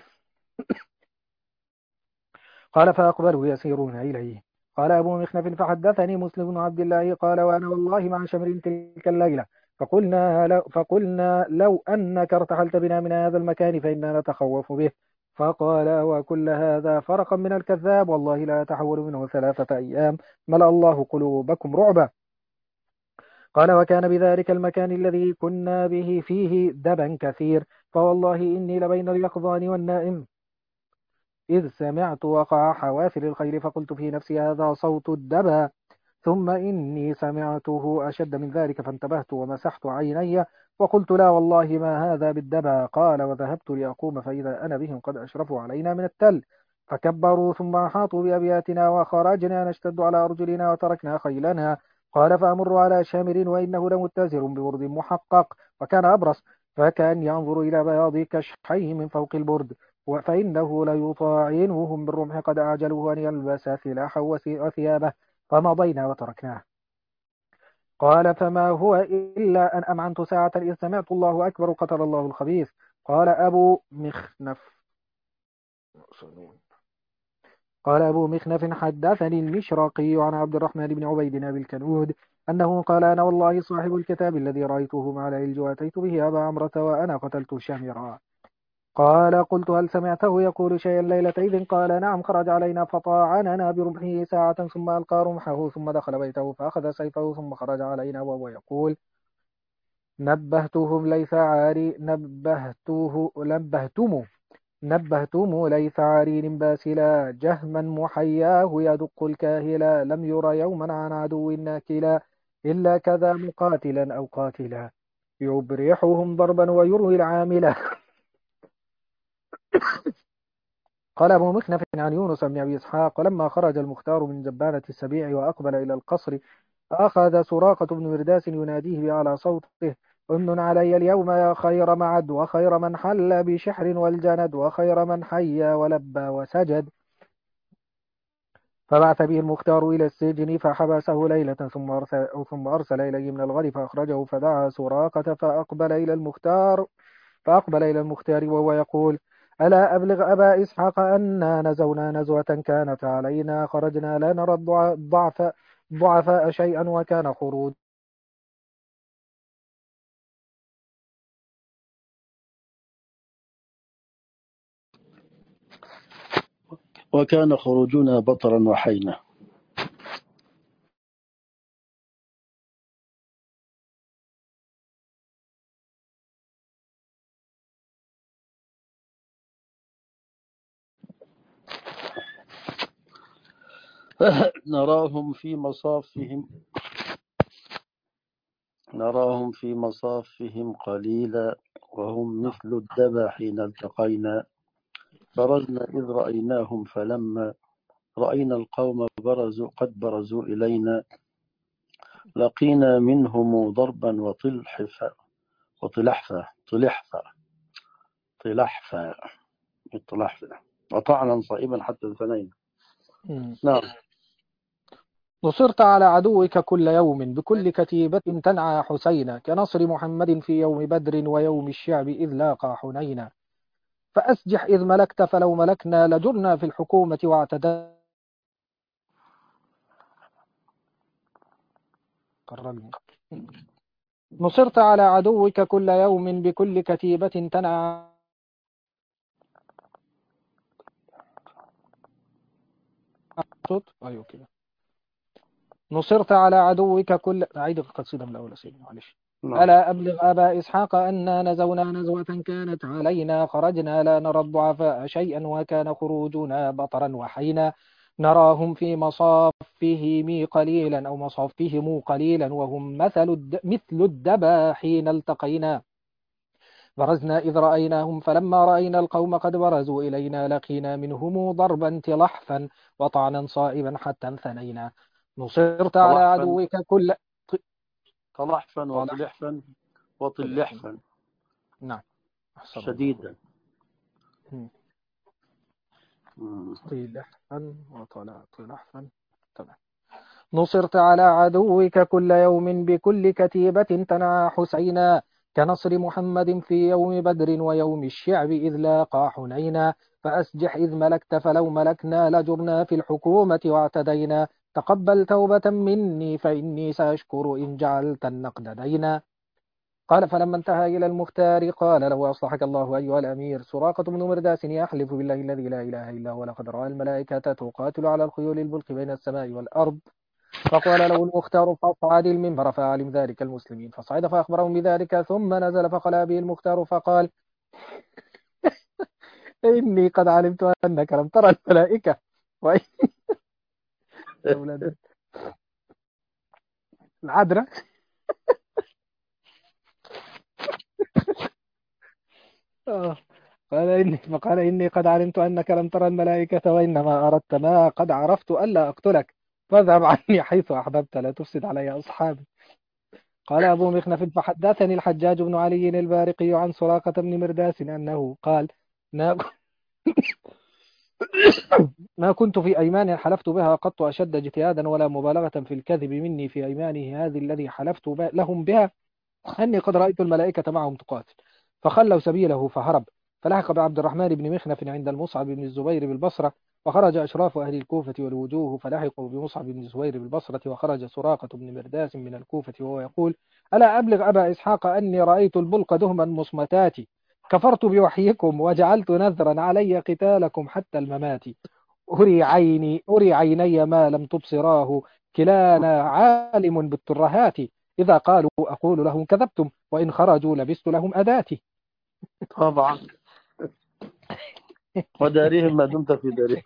قال فأقبلوا يسيرون إليه. قال أبو مخنف فحدثني مسلم بن عبد الله قال وأنا والله مع شمر تلك الليلة فقلنا لو, فقلنا لو أنك ارتحلت بنا من هذا المكان فإننا نتخوف به. فقال وكل هذا فرقا من الكذاب والله لا يتحول منه ثلاثة أيام ملأ الله قلوبكم رعبا. قال وكان بذلك المكان الذي كنا به فيه دبا كثير فوالله إني لبين اليقظان والنائم إذ سمعت وقع حوافر الخيل فقلت في نفسي هذا صوت الدبا ثم إني سمعته أشد من ذلك فانتبهت ومسحت عيني وقلت لا والله ما هذا بالدبا. قال وذهبت لأقوم فإذا أنا بهم قد أشرفوا علينا من التل فكبروا ثم أحاطوا بأبياتنا وخرجنا نشتد على أرجلنا وتركنا خيلنا. قال فأمر على شامر وإنه لمتزر ببرد محقق وكان أبرص فكان ينظر إلى بياض كشحيه من فوق البرد فإنه ليطاعنهم بالرمح قد أعجلوه أن يلبس سلاحه وثيابه فمضينا وتركناه. قال فما هو إلا أن أمعنت ساعة إذ سمعت الله أكبر قتل الله الخبيث. قال أبو مخنف قال أبو مخنف حدثني المشرقي عن عبد الرحمن بن عبيد بن الكنود أنه قال أنا والله صاحب الكتاب الذي رأيته مع العلج وأتيت به أبا عمرة وأنا قتلت شامرا. قال قلت هل سمعته يقول شيئا ليلة إذ؟ قال نعم، خرج علينا فطاعننا برمحه ساعة ثم ألقى رمحه ثم دخل بيته فأخذ سيفه ثم خرج علينا وهو يقول نبهتهم ليس عاري نبهتوه نبهتم نبهتم ليس عارين باسلا جهما محياه يدق الكاهلا لم ير يوما عن عدو ناكلا إلا كذا مقاتلا أو قاتلا يبرحهم ضربا ويروي العاملة. قال أبو مخنف عن يونس بن أبي إسحاق ولما خرج المختار من جبانة السبيع وأقبل إلى القصر أخذ سراقة بن مرداس يناديه بأعلى صوته أمن علي اليوم يا خير معد وخير من حل بشحر والجند وخير من حي ولبى وسجد. فبعث به المختار إلى السجن فحبسه ليلة ثم أرسل, ثم أرسل إليه من الغد فأخرجه فدعا سراقة فأقبل إلى المختار فأقبل إلى المختار وهو يقول ألا أبلغ أبا إسحاق أنا نزونا نزوة كانت علينا خرجنا لا نرى الضعف ضعفاء شيئا وكان خروج وكان خروجنا بطرا وحينا. نراهم في مصافهم نراهم في مصافهم قليلا وهم مثل الدبا حين التقينا. برزنا إذ رأيناهم فلما رأينا القوم برزوا قد برزوا إلينا لقينا منهم ضربا وطلحفا وطلحفا طلحفا طلحفا طلحفا وطعنا صائبا حتى الفنين. نعم. نصرت على عدوك كل يوم بكل كتيبة تنعى حسينا كنصر محمد في يوم بدر ويوم الشعب إذ لاقى حنينا. فأسجح إذ ملكت فلو ملكنا لجرنا في الحكومة واعتدى. نصرت على عدوك كل يوم بكل كتيبة تنعى أيوة كده. نصرت على عدوك كل أعيد القصيدة من الأول سيدنا معلش. ألا أبلغ أبا إسحاق أننا نزونا نزوة كانت علينا خرجنا لا نرى الضعفاء شيئا وكان خروجنا بطرا وحينا. نراهم في مصافهم قليلا أو مصافهم قليلا وهم مثل الد... مثل الدبا حين التقينا. برزنا إذ رأيناهم فلما رأينا القوم قد برزوا إلينا لقينا منهم ضربا تلحفا وطعنا صائبا حتى انثنينا. نصرت على عدوك كل طلحفا وطلحفا وطلحفا نعم شديدا طلحفا وطلحفا تمام. نصرت على عدوك كل يوم بكل كتيبة تنعى حسينا كنصر محمد في يوم بدر ويوم الشعب إذ لاقى حنينا. فأسجح إذ ملكت فلو ملكنا لجرنا في الحكومة واعتدينا. تقبل توبة مني فإني سأشكر إن جعلت النقد دينا. قال فلما انتهى إلى المختار قال له أصلحك الله أيها الأمير سراقة بن مرداس يحلف بالله الذي لا إله إلا هو لقد رأى الملائكة تقاتل على الخيول البلق بين السماء والأرض. فقال له المختار فاصعد المنبر فعلم ذلك المسلمين فصعد فأخبرهم بذلك ثم نزل فقال به المختار فقال إني قد علمت أنك لم ترى الملائكة وإن العذراء قال إني فقال إني قد علمت أنك لم ترى الملائكة وإنما أردت ما قد عرفت ألا أقتلك فاذهب عني حيث أحببت لا تفسد علي أصحابي. قال أبو مخنف فحدثني الحجاج بن علي البارقي عن سراقة بن مرداس أنه قال ما كنت في أيمان حلفت بها قط أشد اجتهادا ولا مبالغة في الكذب مني في أيمانه هذه الذي حلفت لهم بها أني قد رأيت الملائكة معهم تقاتل فخلوا سبيله فهرب فلحق بعبد الرحمن بن مخنف عند المصعب بن الزبير بالبصرة وخرج أشراف أهل الكوفة والوجوه فلحقوا بمصعب بن زهير بالبصرة، وخرج سراقة بن مرداس من الكوفة وهو يقول: ألا أبلغ أبا إسحاق أني رأيت البلق دهما مصمتات، كفرت بوحيكم وجعلت نذرا علي قتالكم حتى الممات، أري عيني أري عيني ما لم تبصراه، كلانا عالم بالترهات، إذا قالوا أقول لهم كذبتم، وإن خرجوا لبست لهم أداتي. طبعا. ودارهم ما دمت في دارهم.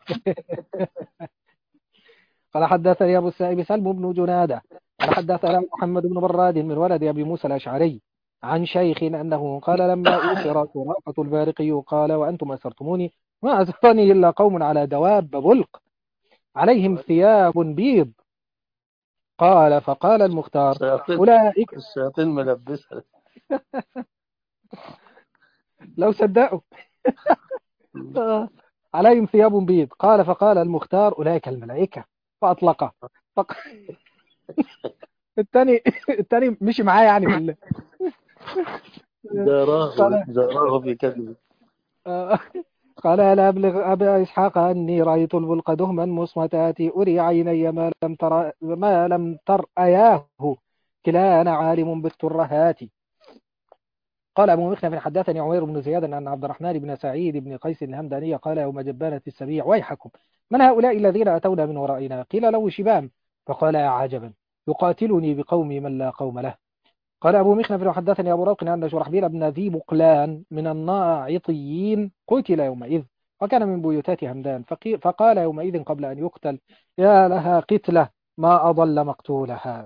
قال حدثني أبو السائب سلم بن جنادة قال حدثنا محمد بن براد من ولد أبي موسى الأشعري عن شيخ أنه قال لما أسر سراقة البارقي قال: وأنتم أسرتموني ما أسرني إلا قوم على دواب بلق عليهم ثياب بيض. قال فقال المختار: الشياطين أولئك الشياطين ملبسها. لو صدقوا عليهم ثياب بيض. قال فقال المختار: أولئك الملائكة، فأطلقه. فق... الثاني الثاني مشي معاه يعني في ال... جاراه قال جاراه في كذب. آه، قال: ألا أبلغ أبا إسحاق أني رأيت البلق دهما مصمتات، أري عيني ما لم تر ما لم ترأياه، كلانا عالم بالترهات. قال أبو مخنف حدثني عمير بن زياد أن عبد الرحمن بن سعيد بن قيس الهمداني قال يوم جبانة السبيع: ويحكم، من هؤلاء الذين أتونا من ورائنا؟ قيل له: شبام. فقال: يا عجبا، يقاتلني بقومي من لا قوم له. قال أبو مخنف حدثني أبو روق أن شرحبيل بن ذي بقلان من الناعطيين قتل يومئذ، وكان من بيوتات همدان، فقي- فقال يومئذ قبل أن يقتل: يا لها قتلة ما أضل مقتولها،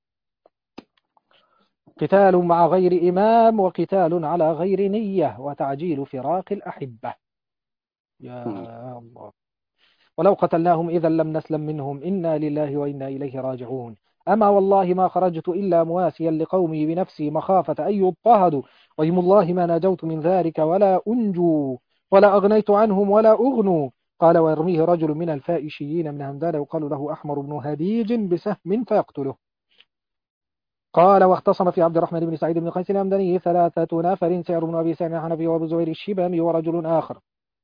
قتال مع غير إمام، وقتال على غير نية، وتعجيل فراق الأحبة. يا الله، ولو قتلناهم إذا لم نسلم منهم، إنا لله وإنا إليه راجعون. أما والله ما خرجت إلا مواسيا لقومي بنفسي مخافة أن يضطهدوا، وإيم الله ما نجوت من ذلك ولا أنجوا، ولا أغنيت عنهم ولا أغنوا. قال: ويرميه رجل من الفائشيين من همدان يقال له أحمر بن هديج بسهم فيقتله. قال: واختصم في عبد الرحمن بن سعيد بن قيس الهمداني ثلاثة نفر: سعر بن أبي سعد الحنفي، وأبو زبير الشبامي، ورجل آخر.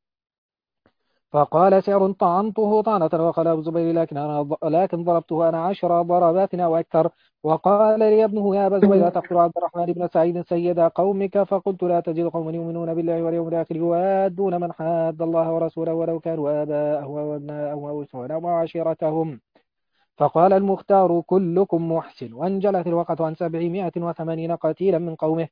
فقال سعر: طعنته طعنة. وقال أبو الزبير: لكن أنا لكن ضربته أنا عشر ضربات أو أكثر. وقال لي ابنه: يا أبا الزبير، أتقتل عبد الرحمن بن سعيد سيد قومك؟ فقلت: لا تجد قوما يؤمنون بالله واليوم الآخر يوادون من حاد الله ورسوله ولو كانوا آباءهم وأبناءهم أو إخوانهم وعشيرتهم. فقال المختار: كلكم محسن. وانجلت الوقت عن سبعمائة وثمانين قتيلا من قومه.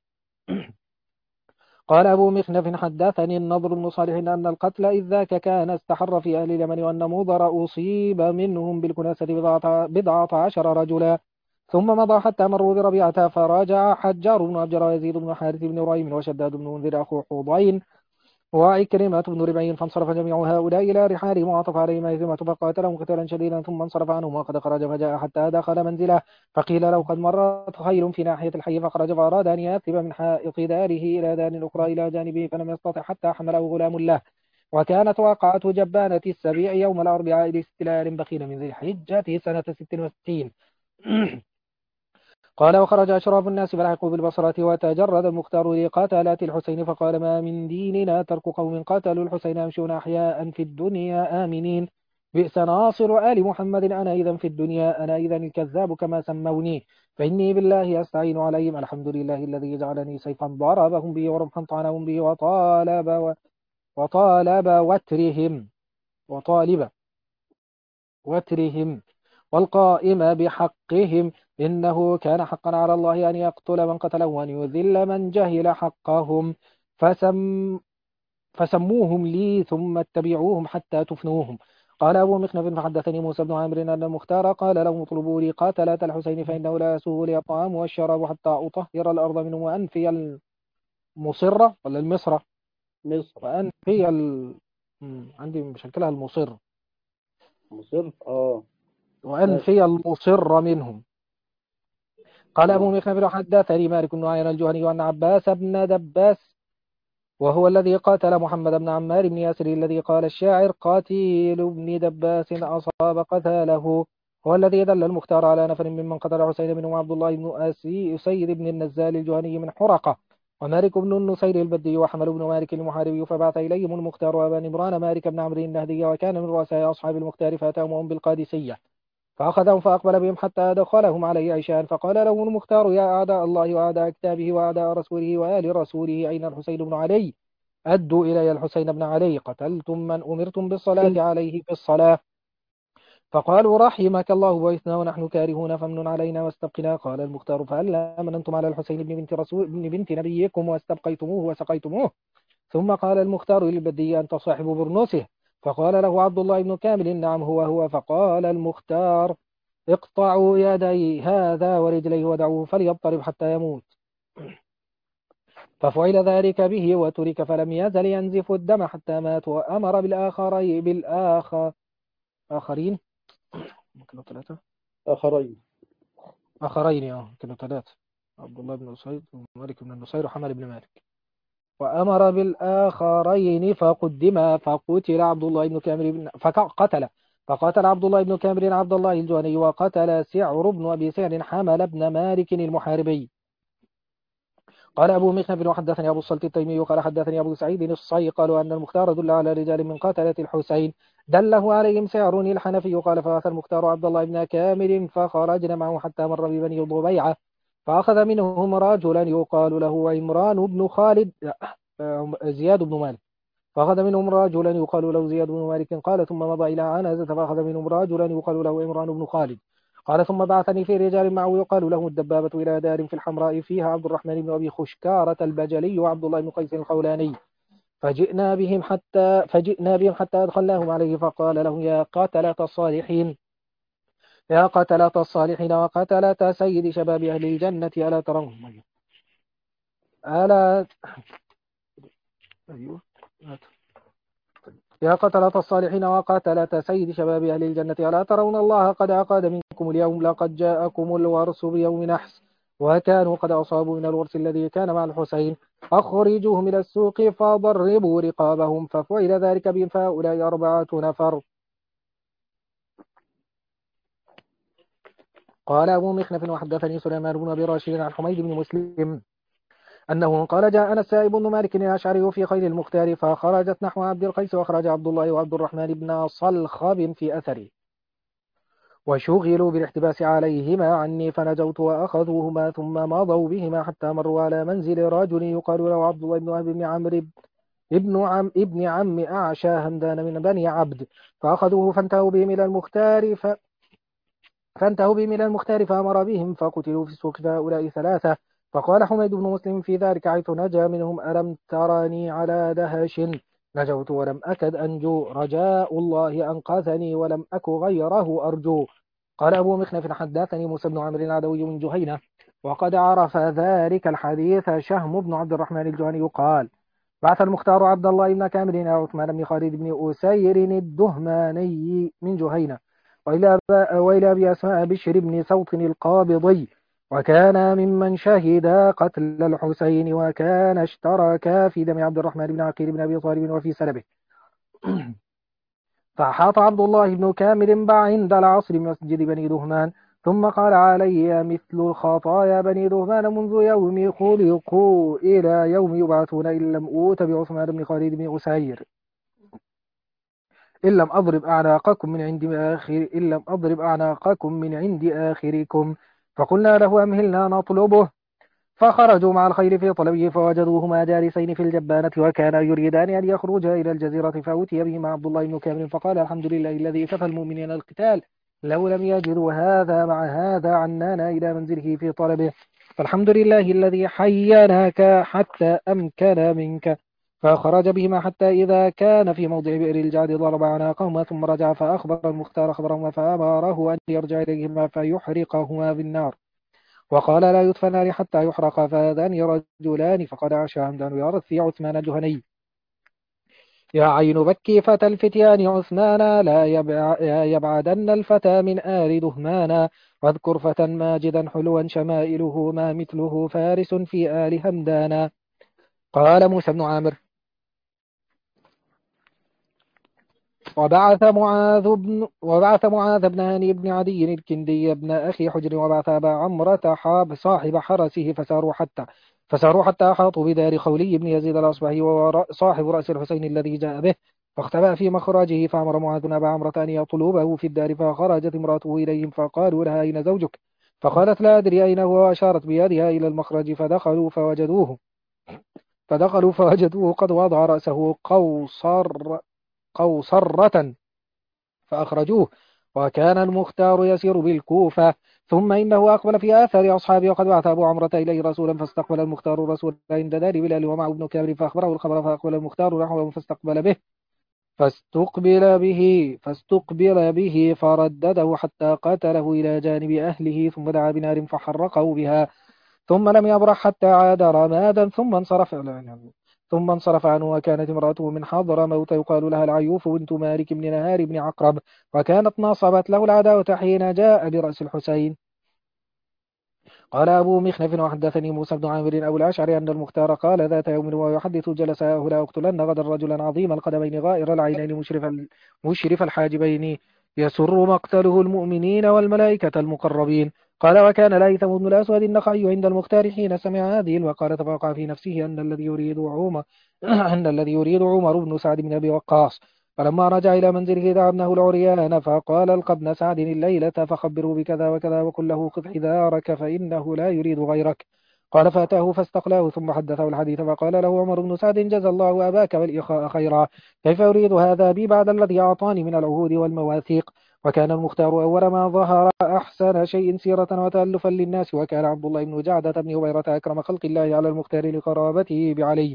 قال أبو مخنف حدثني النضر بن صالح أن القتل إذ ذاك كان استحر في أهل اليمن، وأن مضر أصيب منهم بالكناسة بضعة, بضعة عشر رجلا، ثم مضى حتى مروا بربيعة، فرجع حجار بن أبجر ويزيد بن حارث بن ريم وشداد بن منذر أخو حوضين وعكرمة بن ربعين، فانصرف جميع هؤلاء إلى رحالهم وعطف عليهم هزيمة فقاتلهم قتالا شديدا، ثم انصرف عنهم وقد خرج فجاء حتى دخل منزله، فقيل له: قد مرت خيل في ناحية الحي، فخرج فأراد أن يأتب من حائط داره إلى دار أخرى إلى جانبه، فلم يستطع حتى حمله غلام له. وكانت واقعة جبانة السبيع يوم الأربعاء لاستلال بخيل من ذي الحجة سنة ست وستين. قال: وخرج أشراف الناس فلحقوا بالبصرة، وتجرد المختار لقاتلات الحسين، فقال: ما من ديننا ترك قوم قاتلوا الحسين يمشون أحياء في الدنيا آمنين، بئس ناصر آل محمد، أنا إذا في الدنيا، أنا إذا الكذاب كما سموني، فإني بالله أستعين عليهم، الحمد لله الذي جعلني سيفا ضربهم به ورمحا طعنهم به، وطالب وطالب وترهم وطالب وترهم والقائم بحقهم، إنه كان حقا على الله أن يقتل من قتله وأن يذل من جهل حقهم، فسم فسموهم لي ثم اتبعوهم حتى تفنوهم. قال أبو مخنف فحدثني موسى بن عامر أن المختار قال لهم: اطلبوا لي قاتلة الحسين، فإنه لا يسوغ لي الطعام والشراب حتى أطهر الأرض منه، وأنفي المصرة ولا المصرة مصر. وأنفي ال... مم، عندي مشكلها المصر، مصر. اه. وأنفي المصر منهم. قال أبو اه. مخنف حدثني مالك بن عيان الجهني وأن عباس بن دباس، وهو الذي قاتل محمد بن عمار بن ياسر الذي قال الشاعر: قاتل ابن دباس أصاب قتاله، هو الذي دل المختار على نفر ممن قتل حسين منهم عبد الله بن أسي أسيد بن النزال الجهني من حرقة، ومالك بن النصير البدي وحمل بن مالك المحاربي، فبعث إليهم المختار وأبا نمران مالك بن عمرو النهدي، وكان من رؤساء أصحاب المختار، فأتاهم بالقادسية فأخذهم فأقبل بهم حتى دخلهم عليه عشاء، فقال له المختار: يا أعداء الله وأعداء كتابه وأعداء رسوله وآل رسوله، أين الحسين بن علي؟ أدوا إلي الحسين بن علي، قتلتم من أمرتم بالصلاة عليه في الصلاة. فقالوا: رحمك الله بعثنا ونحن كارهون فامنن علينا واستبقنا. قال المختار: فهل أمننتم على الحسين بن بنت رسول بن بنت نبيكم واستبقيتموه وسقيتموه؟ ثم قال المختار للبدي: أنت صاحب برنوسه؟ فقال له عبد الله بن كامل: نعم هو هو. فقال المختار: اقطعوا يدي هذا ورجليه ودعوه فليضطرب حتى يموت. ففعل ذلك به وترك، فلم يزل ينزف الدم حتى مات. وأمر بالآخرين بالآخر آخرين كانوا ثلاثة آخرين آخرين اه كانوا ثلاثة عبد الله بن نصير ومالك بن النصير وحمل بن مالك. وأمر بالآخرين فقدما، فقتل عبد الله بن كامل بن فقتل فقتل عبد الله بن كامل عبد الله الجهني، وقتل سعر بن أبي سعر حمل بن مالك المحاربي. قال أبو مخنف: وحدثني أبو الصلت التيمي قال حدثني أبو سعيد الصي قالوا أن المختار دل على رجال من قتلة الحسين دله عليهم سعر الحنفي. قال: فأخذ المختار عبد الله بن كامل فخرجنا معه حتى مر ببني ضبيعة، فأخذ منهم رجلا يقال له عمران بن خالد زياد بن مالك فأخذ منهم رجلا يقال له زياد بن مالك. قال: ثم مضى إلى عنازة فأخذ منهم رجلا يقال له عمران بن خالد. قال: ثم بعثني في رجال معه يقال له الدبابة إلى دار في الحمراء فيها عبد الرحمن بن أبي خشكارة البجلي وعبد الله بن قيس الخولاني، فجئنا بهم حتى فجئنا بهم حتى أدخلناهم عليه، فقال له: يا قتلة الصالحين يا قتلة الصالحين وقتلة سيد شباب أهل الجنة، ألا ترون ألا أيوه يا قتلة الصالحين وقتلة سيد شباب أهل الجنة، ألا ترون الله قد عقد منكم اليوم؟ لقد جاءكم الورس بيوم نحس، وكانوا قد أصابوا من الورس الذي كان مع الحسين، أخرجوهم إلى السوق فضربوا رقابهم، ففعل ذلك بهم، فهؤلاء أربعة نفر. قال أبو مخنف: وحدثني سليمان بن أبي راشد عن حميد بن مسلم أنه قال: جاءنا السائب بن مالك الأشعري في خيل المختار، فخرجت نحو عبد القيس، وخرج عبد الله وعبد الرحمن بن صلخب في أثره، وشغلوا بالاحتباس عليهما عني، فنجوت وأخذوهما، ثم مضوا بهما حتى مروا على منزل رجل يقال له عبد الله بن وهب بن عمرو ابن عم ابن عم أعشى همدان من بني عبد، فأخذوه فانتهوا بهم إلى المختار ف... فانتهوا بهم إلى المختار فأمر بهم فقتلوا في السوق، فهؤلاء ثلاثة. فقال حميد بن مسلم في ذلك حيث نجا منهم: ألم تراني على دهش؟ نجوت ولم أكد أنجو، رجاء الله أنقذني ولم أك غيره أرجو. قال أبو مخنف: حدثني موسى بن عمرو العدوي من جهينة، وقد عرف ذلك الحديث شهم بن عبد الرحمن الجهني قال: بعث المختار عبد الله بن كامل إلى عثمان بن خالد بن أسير الدهماني من جهينة، وإلى وإلى أبي أسماء بشر بن صوت القابضي، وكان ممن شهد قتل الحسين، وكان اشتركا في دم عبد الرحمن بن عقيل بن أبي طالب وفي سلبه. فأحاط عبد الله بن كامل عند العصر من مسجد بني دهمان، ثم قال: علي مثل خطايا بني دهمان منذ يوم خلقوا إلى يوم يبعثون، إن لم أوت بعثمان بن خالد بن أسير، إن لم أضرب أعناقكم من عند آخر إن لم أضرب أعناقكم من عند آخركم. فقلنا له: أمهلنا نطلبه. فخرجوا مع الخيل في طلبه، فوجدوهما جالسين في الجبانة، وكانا يريدان أن يخرجا إلى الجزيرة، فأوتي بهما عبد الله بن كامل فقال: الحمد لله الذي كفى المؤمنين القتال، لو لم يجدوا هذا مع هذا عنانا إلى منزله في طلبه، فالحمد لله الذي حيناك حتى أمكن منك. فخرج بهما حتى إذا كان في موضع بئر الجعد ضرب عناقهما، ثم رجع فأخبر المختار خبرهما، فأمره أن يرجع إليهما فيحرقهما بالنار، وقال: لا يدفنان حتى يحرقا. فهذان رجلان فقد عاش همدان يرثي عثمان الجهني: يا عين بكي فتى الفتيان عثمانا، لا يبع يبعدن الفتى من آل دهمانا، واذكر فتى ماجدا حلوا شمائله، ما مثله فارس في آل همدانا. قال موسى بن عامر: وبعث معاذ بن وبعث معاذ بن هاني بن عدي الكندي بن أخي حجر وبعث أبا عمرة حاب صاحب حرسه فساروا حتى فساروا حتى أحاطوا بدار خولي بن يزيد الأصبحي وهو صاحب رأس الحسين الذي جاء به، فاختبأ في مخرجه، فأمر معاذ أبا عمرة أن يطلبه في الدار، فخرجت امرأته إليهم فقالوا لها: أين زوجك؟ فقالت: لا أدري أين هو، وأشارت بيدها إلى المخرج، فدخلوا فوجدوه فدخلوا فوجدوه قد وضع رأسه قوصر قوصرة فأخرجوه، وكان المختار يسير بالكوفة. ثم إنه أقبل في آثار أصحابه، وقد بعث أبو عمرة إليه رسولا، فاستقبل المختار الرسول عند دار بلال ومعه ابن كامل، فأخبره الخبر، فأقبل المختار نحوه فاستقبل به فاستقبل به فاستقبل به فردده حتى قتله إلى جانب أهله، ثم دعا بنار فحرقه بها، ثم لم يبرح حتى عاد رمادا، ثم انصرف ثم انصرف عنه. وكانت امرأته من حضرموت يقال لها العيوف بنت مالك بن نهار بن عقرب، وكانت ناصبت له العداوة حين جاء برأس الحسين. قال أبو مخنف: وحدثني موسى بن عامر أبو الأشعري أن المختار قال ذات يوم وهو يحدث: جلس لا أقتلن غدا رجلا عظيم القدمين غائر العينين مشرف ال- مشرف الحاجبين يسر مقتله المؤمنين والملائكة المقربين. قال: وكان الهيثم بن الأسود النخعي عند المختار حين سمع هذه الوقالة، فوقع في نفسه أن الذي يريد عمر أن الذي يريد عمر بن سعد بن أبي وقاص. فلما رجع إلى منزله دعا ابنه العريان فقال: الق ابن سعد الليلة فخبره بكذا وكذا، وقل له: خذ حذارك فإنه لا يريد غيرك. قال: فأتاه فاستقلاه، ثم حدثه الحديث، فقال له عمر بن سعد: جزى الله أباك والإخاء خيرا، كيف يريد هذا بي بعد الذي أعطاني من العهود والمواثيق؟ وكان المختار أول ما ظهر أحسن شيء سيرة وتألفا للناس، وكان عبد الله بن جعدة بن هبيرة أكرم خلق الله على المختار لقرابته بعلي.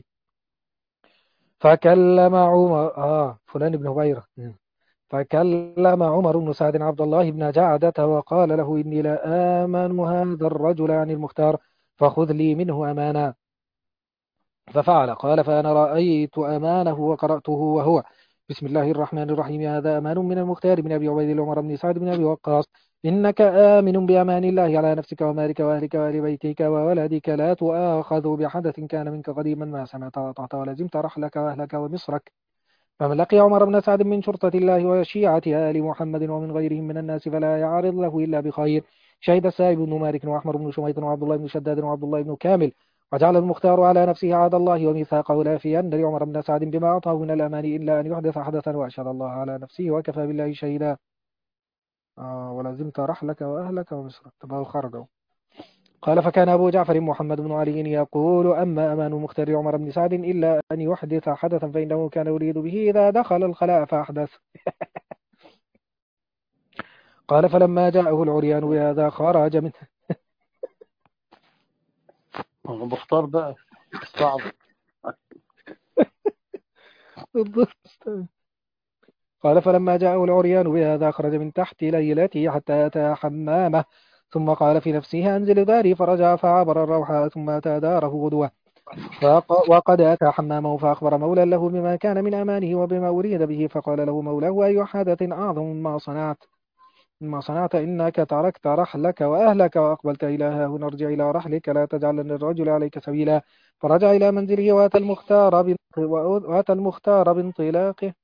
فكلم عمر آه فلان بن هبيرة فكلم عمر بن سعد عبد الله بن جعدة وقال له: إني لا آمن هذا الرجل عن المختار، فخذ لي منه أمانا. ففعل. قال: فأنا رأيت أمانه وقرأته وهو: بسم الله الرحمن الرحيم، هذا أمان من المختار بن أبي عبيد عمر بن سعد بن أبي وقاص، إنك آمن بأمان الله على نفسك ومالك وأهلك وأهل بيتك وولدك، لا تؤاخذ بحدث كان منك قديما ما سمعت وأطعت ولزمت رحلك وأهلك ومصرك. فمن لقي عمر بن سعد من شرطة الله وشيعة آل محمد ومن غيرهم من الناس فلا يعرض له إلا بخير. شهد السائب بن مالك وأحمر بن شميط وعبد الله بن شداد وعبد الله بن كامل. وجعل المختار على نفسه عهد الله وميثاقه لا فين لعمر بن سعد بما أعطاه من الأمان إلا أن يحدث حدثا، وأشهد الله على نفسه وكفى بالله شهيدا. آه ولزمت رحلك وأهلك ومصرك. تبقى خرجوا. قال: فكان أبو جعفر محمد بن علي يقول: أما أمان مختار عمر بن سعد إلا أن يحدث حدثا، فإنه كان يريد به إذا دخل الخلاء فأحدث. قال: فلما جاءه العريان بهذا خرج منه. هو مختار بقى صعب. قال: فلما جاءه العريان بهذا خرج من تحت ليلته حتى أتى حمامه، ثم قال في نفسه: أنزل داري، فرجع فعبر الروح، ثم أتى داره غدوة، فق- وقد أتى حمامه، فأخبر مولى له بما كان من أمانه وبما أريد به. فقال له مولاه: أي حدث أعظم مما صنعت مما صنعت إنك تركت رحلك وأهلك وأقبلت إلى ها هنا، ارجع إلى رحلك، لا تجعلن الرجل عليك سبيلا. فرجع إلى منزله وأتى المختار بانط- وأتى المختار بانطلاقه،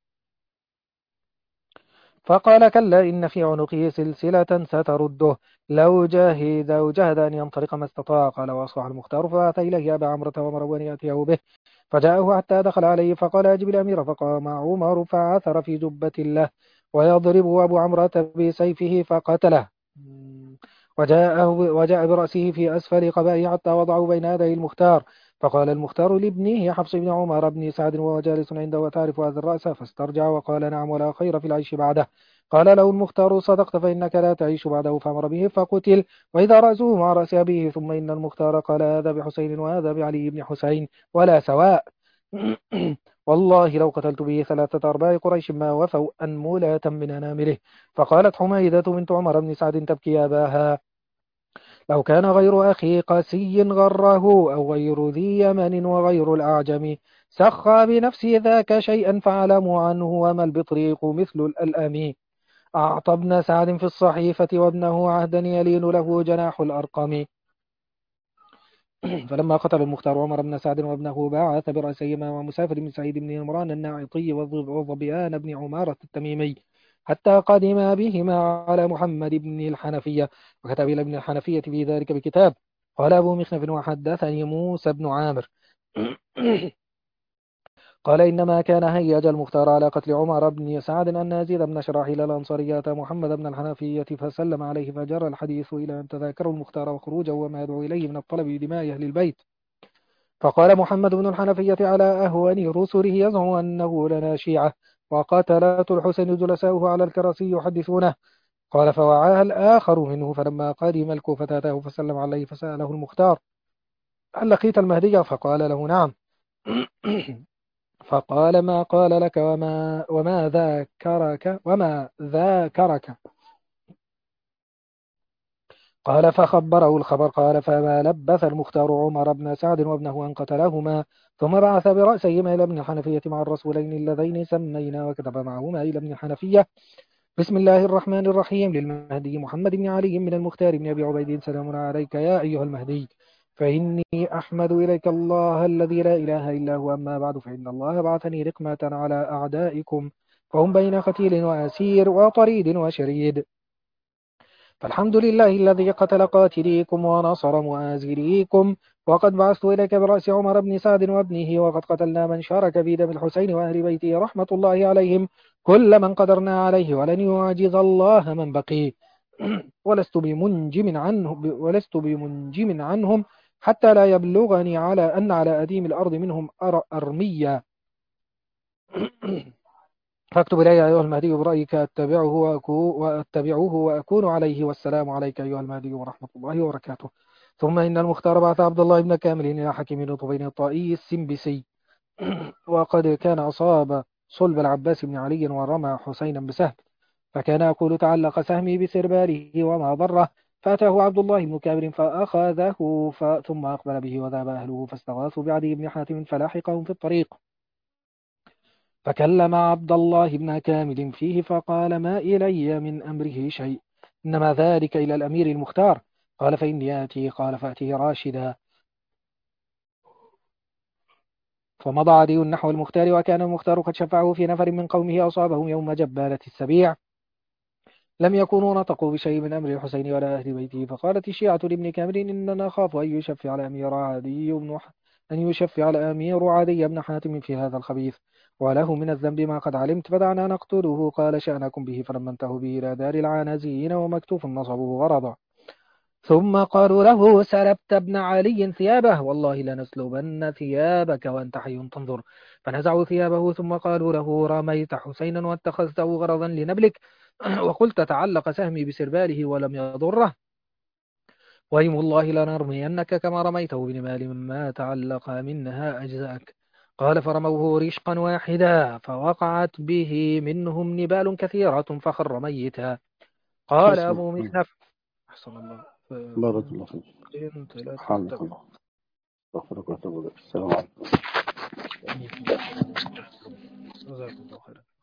فقال: كلا إن في عنقه سلسلة سترده، لو جاهد لو جاهد أن ينطلق ما استطاع. قال: وأصبح المختار فأتى إليه أبا عمرو وأمره أن يأتيه به، فجاءه حتى دخل عليه، فقال: أجب الأمير. فقام عمر فعثر في جبة له ويضربه أبو عمرو بسيفه فقتله. وجاءه وجاء برأسه في أسفل قبائه حتى وضعه بين يدي المختار. فقال المختار لابنه حفص بن عمر بن سعد وهو جالس عنده: وتعرف هذا الرأس؟ فاسترجع وقال: نعم، ولا خير في العيش بعده. قال له المختار: صدقت، فإنك لا تعيش بعده. فأمر به فقتل، وإذا رأسه مع رأس أبيه. ثم إن المختار قال: هذا بحسين وهذا بعلي بن حسين ولا سواء. والله لو قتلت به ثلاثة أرباع قريش ما وفوا أنملة من أنامله. فقالت حميدة بنت عمر بن سعد تبكي أباها: لو كان غير أخي قسي غره، أو غير ذي يمن وغير الأعجم، سخى بنفسه ذاك شيئا فعلموا عنه، وما البطريق مثل الألأم. أعطى ابن سعد في الصحيفة وابنه عهدا يلين له جناح الأرقم. فلما قتل المختار عمر بن سعد وابنه بعث برأسيهما ومسافر بن سعيد بن عمران الناعطي وظبيان بن عمارة التميمي حتى قدم بهما على محمد بن الحنفية، وكتب إلى ابن الحنفية في ذلك بكتاب. قال أبو مخنف وحدثني موسى بن عامر قال إنما كان هيج المختار على قتل عمر بن سعد أن يزيد بن شراحيل الأنصاري أتى محمد بن الحنفية فسلم عليه، فجرى الحديث إلى أن تذاكروا المختار وخروجه وما يدعو إليه من الطلب بدماء أهل البيت. فقال محمد بن الحنفية على أهون رسله يزعم أنه لنا شيعة وقاتلة الحسين جلساؤه على الكراسي يحدثونه. قال فوعاها الآخر منه، فلما قدم الكوفة أتاه فسلم عليه فسأله المختار هل لقيت المهدي؟ فقال له نعم. فقال ما قال لك وما, وما ذاكرك وما ذاكرك؟ قال فخبره الخبر. قال فما لبث المختار عمر بن سعد وابنه أن قتلهما، ثم بعث برأسهما إلى ابن الحنفية مع الرسولين اللذين سمينا، وكتب معهما إلى ابن الحنفية بسم الله الرحمن الرحيم للمهدي محمد بن علي من المختار بن أبي عبيد سلام عليك يا أيها المهدي، فإني أحمد إليك الله الذي لا إله إلا هو، أما بعد فإن الله بعثني رقمة على أعدائكم فهم بين قتيل وأسير وطريد وشريد، فالحمد لله الذي قتل قاتليكم ونصر مؤازريكم، وقد بعثت إليك برأس عمر بن سعد وابنه، وقد قتلنا من شارك في دم الحسين وأهل بيته رحمة الله عليهم كل من قدرنا عليه، ولن يعجز الله من بقي. ولست بمنجم عنه ولست بمنجم عنهم حتى لا يبلغني على أن على أديم الأرض منهم أرميا، فاكتب إلي أيها المهدي برأيك أتبعه وأتبعه وأكون عليه، والسلام عليك أيها المهدي ورحمة الله وبركاته. ثم إن المختار بعث عبد الله بن كامل إلى حكيم نطبين الطائي السنبسي، وقد كان أصاب صلب العباس بن علي ورمى حسينا بسهم، فكان يقول تعلق سهمي بسرباله وما ضره، فأتاه عبد الله بن كامل فأخذه ف... ثم أقبل به وذهب أهله فاستغاثوا بعدي بن حاتم فلاحقهم في الطريق، فكلم عبد الله بن كامل فيه فقال ما إلي من أمره شيء، إنما ذلك إلى الأمير المختار. قال فإني آتي. قال فأتيه راشدا. فمضى عدي نحو المختار، وكان المختار قد شفعه في نفر من قومه أصابهم يوم جبالة السبيع، لم يكونوا نطقوا بشيء من أمر الحسين ولا أهل بيته. فقالت الشيعة لابن كامل إننا نخاف أن يشفع على أمير عدي بن أن يشفع على أمير عدي بن حاتم في هذا الخبيث، وله من الذنب ما قد علمت، فدعنا نقتله. قال شأنكم به. فلما انتهوا به إلى دار العنازيين ومكتوف نصبه غرضا، ثم قالوا له سلبت ابن علي ثيابه، والله لنسلبن ثيابك وأنت حي تنظر. فنزعوا ثيابه، ثم قالوا له رميت حسينا واتخذته غرضا لنبلك، وقلت تعلق سهمي بسرباله ولم يضره، ويم الله لنرمينك كما رميته بنمال مما تعلق منها أجزاك. قال فرموه رشقا واحدا فوقعت به منهم نبال كثيرة فخر ميتا. قال حسن. أبو مخنف أحسن الله بارك الله فيك. أنت لا سبحانك تتبع. الله. استغفرك واتوب اليك. السلام عليكم. جزاكم الله خيرا.